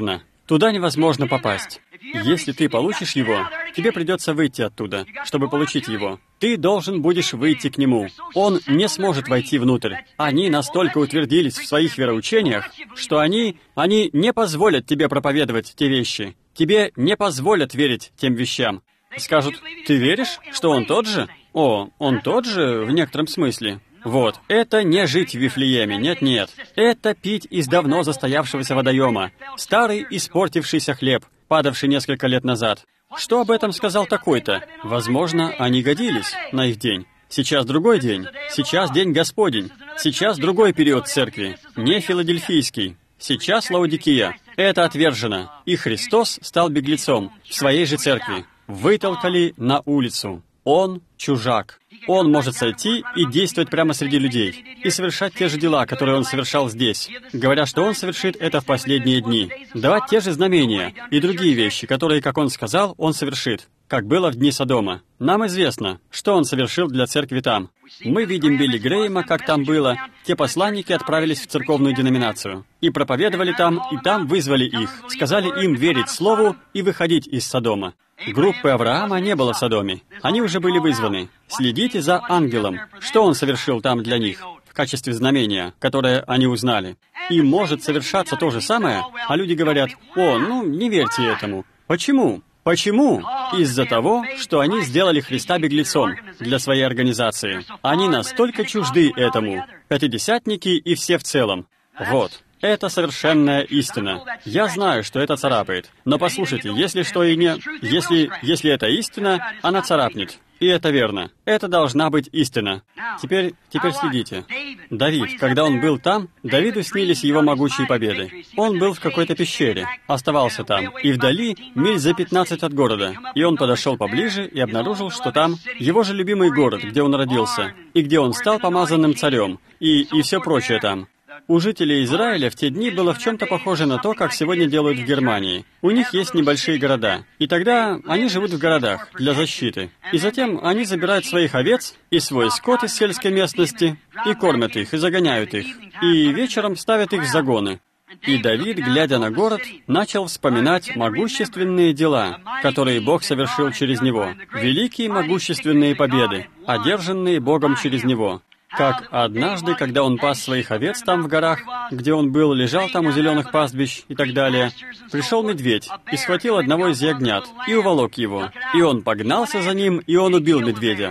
Туда невозможно попасть. Если ты получишь его, тебе придется выйти оттуда, чтобы получить его. Ты должен будешь выйти к нему. Он не сможет войти внутрь. Они настолько утвердились в своих вероучениях, что они не позволят тебе проповедовать те вещи. Тебе не позволят верить тем вещам. Скажут: ты веришь, что он тот же? О, он тот же в некотором смысле. Вот, это не жить в Вифлееме, нет-нет. Это пить из давно застоявшегося водоема, старый испортившийся хлеб, падавший несколько лет назад. Что об этом сказал такой-то? Возможно, они годились на их день. Сейчас другой день. Сейчас день Господень. Сейчас другой период церкви, не филадельфийский. Сейчас Лаодикия. Это отвержено. И Христос стал беглецом в своей же церкви. Вытолкали на улицу. Он чужак. Он может сойти и действовать прямо среди людей, и совершать те же дела, которые он совершал здесь, говоря, что он совершит это в последние дни, давать те же знамения и другие вещи, которые, как он сказал, он совершит, как было в дни Содома. Нам известно, что он совершил для церкви там. Мы видим Билли Грэема, как там было. Те посланники отправились в церковную деноминацию и проповедовали там, и там вызвали их, сказали им верить Слову и выходить из Содома. Группы Авраама не было в Содоме. Они уже были вызваны. Следите за ангелом. Что он совершил там для них в качестве знамения, которое они узнали. И может совершаться то же самое, а люди говорят: «О, не верьте этому». Почему? Почему? Из-за того, что они сделали Христа беглецом для своей организации. Они настолько чужды этому. Пятидесятники и все в целом. Вот. Это совершенная истина. Я знаю, что это царапает. Но послушайте, если что и не... Если это истина, она царапнет. И это верно. Это должна быть истина. Теперь следите. Давид, когда он был там, Давиду снились его могучие победы. Он был в какой-то пещере, оставался там, и вдали, миль за 15 от города. И он подошел поближе и обнаружил, что там его же любимый город, где он родился, и где он стал помазанным царем, и все прочее там. У жителей Израиля в те дни было в чем-то похоже на то, как сегодня делают в Германии. У них есть небольшие города, и тогда они живут в городах для защиты. И затем они забирают своих овец и свой скот из сельской местности, и кормят их, и загоняют их, и вечером ставят их в загоны. И Давид, глядя на город, начал вспоминать могущественные дела, которые Бог совершил через него, великие могущественные победы, одержанные Богом через него. Как однажды, когда он пас своих овец там в горах, где он был, лежал там у зеленых пастбищ и так далее, пришел медведь и схватил одного из ягнят и уволок его. И он погнался за ним, и он убил медведя.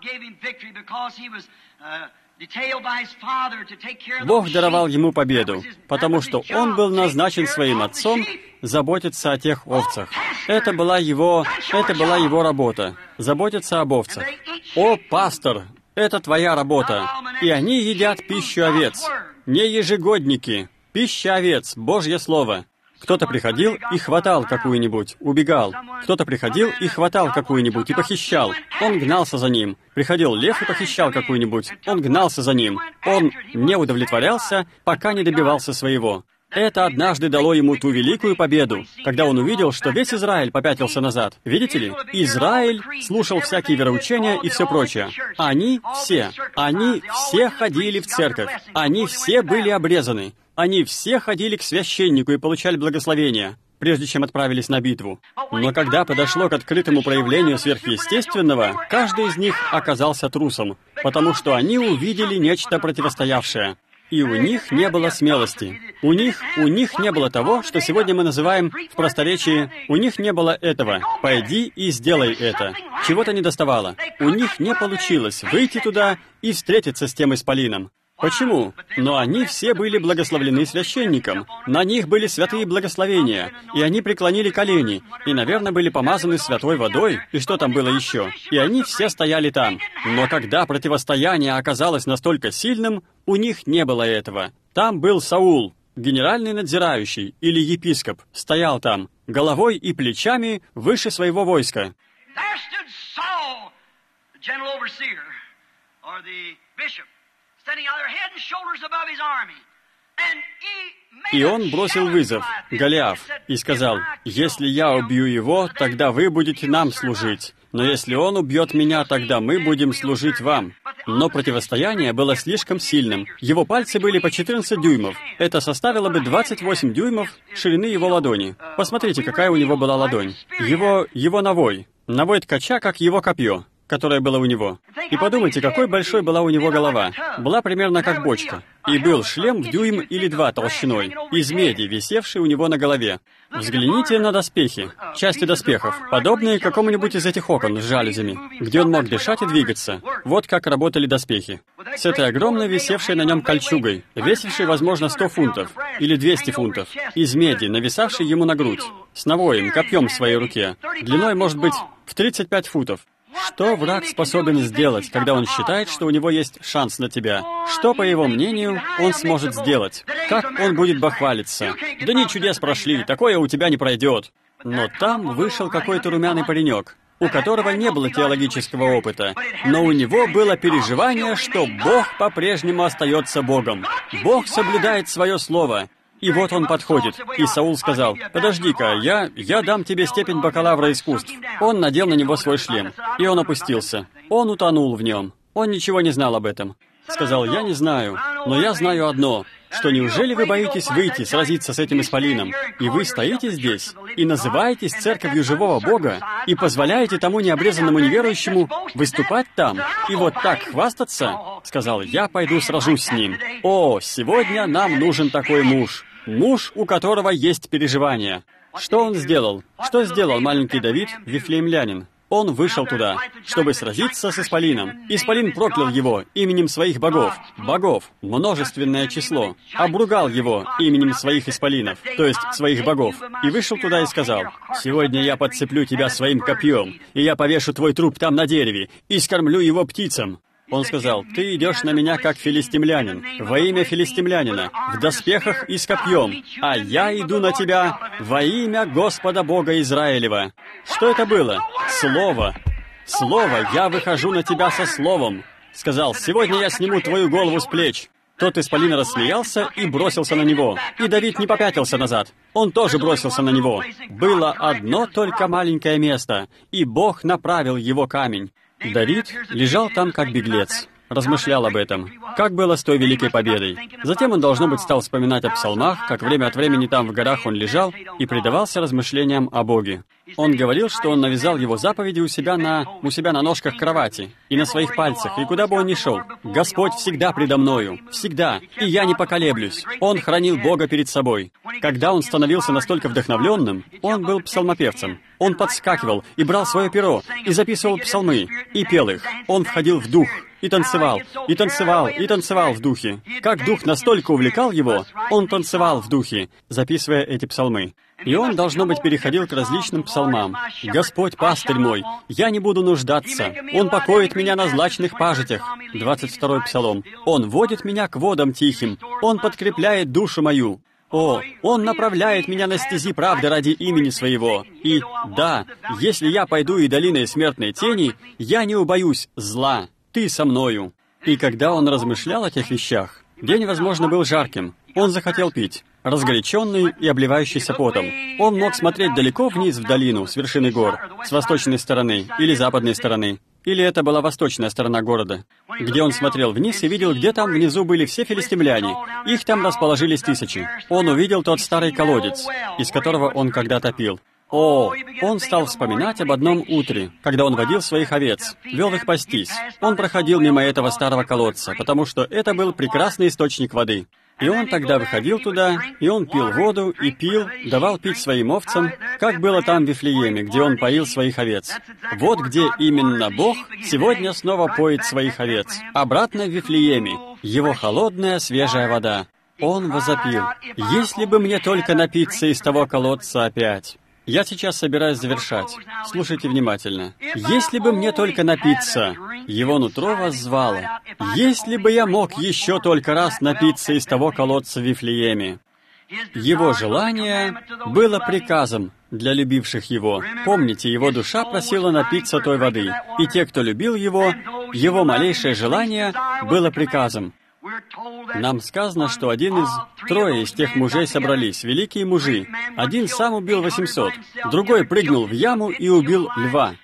Бог даровал ему победу, потому что он был назначен своим отцом заботиться о тех овцах. Это была его работа — заботиться об овцах. О, пастор! Это твоя работа. И они едят пищу овец. Не ежегодники. Пища овец, Божье Слово. Кто-то приходил и хватал какую-нибудь, убегал. Кто-то приходил и хватал какую-нибудь и похищал. Он гнался за ним. Приходил лев и похищал какую-нибудь. Он гнался за ним. Он не удовлетворялся, пока не добивался своего. Это однажды дало ему ту великую победу, когда он увидел, что весь Израиль попятился назад. Видите ли? Израиль слушал всякие вероучения и все прочее. Они все ходили в церковь. Они все были обрезаны. Они все ходили к священнику и получали благословение, прежде чем отправились на битву. Но когда подошло к открытому проявлению сверхъестественного, каждый из них оказался трусом, потому что они увидели нечто противостоявшее. И у них не было смелости. У них не было того, что сегодня мы называем в просторечии, у них не было этого. Пойди и сделай это. Чего-то недоставало. У них не получилось выйти туда и встретиться с тем исполином. Почему? Но они все были благословлены священником. На них были святые благословения, и они преклонили колени, и, наверное, были помазаны святой водой, и что там было еще. И они все стояли там. Но когда противостояние оказалось настолько сильным, у них не было этого. Там был Саул, генеральный надзирающий, или епископ, стоял там, головой и плечами выше своего войска. И он бросил вызов, Голиаф, и сказал: «Если я убью его, тогда вы будете нам служить. Но если он убьет меня, тогда мы будем служить вам». Но противостояние было слишком сильным. Его пальцы были по 14 дюймов. Это составило бы 28 дюймов ширины его ладони. Посмотрите, какая у него была ладонь. Его навой. Навой ткача, как его копье, которое было у него. И подумайте, какой большой была у него голова. Была примерно как бочка. И был шлем в дюйм или 2 толщиной, из меди, висевший у него на голове. Взгляните на доспехи, части доспехов, подобные какому-нибудь из этих окон с жалюзями, где он мог дышать и двигаться. Вот как работали доспехи. С этой огромной висевшей на нем кольчугой, весившей, возможно, 100 фунтов или 200 фунтов, из меди, нависавшей ему на грудь, с навоем, копьем в своей руке, длиной, может быть, в 35 футов. Что враг способен сделать, когда он считает, что у него есть шанс на тебя? Что, по его мнению, он сможет сделать? Как он будет бахвалиться? Дни чудес прошли, такое у тебя не пройдет. Но там вышел какой-то румяный паренек, у которого не было теологического опыта, но у него было переживание, что Бог по-прежнему остается Богом. Бог соблюдает свое слово. И вот он подходит, и Саул сказал: «Подожди-ка, я дам тебе степень бакалавра искусств». Он надел на него свой шлем, и он опустился. Он утонул в нем. Он ничего не знал об этом. Сказал: «Я не знаю, но я знаю одно, что неужели вы боитесь выйти, сразиться с этим исполином, и вы стоите здесь, и называетесь церковью живого Бога, и позволяете тому необрезанному неверующему выступать там, и вот так хвастаться?» Сказал: «Я пойду сражусь с ним. О, сегодня нам нужен такой муж. Муж, у которого есть переживания». Что он сделал? Что сделал маленький Давид, вифлеемлянин? Он вышел туда, чтобы сразиться с исполином. Исполин проклял его именем своих богов. Богов, множественное число. Обругал его именем своих исполинов, то есть своих богов. И вышел туда и сказал: «Сегодня я подцеплю тебя своим копьем, и я повешу твой труп там на дереве, и скормлю его птицам». Он сказал: «Ты идешь на меня как филистимлянин, во имя филистимлянина, в доспехах и с копьем, а я иду на тебя во имя Господа Бога Израилева». Что это было? Слово. Слово. Я выхожу на тебя со словом. Сказал: «Сегодня я сниму твою голову с плеч». Тот исполин рассмеялся и бросился на него. И Давид не попятился назад. Он тоже бросился на него. Было одно только маленькое место, и Бог направил его камень. Давид лежал там как беглец, размышлял об этом, как было с той великой победой. Затем он, должно быть, стал вспоминать о псалмах, как время от времени там в горах он лежал и предавался размышлениям о Боге. Он говорил, что он навязал его заповеди у себя на ножках кровати и на своих пальцах, и куда бы он ни шел. «Господь всегда предо мною, всегда, и я не поколеблюсь». Он хранил Бога перед собой. Когда он становился настолько вдохновленным, он был псалмопевцем. Он подскакивал и брал свое перо, и записывал псалмы, и пел их. Он входил в дух, и танцевал, и танцевал, и танцевал в духе. Как дух настолько увлекал его, он танцевал в духе, записывая эти псалмы. И он, должно быть, переходил к различным псалмам. «Господь, пастырь мой, я не буду нуждаться. Он покоит меня на злачных пажитях». 22-й псалом. «Он водит меня к водам тихим. Он подкрепляет душу мою». О, Он направляет меня на стези правды ради имени Своего. И, да, если я пойду и долиной смертной тени, я не убоюсь зла. Ты со мною. И когда он размышлял о тех вещах, день, возможно, был жарким. Он захотел пить. Разгоряченный и обливающийся потом. Он мог смотреть далеко вниз в долину с вершины гор, с восточной стороны или западной стороны. Или это была восточная сторона города, где он смотрел вниз и видел, где там внизу были все филистимляне. Их там расположились тысячи. Он увидел тот старый колодец, из которого он когда-то пил. О, он стал вспоминать об одном утре, когда он водил своих овец, вел их пастись. Он проходил мимо этого старого колодца, потому что это был прекрасный источник воды. И он тогда выходил туда, и он пил воду, и пил, давал пить своим овцам, как было там в Вифлееме, где он поил своих овец. Вот где именно Бог сегодня снова поет своих овец. Обратно в Вифлееме, его холодная свежая вода. Он возопил: «Если бы мне только напиться из того колодца опять». Я сейчас собираюсь завершать. Слушайте внимательно. «Если бы мне только напиться», его нутро воззвало. «Если бы я мог еще только раз напиться из того колодца в Вифлееме». Его желание было приказом для любивших его. Помните, его душа просила напиться той воды, и те, кто любил его малейшее желание было приказом. Нам сказано, что трое из тех мужей собрались, великие мужи. Один сам убил 800, другой прыгнул в яму и убил льва.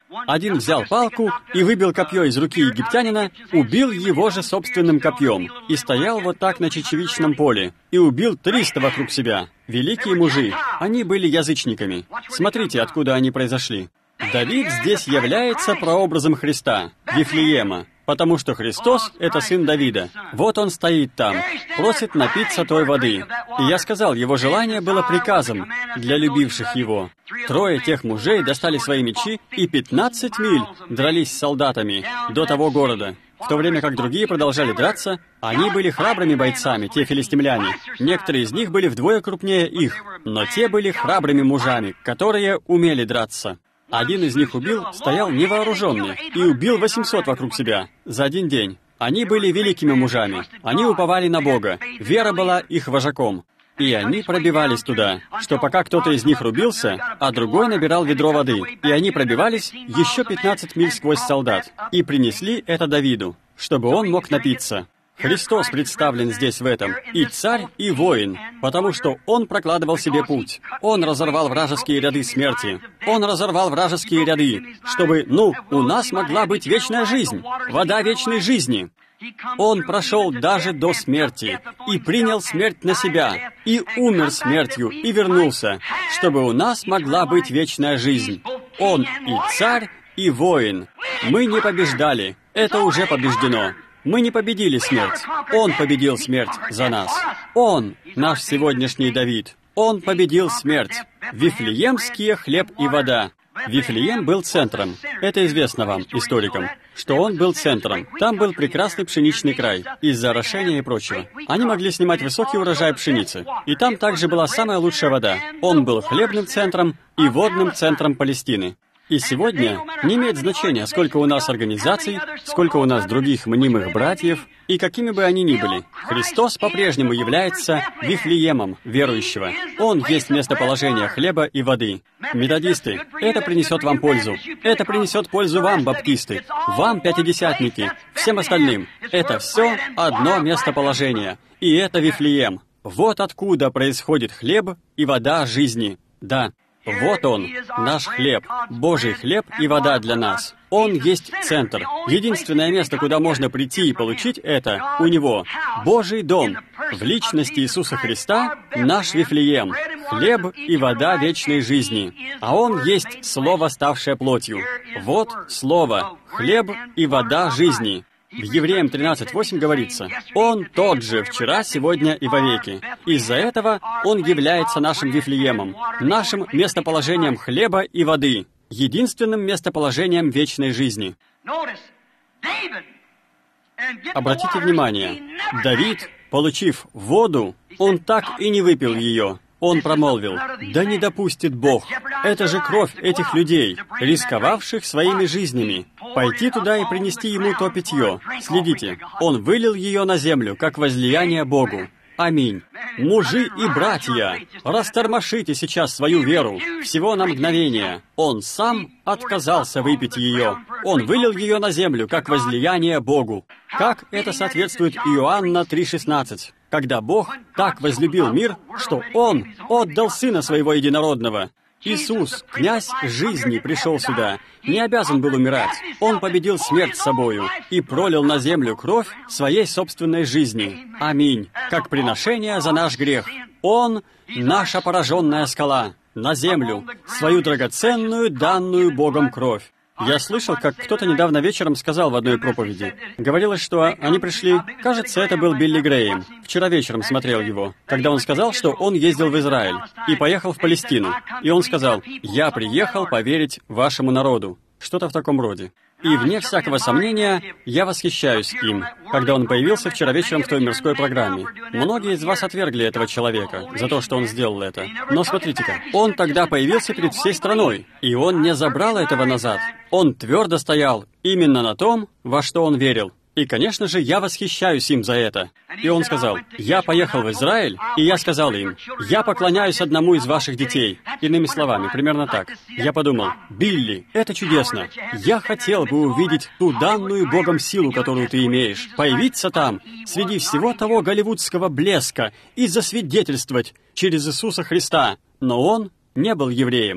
Один взял палку и выбил копье из руки египтянина, убил его же собственным копьем, и стоял вот так на чечевичном поле, и убил 300 вокруг себя. Великие мужи, они были язычниками. Смотрите, откуда они произошли. Давид здесь является прообразом Христа, Вифлеема, потому что Христос — это сын Давида. Вот он стоит там, просит напиться той воды. И я сказал, его желание было приказом для любивших его. 3 тех мужей достали свои мечи и 15 миль дрались с солдатами до того города. В то время как другие продолжали драться, они были храбрыми бойцами, те филистимляне. Некоторые из них были вдвое крупнее их, но те были храбрыми мужами, которые умели драться. Один из них стоял невооруженный, и убил 800 вокруг себя за один день. Они были великими мужами, они уповали на Бога, вера была их вожаком. И они пробивались туда, что пока кто-то из них рубился, а другой набирал ведро воды, и они пробивались еще 15 миль сквозь солдат, и принесли это Давиду, чтобы он мог напиться. Христос представлен здесь в этом, и царь, и воин, потому что Он прокладывал себе путь. Он разорвал вражеские ряды смерти. Он разорвал вражеские ряды, чтобы, у нас могла быть вечная жизнь, вода вечной жизни. Он прошел даже до смерти, и принял смерть на себя, и умер смертью, и вернулся, чтобы у нас могла быть вечная жизнь. Он и царь, и воин. Мы не побеждали, это уже побеждено. Мы не победили смерть. Он победил смерть за нас. Он, наш сегодняшний Давид. Он победил смерть. Вифлеемские хлеб и вода. Вифлеем был центром. Это известно вам, историкам, что он был центром. Там был прекрасный пшеничный край, из-за орошения и прочего. Они могли снимать высокий урожай пшеницы. И там также была самая лучшая вода. Он был хлебным центром и водным центром Палестины. И сегодня не имеет значения, сколько у нас организаций, сколько у нас других мнимых братьев, и какими бы они ни были. Христос по-прежнему является Вифлеемом верующего. Он есть местоположение хлеба и воды. Методисты, это принесет вам пользу. Это принесет пользу вам, баптисты, вам, пятидесятники, всем остальным. Это все одно местоположение. И это Вифлеем. Вот откуда происходит хлеб и вода жизни. Да. Вот Он, наш хлеб, Божий хлеб и вода для нас. Он есть центр. Единственное место, куда можно прийти и получить это, у Него. Божий дом. В личности Иисуса Христа наш Вифлеем. Хлеб и вода вечной жизни. А Он есть Слово, ставшее плотью. Вот Слово. Хлеб и вода жизни. В Евреям 13:8 говорится, «Он тот же вчера, сегодня и вовеки». Из-за этого Он является нашим Вифлеемом, нашим местоположением хлеба и воды, единственным местоположением вечной жизни. Обратите внимание, Давид, получив воду, он так и не выпил ее. Он промолвил, «Да не допустит Бог, это же кровь этих людей, рисковавших своими жизнями, пойти туда и принести ему то питье. Следите, он вылил ее на землю, как возлияние Богу. Аминь. Мужи и братья, растормошите сейчас свою веру, всего на мгновение. Он сам отказался выпить ее. Он вылил ее на землю, как возлияние Богу. Как это соответствует Иоанна 3:16, когда Бог так возлюбил мир, что Он отдал Сына Своего Единородного. Иисус, князь жизни, пришел сюда, не обязан был умирать. Он победил смерть собою и пролил на землю кровь своей собственной жизни. Аминь. Как приношение за наш грех. Он — наша пораженная скала, на землю, свою драгоценную, данную Богом кровь. Я слышал, как кто-то недавно вечером сказал в одной проповеди. Говорилось, что они пришли... Кажется, это был Билли Грэем. Вчера вечером смотрел его, когда он сказал, что он ездил в Израиль и поехал в Палестину. И он сказал, «Я приехал поверить вашему народу». Что-то в таком роде. И вне всякого сомнения, я восхищаюсь им, когда он появился вчера вечером в той мирской программе. Многие из вас отвергли этого человека за то, что он сделал это. Но смотрите-ка, он тогда появился перед всей страной, и он не забрал этого назад. Он твердо стоял именно на том, во что он верил. И, конечно же, я восхищаюсь им за это. И он сказал, «Я поехал в Израиль, и я сказал им, я поклоняюсь одному из ваших детей». Иными словами, примерно так. Я подумал, «Билли, это чудесно. Я хотел бы увидеть ту данную Богом силу, которую ты имеешь, появиться там, среди всего того голливудского блеска и засвидетельствовать через Иисуса Христа». Но он не был евреем.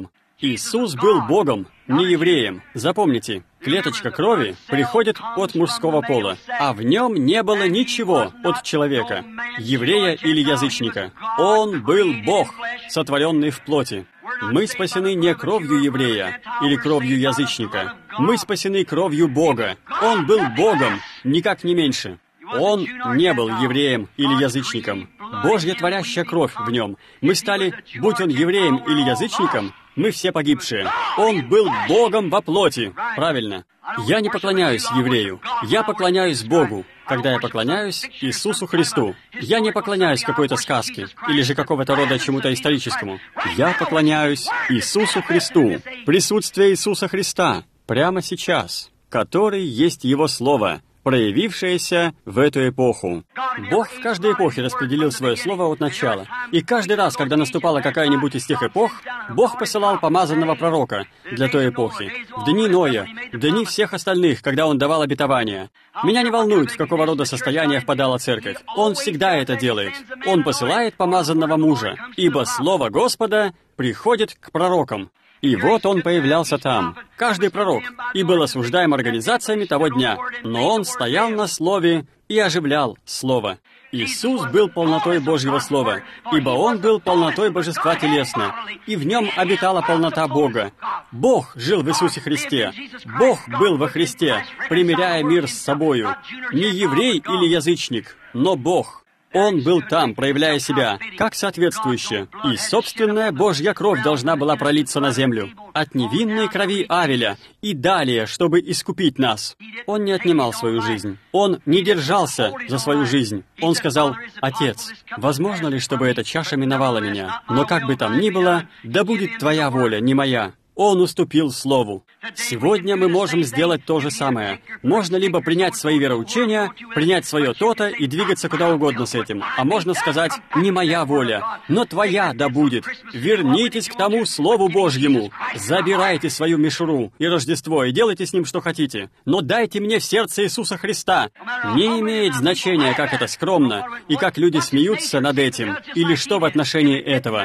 Иисус был Богом, не евреем. Запомните, клеточка крови приходит от мужского пола, а в нем не было ничего от человека, еврея или язычника. Он был Бог, сотворенный в плоти. Мы спасены не кровью еврея или кровью язычника. Мы спасены кровью Бога. Он был Богом, никак не меньше. Он не был евреем или язычником. Божья творящая кровь в нем. Мы стали, будь он евреем или язычником, мы все погибшие. Он был Богом во плоти. Правильно. Я не поклоняюсь еврею. Я поклоняюсь Богу, когда я поклоняюсь Иисусу Христу. Я не поклоняюсь какой-то сказке или же какого-то рода чему-то историческому. Я поклоняюсь Иисусу Христу. Присутствие Иисуса Христа прямо сейчас, который есть Его Слово, проявившееся в эту эпоху. Бог в каждой эпохе распределил свое слово от начала. И каждый раз, когда наступала какая-нибудь из тех эпох, Бог посылал помазанного пророка для той эпохи. В дни Ноя, в дни всех остальных, когда Он давал обетования. Меня не волнует, в какого рода состояние впадала церковь. Он всегда это делает. Он посылает помазанного мужа, ибо слово Господа приходит к пророкам. И вот он появлялся там, каждый пророк, и был осуждаем организациями того дня, но он стоял на слове и оживлял слово. Иисус был полнотой Божьего Слова, ибо Он был полнотой Божества телесно, и в Нем обитала полнота Бога. Бог жил в Иисусе Христе. Бог был во Христе, примиряя мир с собою. Не еврей или язычник, но Бог. Он был там, проявляя себя, как соответствующе, и собственная Божья кровь должна была пролиться на землю, от невинной крови Авеля, и далее, чтобы искупить нас. Он не отнимал свою жизнь. Он не держался за свою жизнь. Он сказал: «Отец, возможно ли, чтобы эта чаша миновала меня? Но как бы там ни было, да будет Твоя воля, не моя». Он уступил Слову. Сегодня мы можем сделать то же самое. Можно либо принять свои вероучения, принять свое то-то и двигаться куда угодно с этим. А можно сказать: «Не моя воля, но Твоя да будет». Вернитесь к тому Слову Божьему. Забирайте свою мишуру и Рождество и делайте с ним, что хотите. Но дайте мне в сердце Иисуса Христа. Не имеет значения, как это скромно, и как люди смеются над этим, или что в отношении этого.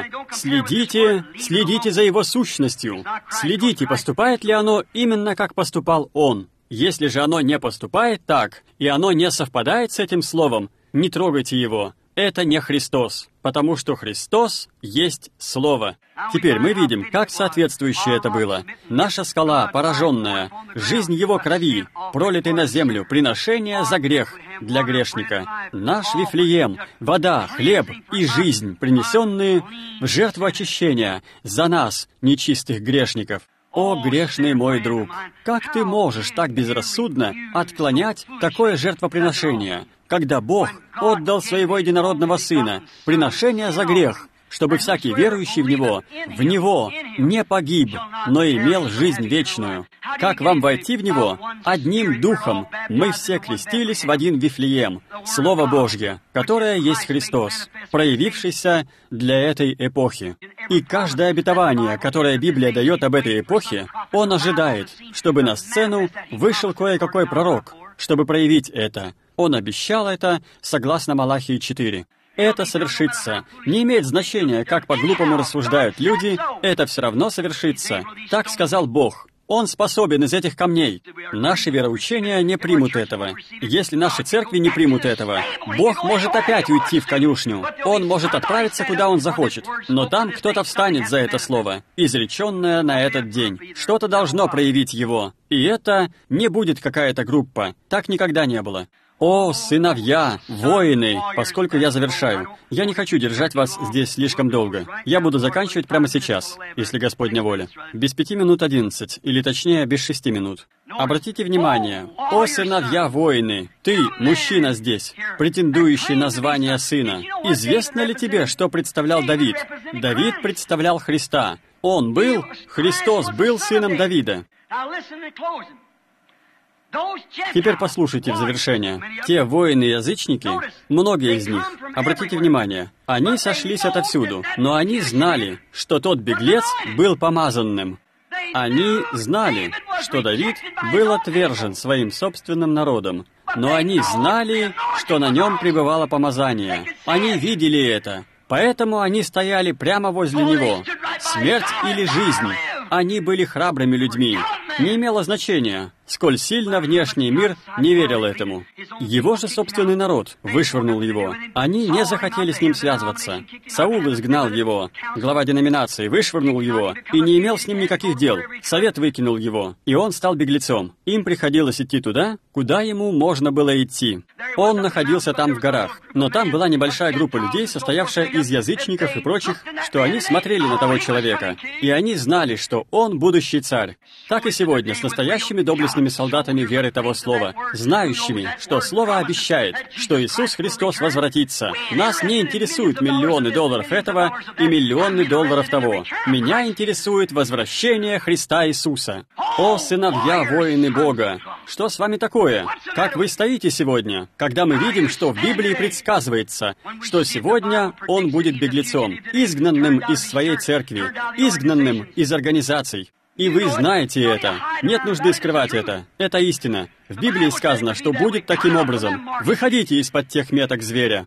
Следите за Его сущностью. Следите, поступает ли оно именно как поступал Он. Если же оно не поступает так, и оно не совпадает с этим словом, не трогайте его. Это не Христос, потому что Христос есть Слово. Теперь мы видим, как соответствующе это было. Наша скала, пораженная, жизнь Его крови, пролитой на землю, приношение за грех для грешника. Наш Вифлеем, вода, хлеб и жизнь, принесенные в жертву очищения за нас, нечистых грешников. О, грешный мой друг, как ты можешь так безрассудно отклонять такое жертвоприношение, когда Бог отдал Своего единородного Сына, приношение за грех, чтобы всякий верующий в Него не погиб, но имел жизнь вечную. Как вам войти в Него? Одним Духом мы все крестились в один Вифлеем, Слово Божье, которое есть Христос, проявившийся для этой эпохи. И каждое обетование, которое Библия дает об этой эпохе, Он ожидает, чтобы на сцену вышел кое-какой пророк, чтобы проявить это. Он обещал это согласно Малахии 4. Это совершится. Не имеет значения, как по-глупому рассуждают люди, это все равно совершится. Так сказал Бог. Он способен из этих камней. Наши вероучения не примут этого. Если наши церкви не примут этого, Бог может опять уйти в конюшню. Он может отправиться, куда Он захочет. Но там кто-то встанет за это слово, изреченное на этот день. Что-то должно проявить его. И это не будет какая-то группа. Так никогда не было. О, сыновья, воины, поскольку я завершаю, я не хочу держать вас здесь слишком долго. Я буду заканчивать прямо сейчас, если Господня воля. Без 5 минут 11, или точнее, без 6 минут. Обратите внимание, о, сыновья, воины, ты, мужчина здесь, претендующий на звание сына. Известно ли тебе, что представлял Давид? Давид представлял Христа. Христос был сыном Давида. Теперь послушайте в завершение. Те воины-язычники, многие из них, обратите внимание, они сошлись отовсюду, но они знали, что тот беглец был помазанным. Они знали, что Давид был отвержен своим собственным народом, но они знали, что на нем пребывало помазание. Они видели это, поэтому они стояли прямо возле него. Смерть или жизнь, Они были храбрыми людьми. Не имело значения, сколь сильно внешний мир не верил этому. Его же собственный народ вышвырнул его. Они не захотели с ним связываться. Саул изгнал его. Глава деноминации вышвырнул его и не имел с ним никаких дел. Совет выкинул его, и он стал беглецом. Им приходилось идти туда, куда ему можно было идти. Он находился там в горах, но там была небольшая группа людей, состоявшая из язычников и прочих, что они смотрели на того человека, и они знали, что он будущий царь. Так и сегодня с настоящими доблестными солдатами веры того слова, знающими, что слово обещает, что Иисус Христос возвратится. Нас не интересуют миллионы долларов этого и миллионы долларов того. Меня интересует возвращение Христа Иисуса. О, сыновья, воины Бога! Что с вами такое? Как вы стоите сегодня, когда мы видим, что в Библии предсказывается, что сегодня он будет беглецом, изгнанным из своей церкви, изгнанным из организаций? И вы знаете это. Нет нужды скрывать это. Это истина. В Библии сказано, что будет таким образом. Выходите из-под тех меток зверя.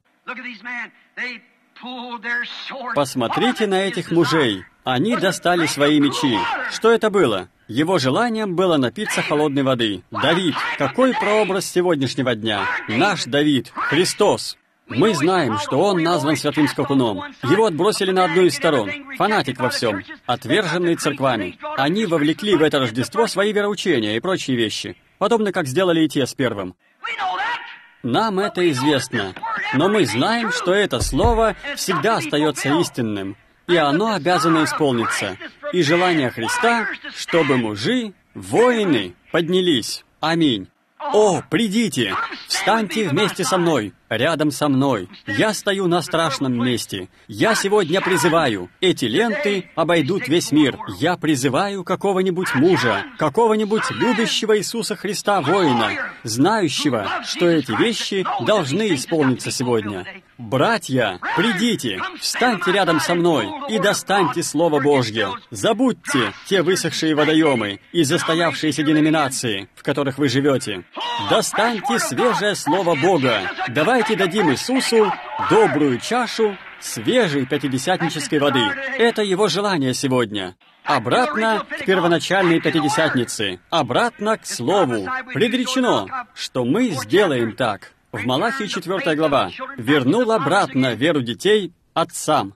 Посмотрите на этих мужей. Они достали свои мечи. Что это было? Его желанием было напиться холодной воды. Давид. Какой прообраз сегодняшнего дня? Наш Давид. Христос. Мы знаем, что он назван святым скакуном. Его отбросили на одну из сторон. Фанатик во всем. Отверженный церквами. Они вовлекли в это Рождество свои вероучения и прочие вещи. Подобно как сделали и те с первым. Нам это известно. Но мы знаем, что это слово всегда остается истинным. И оно обязано исполниться. И желание Христа, чтобы мужи, воины, поднялись. Аминь. О, придите! Встаньте вместе со мной, рядом со мной. Я стою на страшном месте. Я сегодня призываю. Эти ленты обойдут весь мир. Я призываю какого-нибудь мужа, какого-нибудь любящего Иисуса Христа воина, знающего, что эти вещи должны исполниться сегодня. Братья, придите, встаньте рядом со мной и достаньте Слово Божье. Забудьте те высохшие водоемы и застоявшиеся деноминации, в которых вы живете. Достаньте свежее Слово Бога. Давайте дадим Иисусу добрую чашу свежей пятидесятнической воды. Это Его желание сегодня. Обратно к первоначальной Пятидесятнице. Обратно к Слову. Предречено, что мы сделаем так. В Малахии 4 глава. «Вернул обратно веру детей отцам».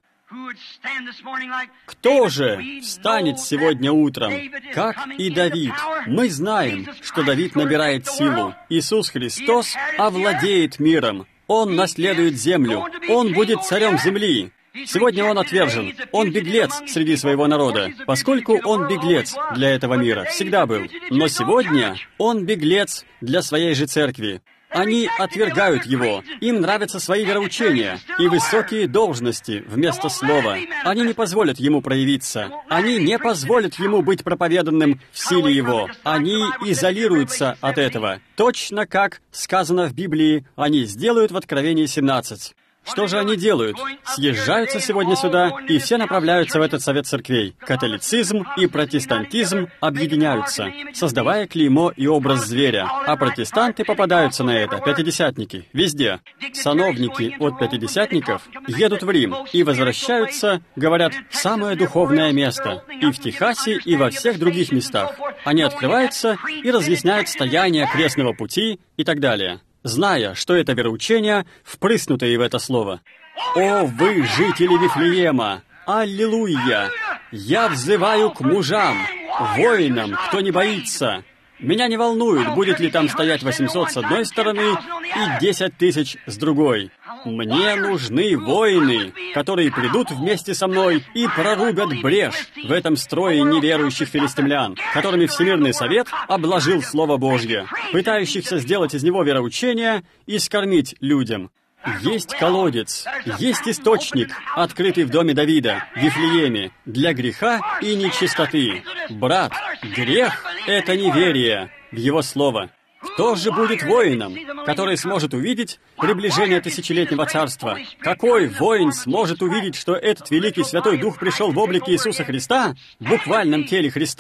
Кто же встанет сегодня утром, как и Давид? Мы знаем, что Давид набирает силу. Иисус Христос овладеет миром. Он наследует землю. Он будет царем земли. Сегодня он отвержен. Он беглец среди своего народа, поскольку он беглец для этого мира. Всегда был. Но сегодня он беглец для своей же церкви. Они отвергают его. Им нравятся свои вероучения и высокие должности вместо слова. Они не позволят ему проявиться. Они не позволят ему быть проповеданным в силе его. Они изолируются от этого. Точно как сказано в Библии, они сделают в Откровении 17. Что же они делают? Съезжаются сегодня сюда, и все направляются в этот совет церквей. Католицизм и протестантизм объединяются, создавая клеймо и образ зверя. А протестанты попадаются на это, пятидесятники, везде. Сановники от пятидесятников едут в Рим и возвращаются, говорят, в самое духовное место. И в Техасе, и во всех других местах. Они открываются и разъясняют стояние крестного пути и так далее, зная, что это вероучение, впрыснутое в это слово. «О, вы, жители Вифлеема! Аллилуйя! Я взываю к мужам, воинам, кто не боится. Меня не волнует, будет ли там стоять 800 с одной стороны и 10 тысяч с другой. Мне нужны воины, которые придут вместе со мной и прорубят брешь в этом строе неверующих филистимлян, которыми Всемирный Совет обложил Слово Божье, пытающихся сделать из него вероучение и скормить людям. Есть колодец, есть источник, открытый в доме Давида, в Вифлееме, для греха и нечистоты. Брат, грех — это неверие в Его Слово. Кто же будет воином, который сможет увидеть приближение тысячелетнего царства? Какой воин сможет увидеть, что этот великий Святой Дух пришел в облике Иисуса Христа, в буквальном теле Христа?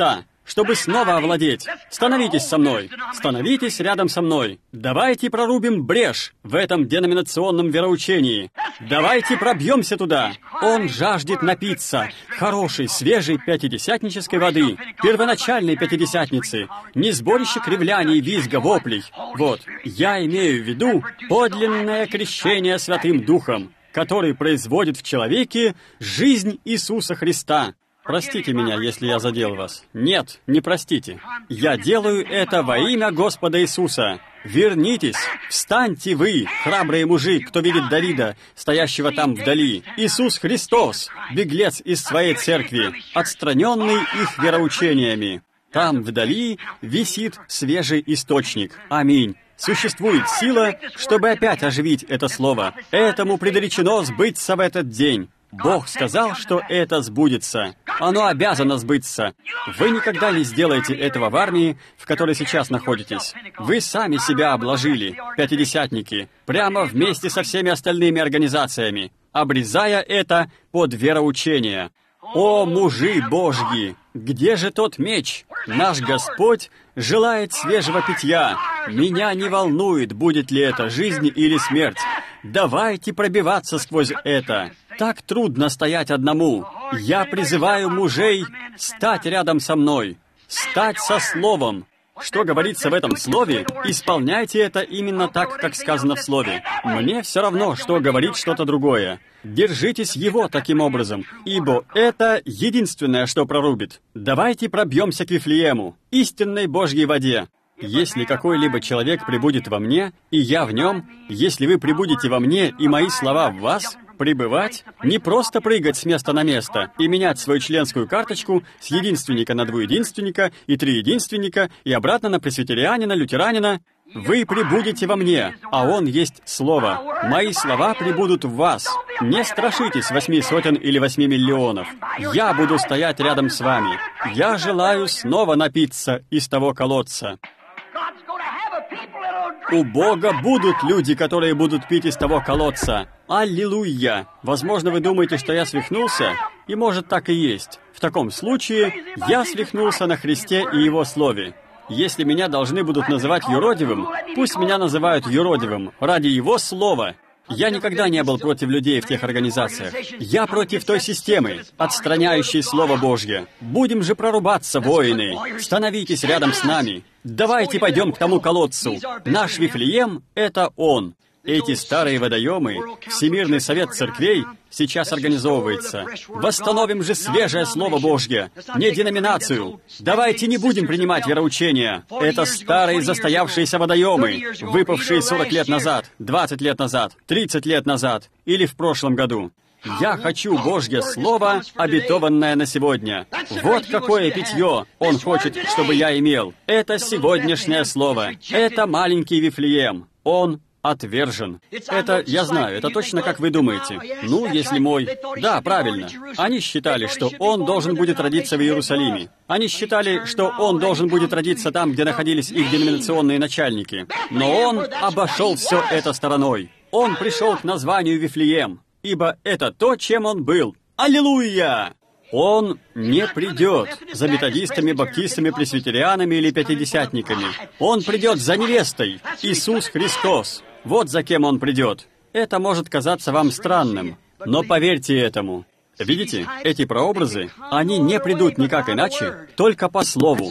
чтобы снова овладеть. Становитесь со мной. Становитесь рядом со мной. Давайте прорубим брешь в этом деноминационном вероучении. Давайте пробьемся туда. Он жаждет напиться хорошей, свежей пятидесятнической воды, первоначальной пятидесятницы, не сборище кривляний, визга, воплей. Вот, я имею в виду подлинное крещение Святым Духом, который производит в человеке жизнь Иисуса Христа. Простите меня, если я задел вас. Нет, не простите. Я делаю это во имя Господа Иисуса. Вернитесь, встаньте вы, храбрые мужи, кто видит Давида, стоящего там вдали. Иисус Христос, беглец из своей церкви, отстраненный их вероучениями. Там вдали висит свежий источник. Аминь. Существует сила, чтобы опять оживить это слово. Этому предречено сбыться в этот день. Бог сказал, что это сбудется. Оно обязано сбыться. Вы никогда не сделаете этого в армии, в которой сейчас находитесь. Вы сами себя обложили, пятидесятники, прямо вместе со всеми остальными организациями, обрезая это под вероучение. О, мужи Божьи! Где же тот меч? Наш Господь желает свежего питья. Меня не волнует, будет ли это жизнь или смерть. Давайте пробиваться сквозь это. Так трудно стоять одному. Я призываю мужей стать рядом со мной, стать со Словом. Что говорится в этом Слове, исполняйте это именно так, как сказано в Слове. Мне все равно, что говорит что-то другое. Держитесь его таким образом, ибо это единственное, что прорубит. Давайте пробьемся к Вифлеему, истинной Божьей воде. Если какой-либо человек пребудет во мне, и я в нем, если вы пребудете во мне, и мои слова в вас, пребывать, не просто прыгать с места на место и менять свою членскую карточку с единственника на двуединственника и триединственника и обратно на пресвитерианина, лютеранина. Вы пребудете во мне, а Он есть Слово. Мои слова пребудут в вас. Не страшитесь 800 или 8 миллионов. Я буду стоять рядом с вами. Я желаю снова напиться из того колодца. У Бога будут люди, которые будут пить из того колодца. Аллилуйя! Возможно, вы думаете, что я свихнулся, и может так и есть. В таком случае, я свихнулся на Христе и Его Слове. Если меня должны будут называть юродивым, пусть меня называют юродивым ради Его Слова. Я никогда не был против людей в тех организациях. Я против той системы, отстраняющей Слово Божье. Будем же прорубаться, воины. Становитесь рядом с нами. Давайте пойдем к тому колодцу. Наш Вифлеем — это Он. Эти старые водоемы, Всемирный совет церквей, сейчас организовывается. Восстановим же свежее Слово Божье, не деноминацию. Давайте не будем принимать вероучения. Это старые застоявшиеся водоемы, выпавшие 40 лет назад, 20 лет назад, 30 лет назад или в прошлом году. Я хочу Божье Слово, обетованное на сегодня. Вот какое питье Он хочет, чтобы я имел. Это сегодняшнее Слово. Это маленький Вифлеем. Он отвержен. Это, я знаю, это точно как вы думаете. Ну, если мой... Да, правильно. Они считали, что он должен будет родиться в Иерусалиме. Они считали, что он должен будет родиться там, где находились их деноминационные начальники. Но он обошел все это стороной. Он пришел к названию Вифлеем, ибо это то, чем он был. Аллилуйя! Он не придет за методистами, баптистами, пресвитерианами или пятидесятниками. Он придет за невестой, Иисус Христос. Вот за кем Он придет. Это может казаться вам странным, но поверьте этому. Видите, эти прообразы, они не придут никак иначе, только по Слову.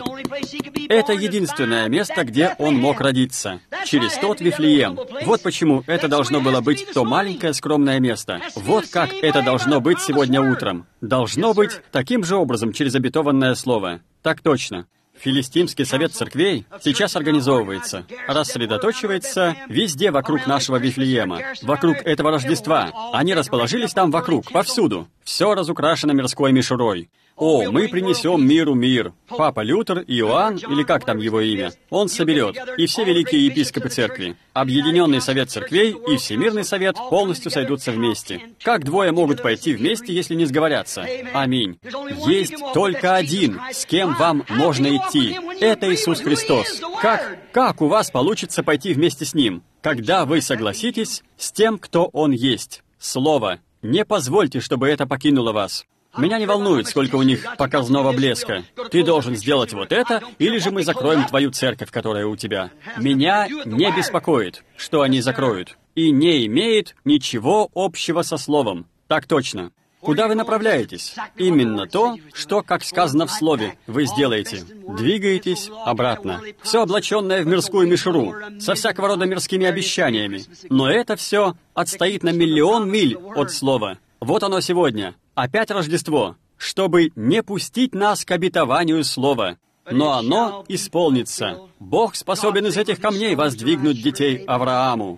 Это единственное место, где Он мог родиться. Через тот Вифлеем. Вот почему это должно было быть то маленькое скромное место. Вот как это должно быть сегодня утром. Должно быть таким же образом через обетованное Слово. Так точно. Филистимский совет церквей сейчас организовывается, рассредоточивается везде вокруг нашего Вифлеема, вокруг этого Рождества. Они расположились там вокруг, повсюду. Все разукрашено мирской мишурой. О, мы принесем миру мир. Папа Лютер, Иоанн, или как там его имя, он соберет, и все великие епископы церкви. Объединенный совет церквей и Всемирный совет полностью сойдутся вместе. Как двое могут пойти вместе, если не сговорятся? Аминь. Есть только один, с кем вам можно идти. Это Иисус Христос. Как у вас получится пойти вместе с Ним? Когда вы согласитесь с тем, кто Он есть. Слово. Не позвольте, чтобы это покинуло вас. Меня не волнует, сколько у них показного блеска. Ты должен сделать вот это, или же мы закроем твою церковь, которая у тебя. Меня не беспокоит, что они закроют. И не имеет ничего общего со словом. Так точно. Куда вы направляетесь? Именно то, что, как сказано в Слове, вы сделаете. Двигаетесь обратно. Все облаченное в мирскую мишуру, со всякого рода мирскими обещаниями. Но это все отстоит на миллион миль от Слова. Вот оно сегодня. Опять Рождество. Чтобы не пустить нас к обетованию Слова. Но оно исполнится. Бог способен из этих камней воздвигнуть детей Аврааму.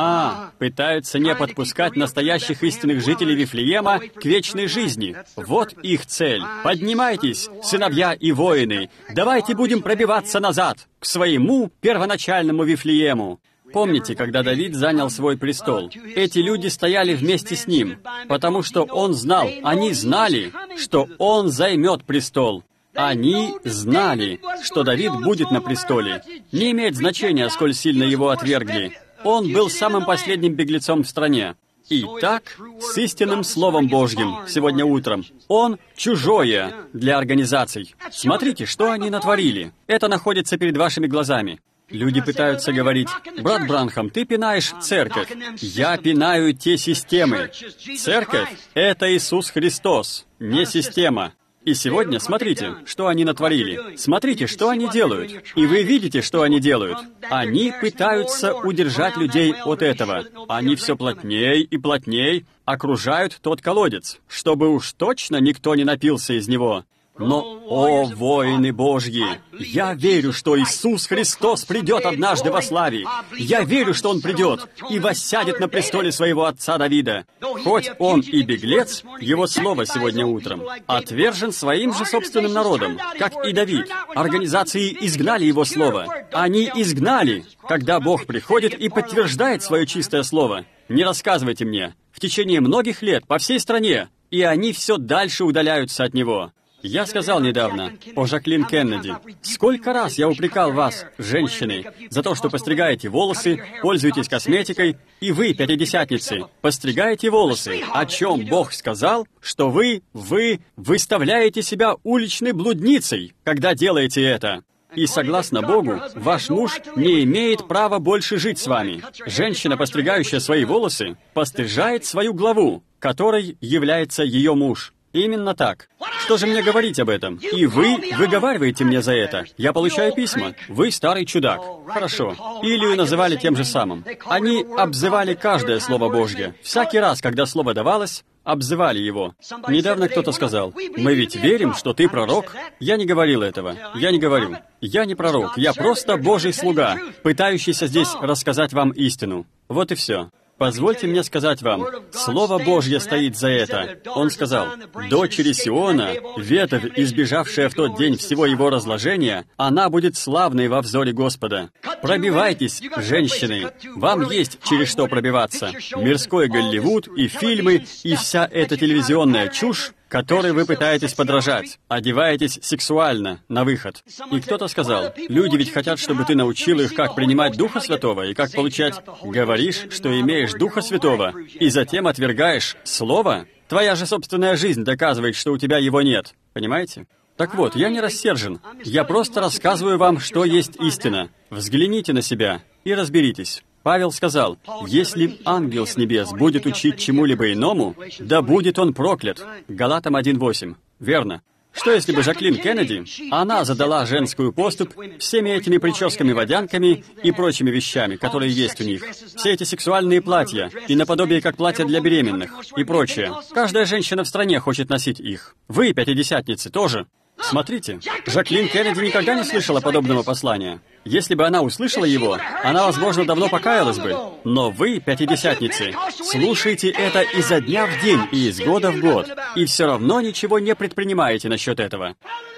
Пытаются не подпускать настоящих истинных жителей Вифлеема к вечной жизни. Вот их цель. Поднимайтесь, сыновья и воины. Давайте будем пробиваться назад, к своему первоначальному Вифлеему. Помните, когда Давид занял свой престол? Эти люди стояли вместе с ним, потому что он знал, они знали, что он займет престол. Они знали, что Давид будет на престоле. Не имеет значения, сколь сильно его отвергли. Он был самым последним беглецом в стране. И так, с истинным Словом Божьим сегодня утром, он чужое для организаций. Смотрите, что они натворили. Это находится перед вашими глазами. Люди пытаются говорить: «Брат Бранхам, ты пинаешь церковь». Я пинаю те системы. Церковь — это Иисус Христос, не система. И сегодня смотрите, что они натворили. Смотрите, что они делают. И вы видите, что они делают. Они пытаются удержать людей от этого. Они все плотней и плотней окружают тот колодец, чтобы уж точно никто не напился из него. Но, о, воины Божьи, я верю, что Иисус Христос придет однажды во славе. Я верю, что Он придет и воссядет на престоле своего отца Давида. Хоть он и беглец, его слово сегодня утром отвержен своим же собственным народом, как и Давид. Организации изгнали его слово. Они изгнали, когда Бог приходит и подтверждает свое чистое слово. Не рассказывайте мне. В течение многих лет по всей стране, и они все дальше удаляются от него. Я сказал недавно о Жаклин Кеннеди. Сколько раз я упрекал вас, женщины, за то, что постригаете волосы, пользуетесь косметикой, и вы, пятидесятницы, постригаете волосы, о чем Бог сказал, что вы выставляете себя уличной блудницей, когда делаете это. И согласно Богу, ваш муж не имеет права больше жить с вами. Женщина, постригающая свои волосы, постыжает свою главу, которой является ее муж. Именно так. Что же мне говорить об этом? И вы выговариваете мне за это. Я получаю письма. Вы старый чудак. Хорошо. Илью называли тем же самым. Они обзывали каждое Слово Божье. Всякий раз, когда Слово давалось, обзывали его. Недавно кто-то сказал: «Мы ведь верим, что ты пророк». Я не говорил этого. Я не говорю. Я не пророк. Я просто Божий слуга, пытающийся здесь рассказать вам истину. Вот и все. Позвольте мне сказать вам, Слово Божье стоит за это. Он сказал: «Дочери Сиона, ветвь, избежавшая в тот день всего его разложения, она будет славной во взоре Господа». Пробивайтесь, женщины. Вам есть через что пробиваться. Мирской Голливуд и фильмы, и вся эта телевизионная чушь, которой вы пытаетесь подражать. Одеваетесь сексуально, на выход. И кто-то сказал: «Люди ведь хотят, чтобы ты научил их, как принимать Духа Святого и как получать». Говоришь, что имеешь Духа Святого, и затем отвергаешь Слово? Твоя же собственная жизнь доказывает, что у тебя его нет. Понимаете? Так вот, я не рассержен. Я просто рассказываю вам, что есть истина. Взгляните на себя и разберитесь. Павел сказал: «Если ангел с небес будет учить чему-либо иному, да будет он проклят». Галатам 1:8. Верно. Что если бы Жаклин Кеннеди, она задала женскую поступь всеми этими прическами-водянками и прочими вещами, которые есть у них. Все эти сексуальные платья, и наподобие как платья для беременных, и прочее. Каждая женщина в стране хочет носить их. Вы, пятидесятницы, тоже. Смотрите, Жаклин Кеннеди никогда не слышала подобного послания. Если бы она услышала его, она, возможно, давно покаялась бы. Но вы, пятидесятницы, слушаете это изо дня в день и из года в год, и все равно ничего не предпринимаете насчет этого.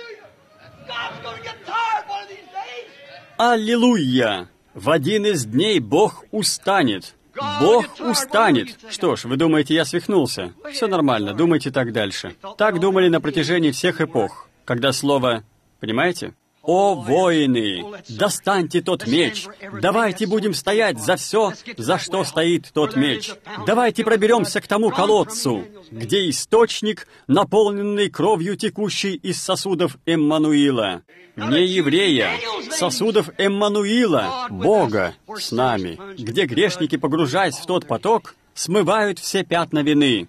Аллилуйя! В один из дней Бог устанет. Бог устанет. Что ж, вы думаете, я свихнулся? Все нормально, думайте так дальше. Так думали на протяжении всех эпох, когда слово... Понимаете? О, воины, достаньте тот меч. Давайте будем стоять за все, за что стоит тот меч. Давайте проберемся к тому колодцу, где источник, наполненный кровью, текущей из сосудов Эммануила. Не еврея, сосудов Эммануила, Бога с нами, где грешники, погружаясь в тот поток, смывают все пятна вины.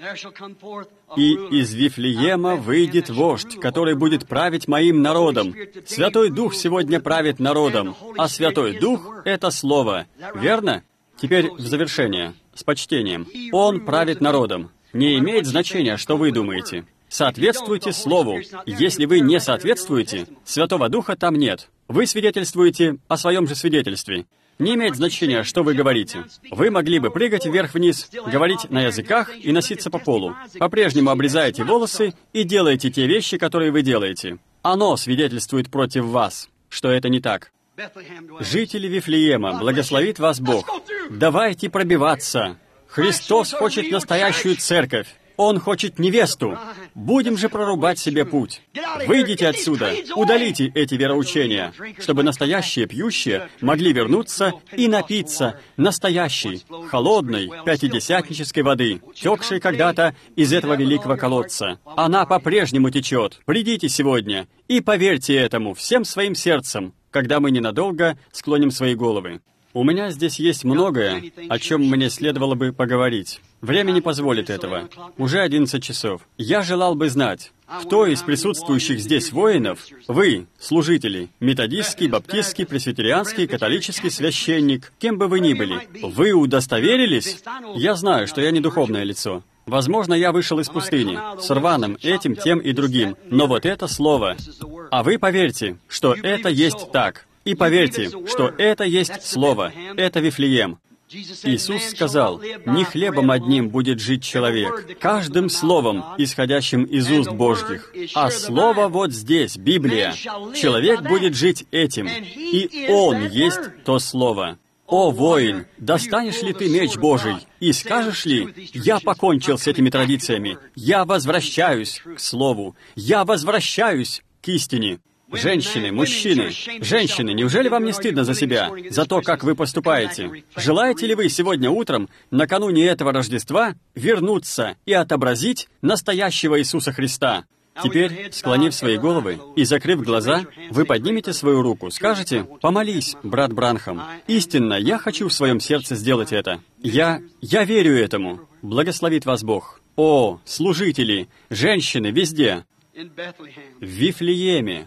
И из Вифлеема выйдет вождь, который будет править моим народом. Святой Дух сегодня правит народом, а Святой Дух — это Слово. Верно? Теперь в завершение, с почтением. Он правит народом. Не имеет значения, что вы думаете. Соответствуйте Слову. Если вы не соответствуете, Святого Духа там нет. Вы свидетельствуете о своем же свидетельстве. Не имеет значения, что вы говорите. Вы могли бы прыгать вверх-вниз, говорить на языках и носиться по полу. По-прежнему обрезаете волосы и делаете те вещи, которые вы делаете. Оно свидетельствует против вас, что это не так. Жители Вифлеема, благословит вас Бог. Давайте пробиваться. Христос хочет настоящую церковь. Он хочет невесту. Будем же прорубать себе путь. Выйдите отсюда, удалите эти вероучения, чтобы настоящие пьющие могли вернуться и напиться настоящей, холодной, пятидесятнической воды, текшей когда-то из этого великого колодца. Она по-прежнему течет. Придите сегодня и поверьте этому всем своим сердцем, когда мы ненадолго склоним свои головы. У меня здесь есть многое, о чем мне следовало бы поговорить. Время не позволит этого. Уже 11 часов. Я желал бы знать, кто из присутствующих здесь воинов, вы, служители, методистский, баптистский, пресвитерианский, католический, священник, кем бы вы ни были, вы удостоверились? Я знаю, что я не духовное лицо. Возможно, я вышел из пустыни, с рваным этим, тем и другим. Но вот это слово. А вы поверьте, что это есть так. И поверьте, что это есть Слово, это Вифлеем. Иисус сказал, «Не хлебом одним будет жить человек, каждым словом, исходящим из уст Божьих». А Слово вот здесь, Библия. Человек будет жить этим, и Он есть то Слово. О, воин, достанешь ли ты меч Божий и скажешь ли, «Я покончил с этими традициями, я возвращаюсь к Слову, я возвращаюсь к истине». Женщины, мужчины, женщины, неужели вам не стыдно за себя, за то, как вы поступаете? Желаете ли вы сегодня утром, накануне этого Рождества, вернуться и отобразить настоящего Иисуса Христа? Теперь, склонив свои головы и закрыв глаза, вы поднимете свою руку, скажете, «Помолись, брат Бранхам. Истинно, я хочу в своем сердце сделать это. Я верю этому. Благословит вас Бог». О, служители, женщины везде. В Вифлееме,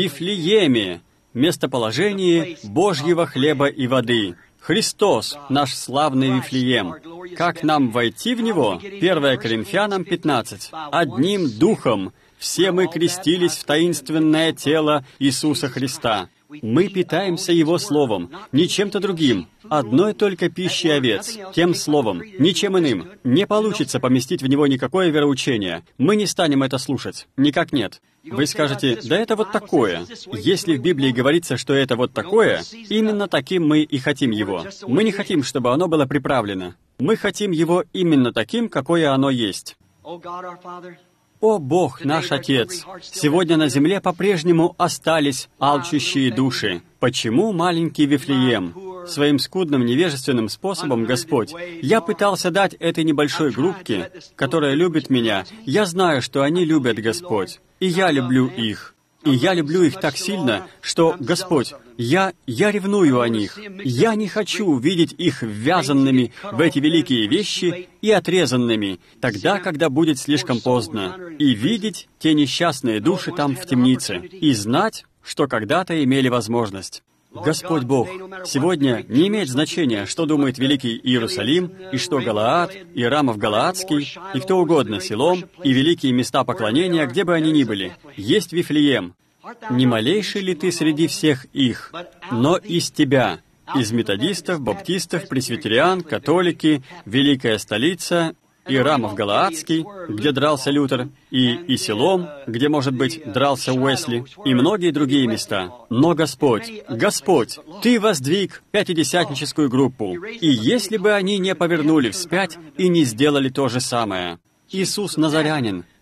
местоположение Божьего хлеба и воды. Христос, наш славный Вифлеем. Как нам войти в Него? 1 Коринфянам 15. «Одним духом все мы крестились в таинственное тело Иисуса Христа». Мы питаемся Его Словом, не чем-то другим, одной только пищей овец, тем Словом, ничем иным. Не получится поместить в него никакое вероучение. Мы не станем это слушать. Никак нет. Вы скажете, да это вот такое. Если в Библии говорится, что это вот такое, именно таким мы и хотим его. Мы не хотим, чтобы оно было приправлено. Мы хотим его именно таким, какое оно есть. О Бог наш Отец, сегодня на земле по-прежнему остались алчущие души. Почему маленький Вифлеем? Своим скудным невежественным способом, Господь, я пытался дать этой небольшой группке, которая любит меня, я знаю, что они любят, Господь, и я люблю их. И я люблю их так сильно, что, Господь, я ревную о них. Я не хочу видеть их ввязанными в эти великие вещи и отрезанными, тогда, когда будет слишком поздно, и видеть те несчастные души там в темнице, и знать, что когда-то имели возможность. Господь Бог, сегодня не имеет значения, что думает Великий Иерусалим, и что Галаад, и Рамов Галаадский, и кто угодно, Силом, и великие места поклонения, где бы они ни были. Есть Вифлеем. Не малейший ли ты среди всех их, но из тебя, из методистов, баптистов, пресвитериан, католики, великая столица, и Рамов Галаадский, где дрался Лютер, и Силом, где, может быть, дрался Уэсли, и многие другие места. Но Господь, Ты воздвиг пятидесятническую группу, и если бы они не повернули вспять и не сделали то же самое. Иисус Назарянин,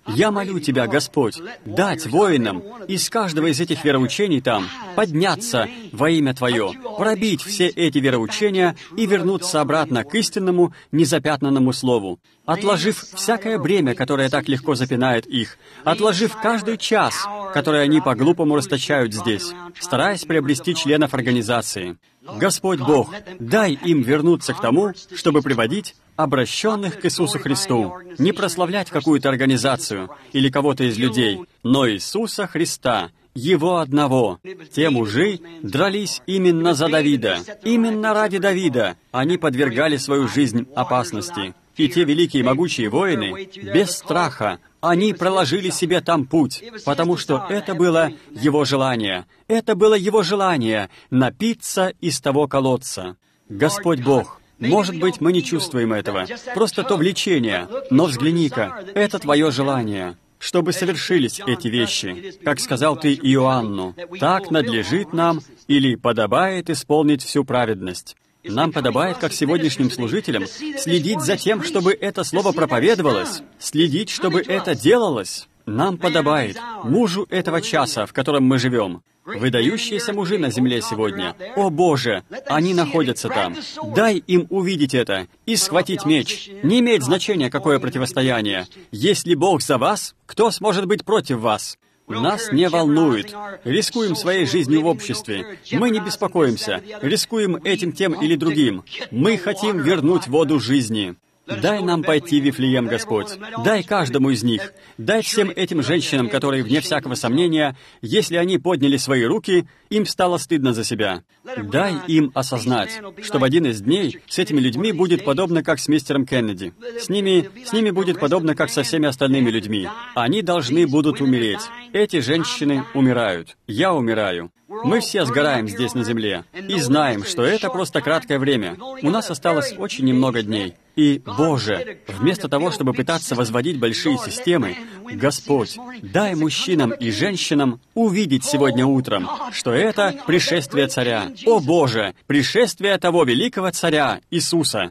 Я молю Тебя, Господь, дать воинам из каждого из этих вероучений там подняться во имя Твое, пробить все эти вероучения и вернуться обратно к истинному, незапятнанному Слову, отложив всякое бремя, которое так легко запинает их, отложив каждый час, который они по-глупому расточают здесь, стараясь приобрести членов организации. Господь Бог, дай им вернуться к тому, чтобы приводить обращенных к Иисусу Христу, не прославлять какую-то организацию или кого-то из людей, но Иисуса Христа, Его одного. Те мужи дрались именно за Давида, именно ради Давида. Они подвергали свою жизнь опасности. И те великие могучие воины, без страха, они проложили себе там путь, потому что это было его желание. Это было его желание — напиться из того колодца. Господь Бог, может быть, мы не чувствуем этого, просто то влечение, но взгляни-ка, это Твое желание, чтобы совершились эти вещи. Как сказал Ты Иоанну, так надлежит нам или подобает исполнить всю праведность. Нам подобает, как сегодняшним служителям, следить за тем, чтобы это слово проповедовалось, следить, чтобы это делалось. Нам подобает, мужу этого часа, в котором мы живем. Выдающиеся мужи на земле сегодня, о Боже, они находятся там. Дай им увидеть это и схватить меч. Не имеет значения, какое противостояние. Если Бог за вас, кто сможет быть против вас? Нас не волнует. Рискуем своей жизнью в обществе. Мы не беспокоимся. Рискуем этим, тем или другим. Мы хотим вернуть воду жизни. Дай нам пойти в Вифлеем, Господь. Дай каждому из них. Дай всем этим женщинам, которые, вне всякого сомнения, если они подняли свои руки, им стало стыдно за себя. Дай им осознать, что в один из дней с этими людьми будет подобно, как с мистером Кеннеди. С ними будет подобно, как со всеми остальными людьми. Они должны будут умереть. Эти женщины умирают. Я умираю. Мы все сгораем здесь на земле и знаем, что это просто краткое время. У нас осталось очень немного дней. И, Боже, вместо того, чтобы пытаться возводить большие системы, Господь, дай мужчинам и женщинам увидеть сегодня утром, что это пришествие Царя. О, Боже, пришествие того великого Царя, Иисуса.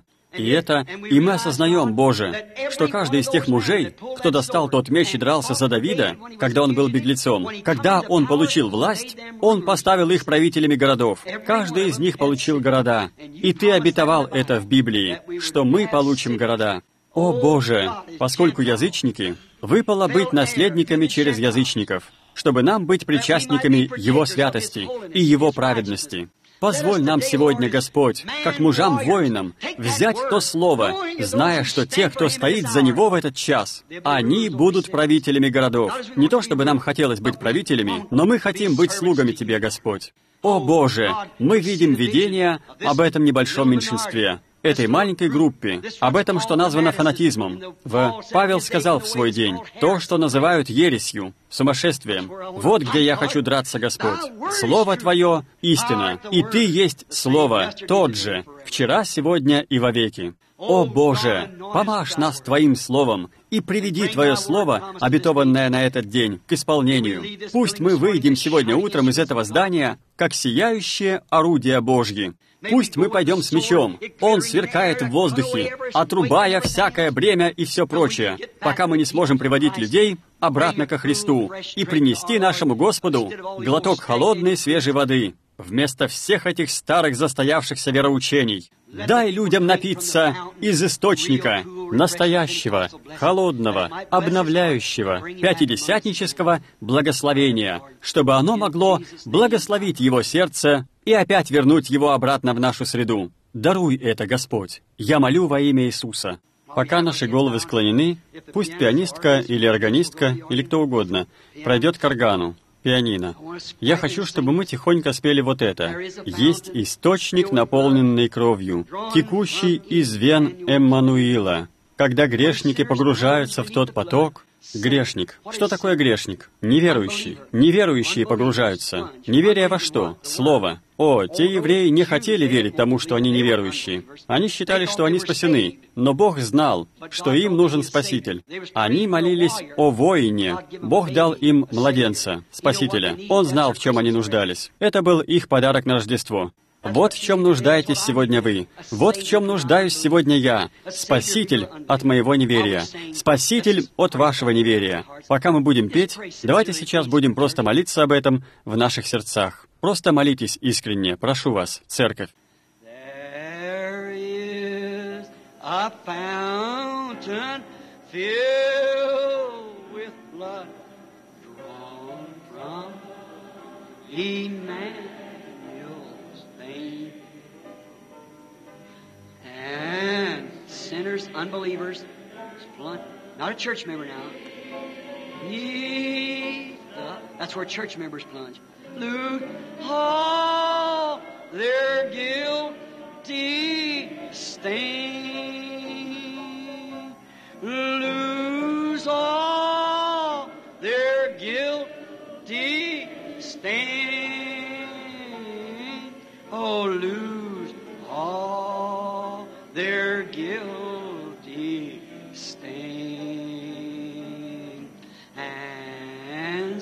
И мы осознаем, Боже, что каждый из тех мужей, кто достал тот меч и дрался за Давида, когда он был беглецом, когда он получил власть, он поставил их правителями городов. Каждый из них получил города. И Ты обетовал это в Библии, что мы получим города. О, Боже, поскольку язычники, выпало быть наследниками через язычников, чтобы нам быть причастниками Его святости и Его праведности. Позволь нам сегодня, Господь, как мужам-воинам, взять то слово, зная, что те, кто стоит за него в этот час, они будут правителями городов. Не то, чтобы нам хотелось быть правителями, но мы хотим быть слугами Тебе, Господь. О, Боже, мы видим видение об этом небольшом меньшинстве, этой маленькой группе, об этом, что названо фанатизмом. Павел сказал в свой день, то, что называют ересью, сумасшествием. Вот где я хочу драться, Господь. Слово Твое — истина, и Ты есть Слово, тот же, вчера, сегодня и вовеки. О, Боже, помажь нас Твоим Словом и приведи Твое Слово, обетованное на этот день, к исполнению. Пусть мы выйдем сегодня утром из этого здания, как сияющие орудия Божьи. Пусть мы пойдем с мечом. Он сверкает в воздухе, отрубая всякое бремя и все прочее, пока мы не сможем приводить людей обратно ко Христу и принести нашему Господу глоток холодной свежей воды вместо всех этих старых застоявшихся вероучений. Дай людям напиться из источника настоящего, холодного, обновляющего, пятидесятнического благословения, чтобы оно могло благословить его сердце и опять вернуть его обратно в нашу среду. Даруй это, Господь. Я молю во имя Иисуса. Пока наши головы склонены, пусть пианистка или органистка, или кто угодно, пройдет к органу, пианино. Я хочу, чтобы мы тихонько спели вот это. «Есть источник, наполненный кровью, текущий из вен Эммануила». Когда грешники погружаются в тот поток, грешник. Что такое грешник? Неверующий. Неверующие погружаются. Неверие во что? Слово. О, те евреи не хотели верить тому, что они неверующие. Они считали, что они спасены. Но Бог знал, что им нужен Спаситель. Они молились о воине. Бог дал им младенца, Спасителя. Он знал, в чем они нуждались. Это был их подарок на Рождество. Вот в чем нуждаетесь сегодня вы. Вот в чем нуждаюсь сегодня я. Спаситель от моего неверия. Спаситель от вашего неверия. Пока мы будем петь, давайте сейчас будем просто молиться об этом в наших сердцах. Просто молитесь искренне. Прошу вас, церковь. A fountain filled with blood drawn from Emmanuel's vein, and sinners, unbelievers, not a church member now. That's where church members plunge. Lose all their guilty stain, lose all their guilty stain, oh, lose all their guilty stain, and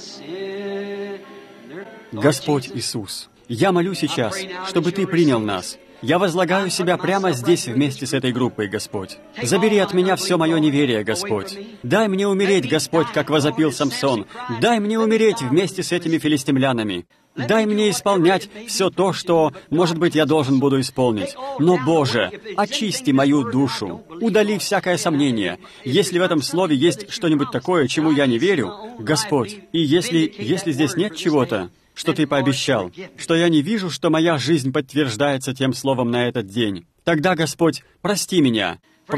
sinner. Господь Иисус, я молю сейчас, чтобы Ты принял нас. Я возлагаю себя прямо здесь вместе с этой группой, Господь. Забери от меня все мое неверие, Господь. Дай мне умереть, Господь, как возопил Самсон. Дай мне умереть вместе с этими филистимлянами. Дай мне исполнять все то, что, может быть, я должен буду исполнить. Но, Боже, очисти мою душу. Удали всякое сомнение. Если в этом слове есть что-нибудь такое, чему я не верю, Господь, и если здесь нет чего-то, что Ты пообещал, что я не вижу, что моя жизнь подтверждается тем словом на этот день. Тогда, Господь, прости меня,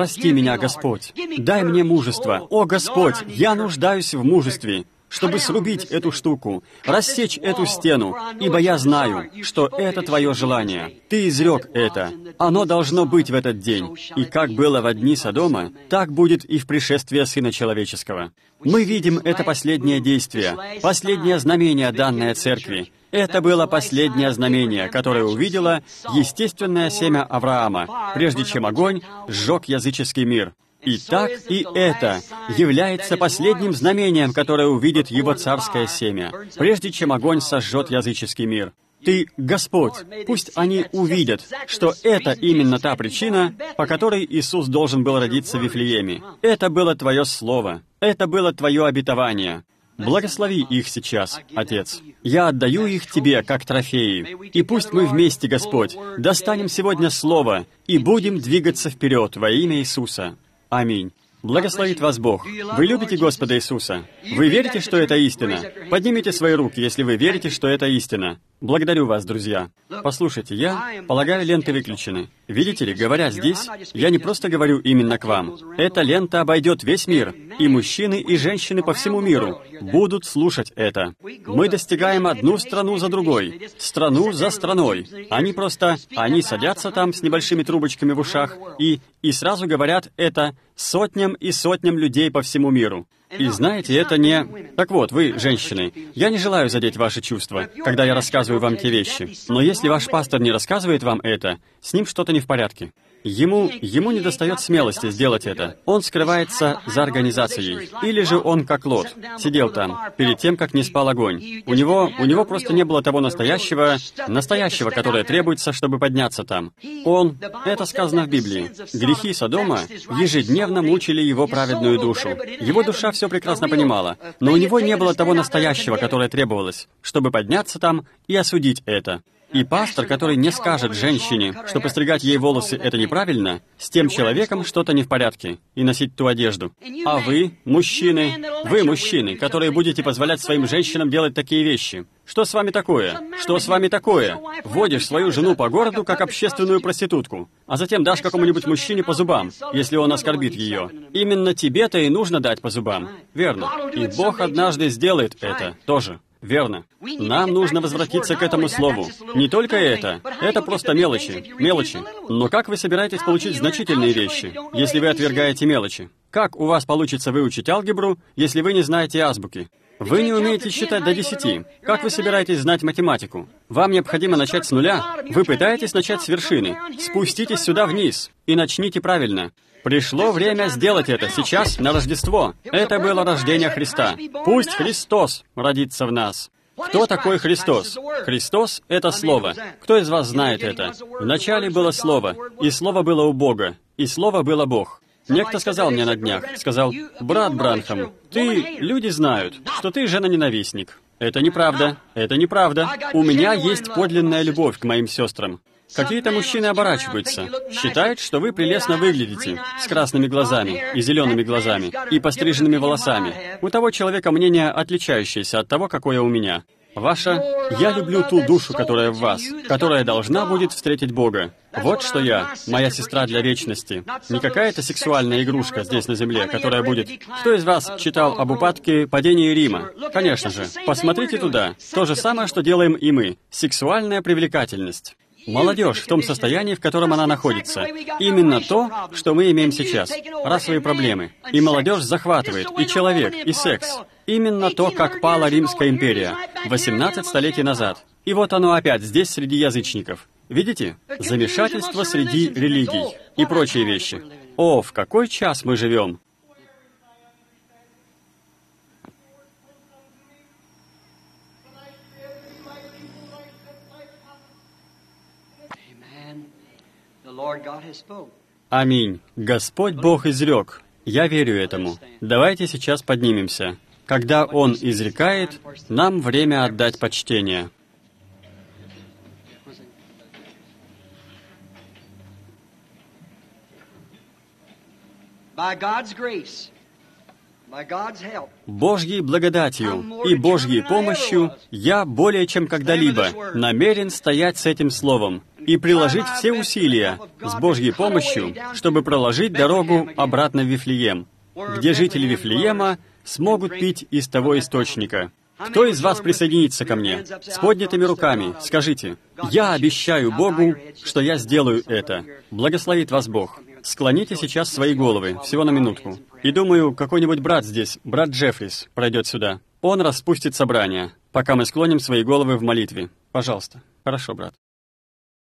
Господь. Дай мне мужество. О, Господь, я нуждаюсь в мужестве, чтобы срубить эту штуку, рассечь эту стену, ибо я знаю, что это Твое желание. Ты изрек это. Оно должно быть в этот день. И как было во дни Содома, так будет и в пришествии Сына Человеческого. Мы видим это последнее действие, последнее знамение, данное Церкви. Это было последнее знамение, которое увидело естественное семя Авраама, прежде чем огонь сжег языческий мир. Итак, и это является последним знамением, которое увидит его царское семя, прежде чем огонь сожжет языческий мир. Ты, Господь, пусть они увидят, что это именно та причина, по которой Иисус должен был родиться в Вифлееме. Это было Твое Слово, это было Твое обетование. Благослови их сейчас, Отец. Я отдаю их Тебе, как трофеи. И пусть мы вместе, Господь, достанем сегодня Слово и будем двигаться вперед во имя Иисуса. Аминь. Благословит вас Бог. Вы любите Господа Иисуса? Вы верите, что это истина? Поднимите свои руки, если вы верите, что это истина. Благодарю вас, друзья. Послушайте, я полагаю, ленты выключены. Видите ли, говоря здесь, я не просто говорю именно к вам. Эта лента обойдет весь мир, и мужчины, и женщины по всему миру будут слушать это. Мы достигаем одну страну за другой, страну за страной. Они садятся там с небольшими трубочками в ушах и сразу говорят это сотням и сотням людей по всему миру. И знаете, это не... Так вот, вы, женщины, я не желаю задеть ваши чувства, когда я рассказываю вам те вещи. Но если ваш пастор не рассказывает вам это, с ним что-то не в порядке. Ему недостает смелости сделать это. Он скрывается за организацией. Или же он, как Лот, сидел там, перед тем, как не спал огонь. У него просто не было того настоящего, которое требуется, чтобы подняться там. Это сказано в Библии. Грехи Содома ежедневно мучили его праведную душу. Его душа все прекрасно понимала, но у него не было того настоящего, которое требовалось, чтобы подняться там и осудить это. И пастор, который не скажет женщине, что постригать ей волосы — это неправильно, с тем человеком что-то не в порядке, и носить ту одежду. А вы, мужчины, которые будете позволять своим женщинам делать такие вещи. Что с вами такое? Что с вами такое? Водишь свою жену по городу, как общественную проститутку, а затем дашь какому-нибудь мужчине по зубам, если он оскорбит ее. Именно тебе-то и нужно дать по зубам. Верно. И Бог однажды сделает это тоже. Верно. Нам нужно возвратиться к этому слову. Не только это просто мелочи. Но как вы собираетесь получить значительные вещи, если вы отвергаете мелочи? Как у вас получится выучить алгебру, если вы не знаете азбуки? Вы не умеете считать до 10. Как вы собираетесь знать математику? Вам необходимо начать с нуля. Вы пытаетесь начать с вершины. Спуститесь сюда вниз и начните правильно. Пришло время сделать это сейчас, на Рождество. Это было рождение Христа. Пусть Христос родится в нас. Кто такой Христос? Христос — это Слово. Кто из вас знает это? Вначале было Слово, и Слово было у Бога, и Слово было Бог. Некто сказал мне на днях, сказал: «Брат Бранхам, люди знают, что ты женоненавистник». Это неправда, это неправда. У меня есть подлинная любовь к моим сестрам. Какие-то мужчины оборачиваются, считают, что вы прелестно выглядите, с красными глазами и зелеными глазами, и постриженными волосами. У того человека мнение отличающееся от того, какое у меня. Ваша «Я люблю ту душу, которая в вас, которая должна будет встретить Бога». Вот что я, моя сестра для вечности. Не какая-то сексуальная игрушка здесь на земле, которая будет... Кто из вас читал об упадке падения Рима? Конечно же. Посмотрите туда. То же самое, что делаем и мы. Сексуальная привлекательность. Молодежь в том состоянии, в котором она находится. Именно то, что мы имеем сейчас. Расовые проблемы. И молодежь захватывает, и человек, и секс. Именно то, как пала Римская империя 18 столетий назад. И вот оно опять здесь среди язычников. Видите? Замешательство среди религий и прочие вещи. О, в какой час мы живем! Аминь. Господь Бог изрек. Я верю этому. Давайте сейчас поднимемся. Когда Он изрекает, нам время отдать почтение. Божьей благодатью и Божьей помощью я более чем когда-либо намерен стоять с этим Словом и приложить все усилия с Божьей помощью, чтобы проложить дорогу обратно в Вифлеем, где жители Вифлеема смогут пить из того источника. Кто из вас присоединится ко мне? С поднятыми руками скажите: «Я обещаю Богу, что я сделаю это». Благословит вас Бог. Склоните сейчас свои головы, всего на минутку. И думаю, какой-нибудь брат здесь, брат Джеффрис, пройдет сюда. Он распустит собрание, пока мы склоним свои головы в молитве. Пожалуйста. Хорошо, брат.